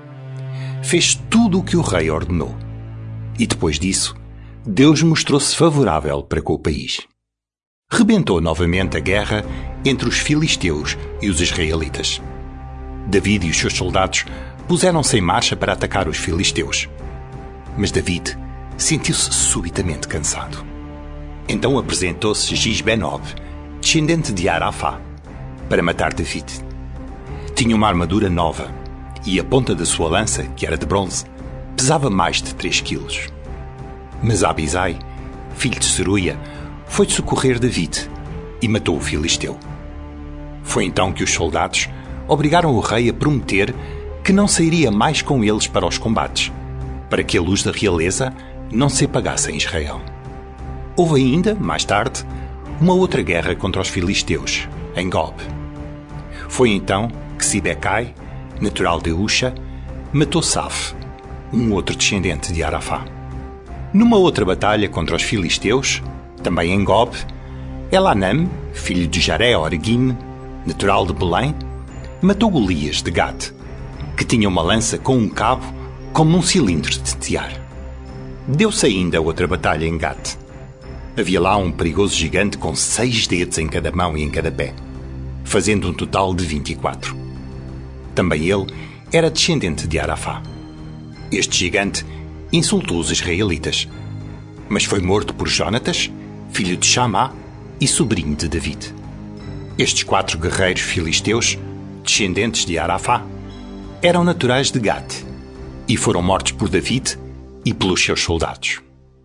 Fez tudo o que o rei ordenou. E depois disso, Deus mostrou-se favorável para com o país. Rebentou novamente a guerra entre os filisteus e os israelitas. David e os seus soldados puseram-se em marcha para atacar os filisteus. Mas David sentiu-se subitamente cansado. Então apresentou-se Gisbenob, descendente de Arafá, para matar David. Tinha uma armadura nova e a ponta da sua lança, que era de bronze, pesava mais de 3 quilos. Mas Abisai, filho de Seruia, foi socorrer David e matou o filisteu. Foi então que os soldados obrigaram o rei a prometer que não sairia mais com eles para os combates, para que a luz da realeza não se apagasse em Israel. Houve ainda, mais tarde, uma outra guerra contra os filisteus, em Gob. Foi então que Sibecai, natural de Usha, matou Saf, um outro descendente de Arafá. Numa outra batalha contra os filisteus, também em Gob, Elanam, filho de Jaré-Oregim, natural de Belém, matou Golias de Gat, que tinha uma lança com um cabo como um cilindro de tear. Deu-se ainda outra batalha em Gat. Havia lá um perigoso gigante com 6 dedos em cada mão e em cada pé, fazendo um total de 24. Também ele era descendente de Arafá. Este gigante insultou os israelitas, mas foi morto por Jónatas, filho de Chamá e sobrinho de David. Estes 4 guerreiros filisteus, descendentes de Arafá, eram naturais de Gat e foram mortos por David e pelos seus soldados.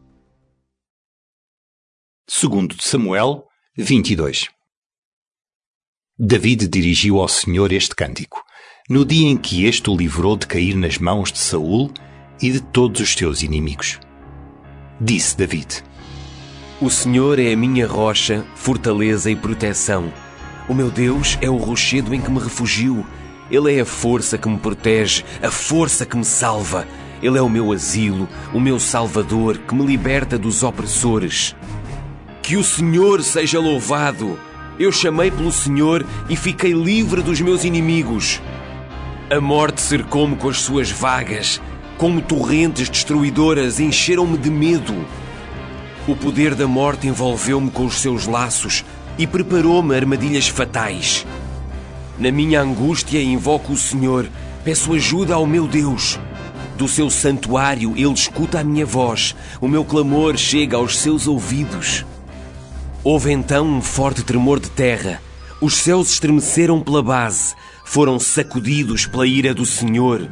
2 Samuel 22. David dirigiu ao Senhor este cântico, no dia em que este o livrou de cair nas mãos de Saul e de todos os seus inimigos. Disse David: O Senhor é a minha rocha, fortaleza e proteção. O meu Deus é o rochedo em que me refugio. Ele é a força que me protege, a força que me salva. Ele é o meu asilo, o meu salvador, que me liberta dos opressores. Que o Senhor seja louvado! Eu chamei pelo Senhor e fiquei livre dos meus inimigos. A morte cercou-me com as suas vagas, como torrentes destruidoras encheram-me de medo. O poder da morte envolveu-me com os seus laços e preparou-me armadilhas fatais. Na minha angústia invoco o Senhor, peço ajuda ao meu Deus. Do seu santuário ele escuta a minha voz, o meu clamor chega aos seus ouvidos. Houve então um forte tremor de terra, os céus estremeceram pela base, foram sacudidos pela ira do Senhor.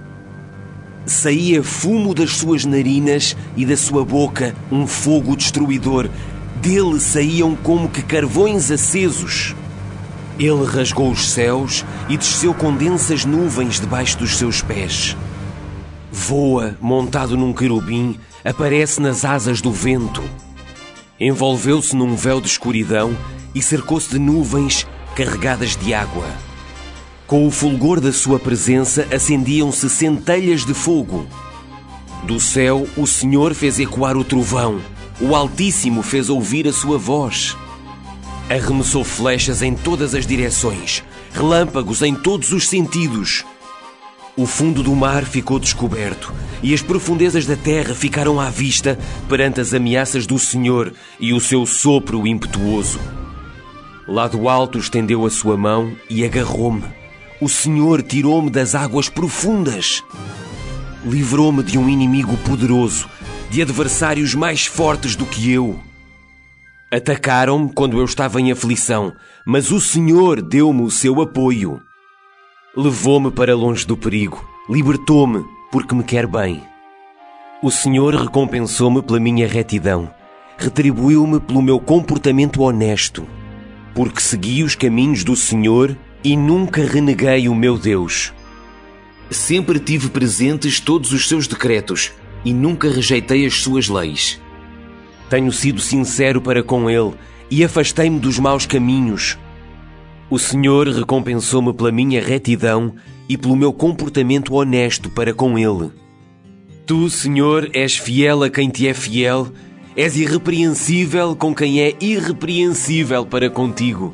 Saía fumo das suas narinas e da sua boca um fogo destruidor. Dele saíam como que carvões acesos. Ele rasgou os céus e desceu com densas nuvens debaixo dos seus pés. Voa, montado num querubim, aparece nas asas do vento. Envolveu-se num véu de escuridão e cercou-se de nuvens carregadas de água. Com o fulgor da sua presença acendiam-se centelhas de fogo. Do céu o Senhor fez ecoar o trovão, o Altíssimo fez ouvir a sua voz. Arremessou flechas em todas as direções, relâmpagos em todos os sentidos. O fundo do mar ficou descoberto e as profundezas da terra ficaram à vista perante as ameaças do Senhor e o seu sopro impetuoso. Lá do alto estendeu a sua mão e agarrou-me. O Senhor tirou-me das águas profundas. Livrou-me de um inimigo poderoso, de adversários mais fortes do que eu. Atacaram-me quando eu estava em aflição, mas o Senhor deu-me o seu apoio. Levou-me para longe do perigo, libertou-me porque me quer bem. O Senhor recompensou-me pela minha retidão, retribuiu-me pelo meu comportamento honesto, porque segui os caminhos do Senhor e nunca reneguei o meu Deus. Sempre tive presentes todos os seus decretos e nunca rejeitei as suas leis. Tenho sido sincero para com ele e afastei-me dos maus caminhos. O Senhor recompensou-me pela minha retidão e pelo meu comportamento honesto para com Ele. Tu, Senhor, és fiel a quem te é fiel, és irrepreensível com quem é irrepreensível para contigo.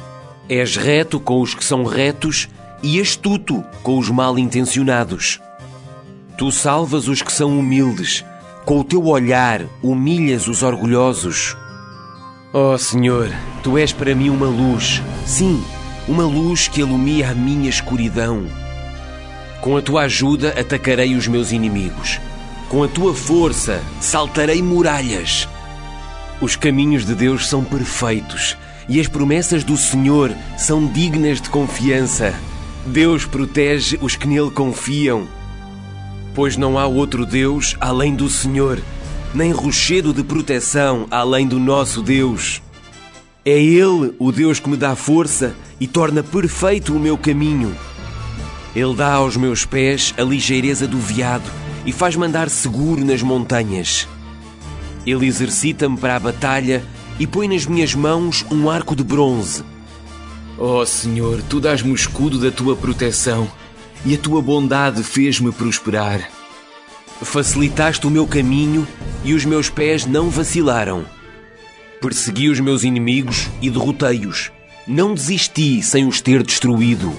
És reto com os que são retos e astuto com os mal-intencionados. Tu salvas os que são humildes, com o teu olhar humilhas os orgulhosos. Ó Senhor, Tu és para mim uma luz, sim, uma luz que alumia a minha escuridão. Com a Tua ajuda atacarei os meus inimigos. Com a Tua força saltarei muralhas. Os caminhos de Deus são perfeitos e as promessas do Senhor são dignas de confiança. Deus protege os que nele confiam. Pois não há outro Deus além do Senhor, nem rochedo de proteção além do nosso Deus. É Ele o Deus que me dá força e torna perfeito o meu caminho. Ele dá aos meus pés a ligeireza do veado e faz-me andar seguro nas montanhas. Ele exercita-me para a batalha e põe nas minhas mãos um arco de bronze. Ó Senhor, Tu dás-me o escudo da Tua proteção e a Tua bondade fez-me prosperar. Facilitaste o meu caminho e os meus pés não vacilaram. Persegui os meus inimigos e derrotei-os. Não desisti sem os ter destruído.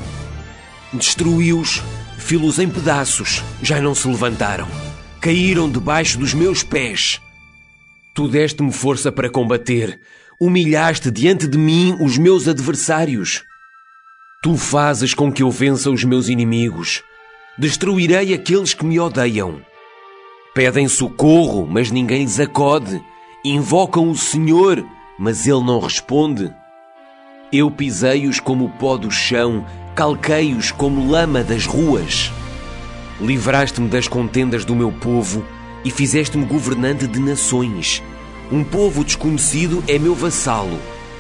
Destruí-os, fi-los em pedaços, já não se levantaram. Caíram debaixo dos meus pés. Tu deste-me força para combater. Humilhaste diante de mim os meus adversários. Tu fazes com que eu vença os meus inimigos. Destruirei aqueles que me odeiam. Pedem socorro, mas ninguém lhes acode. Invocam o Senhor, mas Ele não responde. Eu pisei-os como o pó do chão, calquei-os como lama das ruas. Livraste-me das contendas do meu povo e fizeste-me governante de nações. Um povo desconhecido é meu vassalo.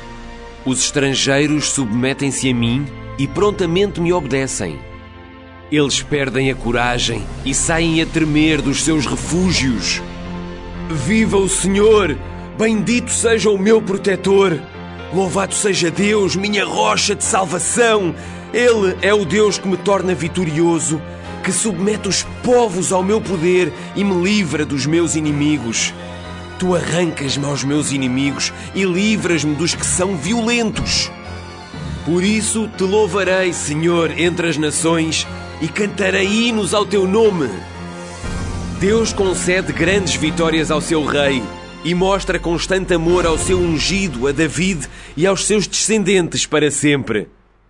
Os estrangeiros submetem-se a mim e prontamente me obedecem. Eles perdem a coragem e saem a tremer dos seus refúgios. Viva o Senhor! Bendito seja o meu protetor! Louvado seja Deus, minha rocha de salvação! Ele é o Deus que me torna vitorioso, que submete os povos ao meu poder e me livra dos meus inimigos. Tu arrancas-me aos meus inimigos e livras-me dos que são violentos. Por isso te louvarei, Senhor, entre as nações e cantarei hinos ao teu nome. Deus concede grandes vitórias ao seu rei e mostra constante amor ao seu ungido, a David, e aos seus descendentes para sempre.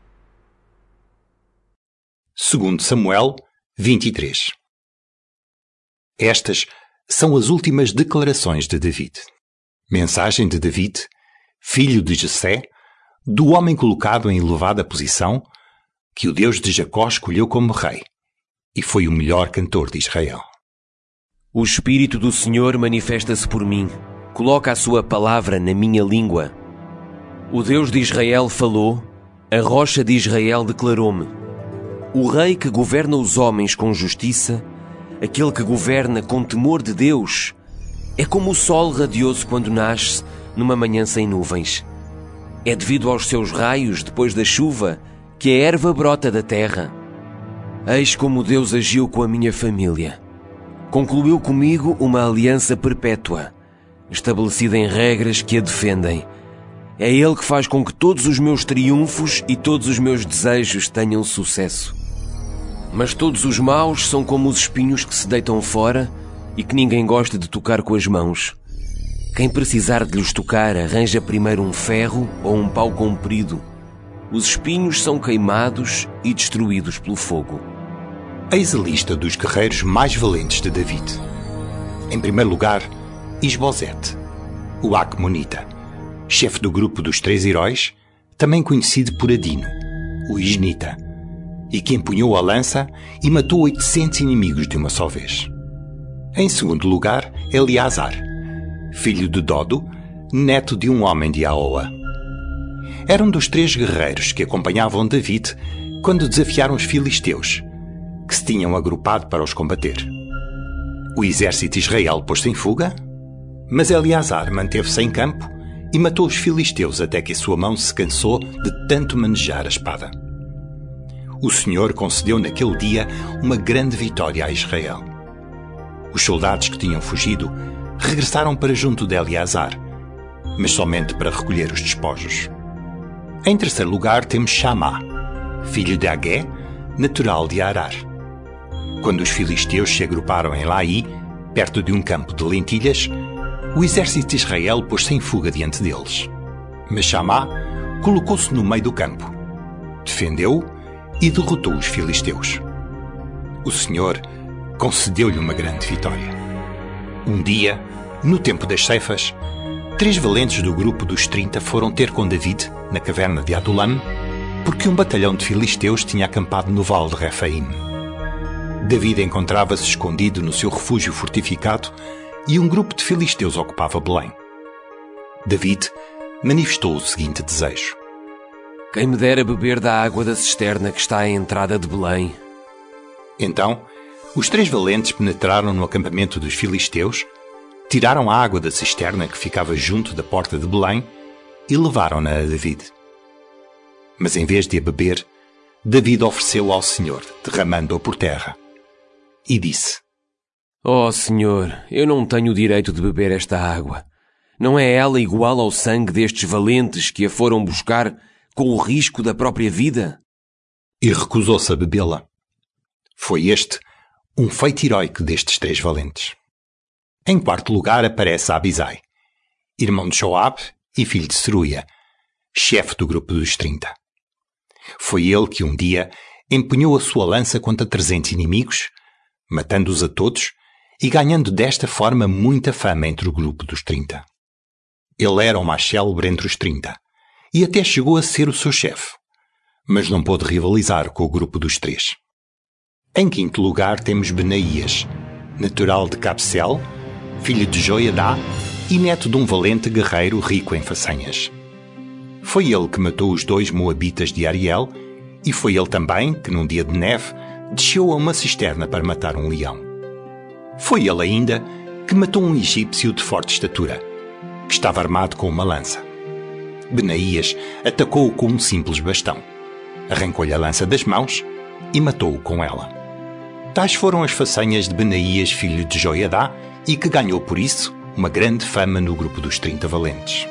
2 Samuel 23. Estas são as últimas declarações de David. Mensagem de David, filho de Jessé, do homem colocado em elevada posição, que o Deus de Jacó escolheu como rei, e foi o melhor cantor de Israel. O Espírito do Senhor manifesta-se por mim, coloca a sua palavra na minha língua. O Deus de Israel falou, a rocha de Israel declarou-me. O rei que governa os homens com justiça, aquele que governa com temor de Deus, é como o sol radioso quando nasce numa manhã sem nuvens. É devido aos seus raios depois da chuva que a erva brota da terra. Eis como Deus agiu com a minha família. Concluiu comigo uma aliança perpétua, estabelecida em regras que a defendem. É Ele que faz com que todos os meus triunfos e todos os meus desejos tenham sucesso. Mas todos os maus são como os espinhos que se deitam fora e que ninguém gosta de tocar com as mãos. Quem precisar de lhes tocar arranja primeiro um ferro ou um pau comprido. Os espinhos são queimados e destruídos pelo fogo. Eis a lista dos guerreiros mais valentes de David. Em primeiro lugar, Isbosete, o Acmonita, chefe do grupo dos 3 heróis, também conhecido por Adino, o Isnita, e que empunhou a lança e matou 800 inimigos de uma só vez. Em segundo lugar, Eleazar, filho de Dodo, neto de um homem de Aoa. Era um dos 3 guerreiros que acompanhavam David quando desafiaram os filisteus, que se tinham agrupado para os combater. O exército de Israel pôs-se em fuga, mas Eleazar manteve-se em campo e matou os filisteus até que a sua mão se cansou de tanto manejar a espada. O Senhor concedeu naquele dia uma grande vitória a Israel. Os soldados que tinham fugido regressaram para junto de Eleazar, mas somente para recolher os despojos. Em terceiro lugar temos Chamá, filho de Agé, natural de Arar. Quando os filisteus se agruparam em Laí, perto de um campo de lentilhas, o exército de Israel pôs-se em fuga diante deles. Mas Chamá colocou-se no meio do campo, defendeu-o e derrotou os filisteus. O Senhor concedeu-lhe uma grande vitória. Um dia, no tempo das ceifas, 3 valentes do grupo dos 30 foram ter com David, na caverna de Adulam, porque um batalhão de filisteus tinha acampado no vale de Refaim. David encontrava-se escondido no seu refúgio fortificado e um grupo de filisteus ocupava Belém. David manifestou o seguinte desejo: quem me dera beber da água da cisterna que está à entrada de Belém. Então, os 3 valentes penetraram no acampamento dos filisteus, tiraram a água da cisterna que ficava junto da porta de Belém e levaram-na a David. Mas em vez de a beber, David ofereceu ao Senhor, derramando-a por terra. E disse: ó Senhor, eu não tenho o direito de beber esta água. Não é ela igual ao sangue destes valentes que a foram buscar com o risco da própria vida? E recusou-se a bebê-la. Foi este um feito heróico destes 3 valentes. Em quarto lugar aparece Abisai, irmão de Joabe e filho de Seruia, chefe do grupo dos 30. Foi ele que um dia empunhou a sua lança contra 300 inimigos, matando-os a todos e ganhando desta forma muita fama entre o grupo dos 30. Ele era o mais célebre entre os 30 e até chegou a ser o seu chefe, mas não pôde rivalizar com o grupo dos 3. Em quinto lugar temos Benaías, natural de Cabsel, filho de Joiadá e neto de um valente guerreiro rico em façanhas. Foi ele que matou os 2 moabitas de Ariel e foi ele também que, num dia de neve, desceu a uma cisterna para matar um leão. Foi ele ainda que matou um egípcio de forte estatura, que estava armado com uma lança. Benaías atacou-o com um simples bastão, arrancou-lhe a lança das mãos e matou-o com ela. Tais foram as façanhas de Benaías, filho de Joiadá, e que ganhou por isso uma grande fama no grupo dos 30 valentes.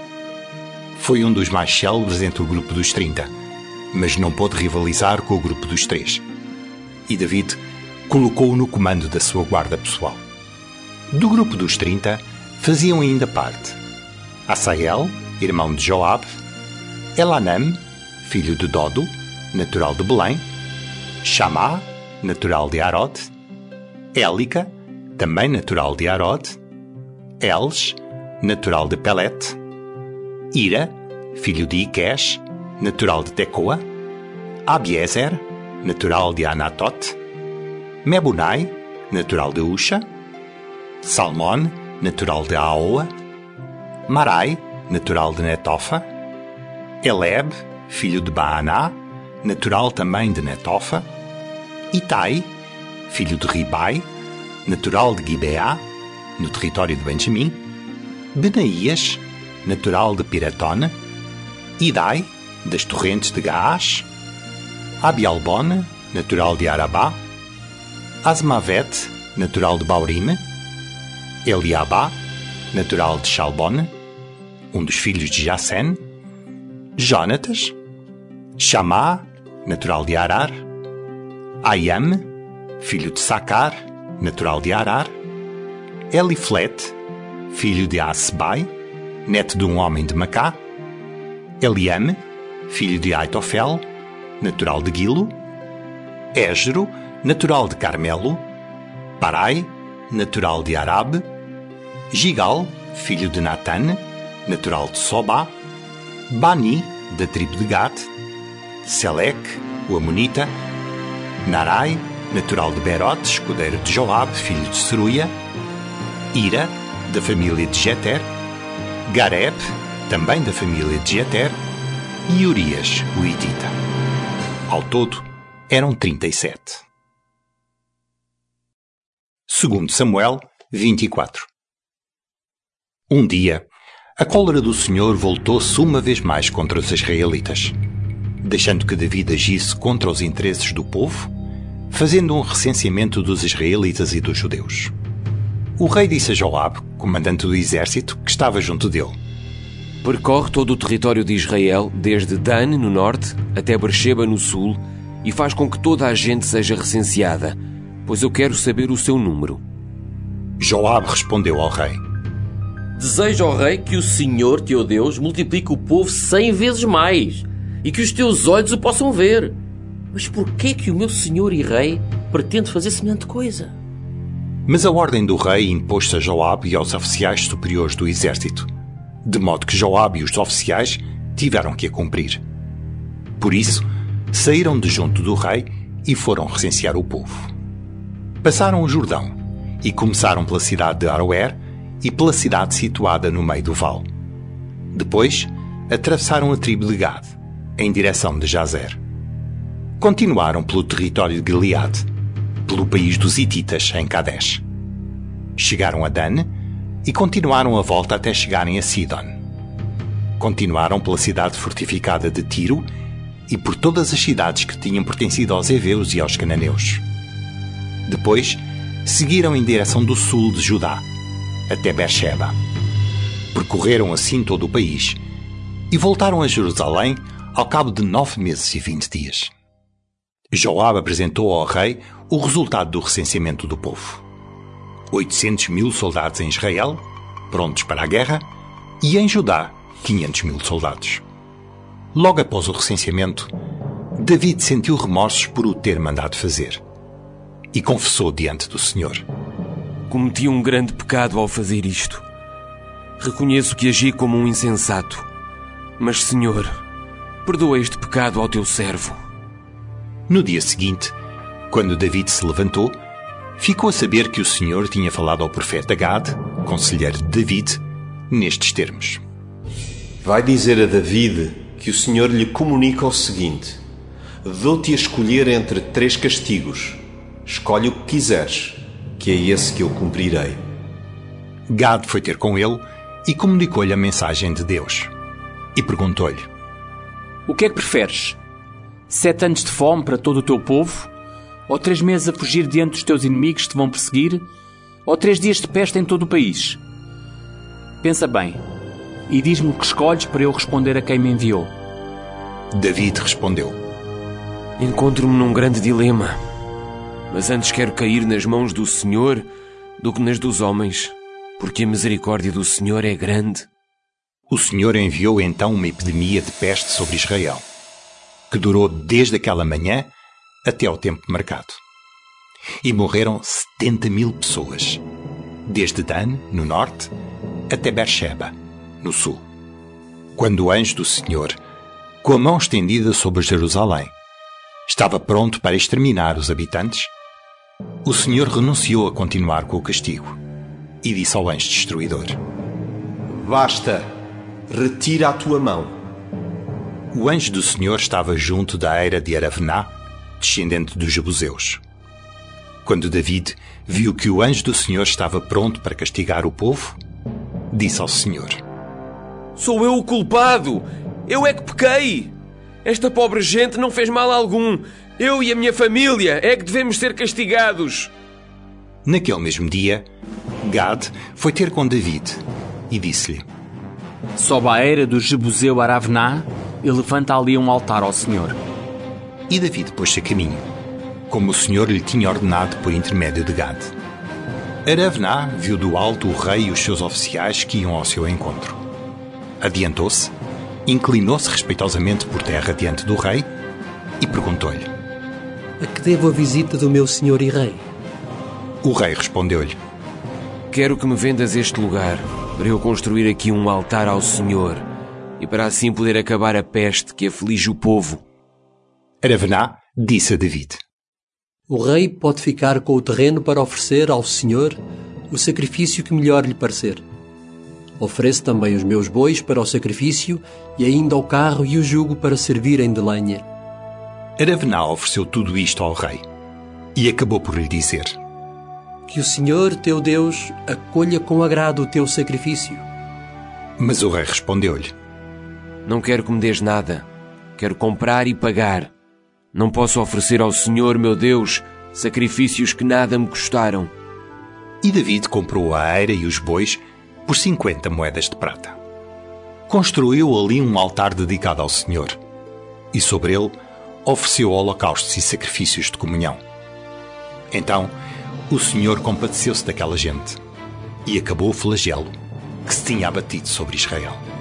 Foi um dos mais célebres entre o grupo dos 30, mas não pôde rivalizar com o grupo dos 3. E David colocou-o no comando da sua guarda pessoal. Do grupo dos 30 faziam ainda parte Asael, irmão de Joabe, Elanam, filho de Dodo, natural de Belém, Chamá, natural de Arod, Élica, também natural de Arod, Els, natural de Pelet, Ira, filho de Iqués, natural de Tecoa, Abiezer, natural de Anatot, Mebunai, natural de Usha, Salmon, natural de Aoa, Marai, natural de Netofa, Eleb, filho de Baaná, natural também de Netofa, Itai, filho de Ribai, natural de Gibeá, no território de Benjamim, Benaías, natural de Piratona, Idai, das torrentes de Gaash, Abialbon, natural de Arabá, Asmavet, natural de Baurime, Eliabá, natural de Shalbon, um dos filhos de Jassen, Jonatas, Chamá, natural de Arar, Ayam, filho de Sacar, natural de Arar, Eliflet, filho de Asbai, neto de um homem de Macá, Eliam, filho de Aitofel, natural de Gilo, Ésgero, natural de Carmelo, Parai, natural de Arabe, Gigal, filho de Natan, natural de Sobá, Bani, da tribo de Gad, Selec, o Amonita, Narai, natural de Berot, escudeiro de Joabe, filho de Seruia, Ira, da família de Jeter, Gareb, também da família de Jeter, e Urias, o Hitita. Ao todo, eram 37. 2 Samuel 24. Um dia, A cólera do Senhor voltou-se uma vez mais contra os israelitas, deixando que David agisse contra os interesses do povo, fazendo um recenseamento dos israelitas e dos judeus. O rei disse a Joabe, comandante do exército, que estava junto dele: percorre todo o território de Israel, desde Dan, no norte, até Beersheba, no sul, e faz com que toda a gente seja recenseada, pois eu quero saber o seu número. Joabe respondeu ao rei: desejo, ó rei, que o Senhor, teu Deus, multiplique o povo 100 vezes mais, e que os teus olhos o possam ver. Mas por que é que o meu senhor e rei pretende fazer semelhante coisa? Mas a ordem do rei impôs-se a Joabe e aos oficiais superiores do exército, de modo que Joabe e os oficiais tiveram que a cumprir. Por isso, saíram de junto do rei e foram recensear o povo. Passaram o Jordão e começaram pela cidade de Aroer e pela cidade situada no meio do vale. Depois, atravessaram a tribo de Gad, em direção de Jazer. Continuaram pelo território de Gileade, pelo país dos Hititas, em Kadesh. Chegaram a Dan e continuaram a volta até chegarem a Sidon. Continuaram pela cidade fortificada de Tiro e por todas as cidades que tinham pertencido aos heveus e aos cananeus. Depois, seguiram em direção do sul de Judá, até Beersheba. Percorreram assim todo o país e voltaram a Jerusalém ao cabo de 9 meses e 20 dias. Joabe apresentou ao rei o resultado do recenseamento do povo: 800.000 soldados em Israel, prontos para a guerra, e em Judá, 500.000 soldados. Logo após o recenseamento, David sentiu remorsos por o ter mandado fazer e confessou diante do Senhor: cometi um grande pecado ao fazer isto. Reconheço que agi como um insensato. Mas, Senhor, perdoa este pecado ao teu servo. No dia seguinte, quando David se levantou, ficou a saber que o Senhor tinha falado ao profeta Gad, conselheiro de David, nestes termos: vai dizer a David que o Senhor lhe comunica o seguinte: dou-te a escolher entre 3 castigos. Escolhe o que quiseres, que é esse que eu cumprirei. Gad foi ter com ele e comunicou-lhe a mensagem de Deus. E perguntou-lhe: o que é que preferes? 7 anos de fome para todo o teu povo? Ou 3 meses a fugir diante dos teus inimigos que te vão perseguir? Ou 3 dias de peste em todo o país? Pensa bem e diz-me o que escolhes para eu responder a quem me enviou. David respondeu: encontro-me num grande dilema, mas antes quero cair nas mãos do Senhor do que nas dos homens, porque a misericórdia do Senhor é grande. O Senhor enviou então uma epidemia de peste sobre Israel, que durou desde aquela manhã até ao tempo marcado. E morreram 70.000 pessoas, desde Dan, no norte, até Beersheba, no sul. Quando o anjo do Senhor, com a mão estendida sobre Jerusalém, estava pronto para exterminar os habitantes, o Senhor renunciou a continuar com o castigo e disse ao anjo destruidor: basta, retira a tua mão. O anjo do Senhor estava junto da eira de Aravená, descendente dos jebuseus. Quando David viu que o anjo do Senhor estava pronto para castigar o povo, disse ao Senhor: sou eu o culpado! Eu é que pequei! Esta pobre gente não fez mal algum. Eu e a minha família é que devemos ser castigados. Naquele mesmo dia, Gad foi ter com David e disse-lhe: sobe à eira do jebuseu Aravená e levanta ali um altar ao Senhor. E David pôs-se a caminho, como o Senhor lhe tinha ordenado por intermédio de Gad. Aravená viu do alto o rei e os seus oficiais que iam ao seu encontro. Adiantou-se, inclinou-se respeitosamente por terra diante do rei e perguntou-lhe: a que devo a visita do meu senhor e rei? O rei respondeu-lhe: quero que me vendas este lugar para eu construir aqui um altar ao Senhor e para assim poder acabar a peste que aflige o povo. Aravená disse a David: o rei pode ficar com o terreno para oferecer ao Senhor o sacrifício que melhor lhe parecer. Ofereço também os meus bois para o sacrifício e ainda o carro e o jugo para servirem de lenha. Aravená ofereceu tudo isto ao rei e acabou por lhe dizer: que o Senhor, teu Deus, acolha com agrado o teu sacrifício. Mas o rei respondeu-lhe: Não quero que me des nada. Quero comprar e pagar. Não posso oferecer ao Senhor, meu Deus, sacrifícios que nada me custaram. E David comprou a eira e os bois por 50 moedas de prata. Construiu ali um altar dedicado ao Senhor, e sobre ele ofereceu holocaustos e sacrifícios de comunhão. Então o Senhor compadeceu-se daquela gente e acabou o flagelo que se tinha abatido sobre Israel.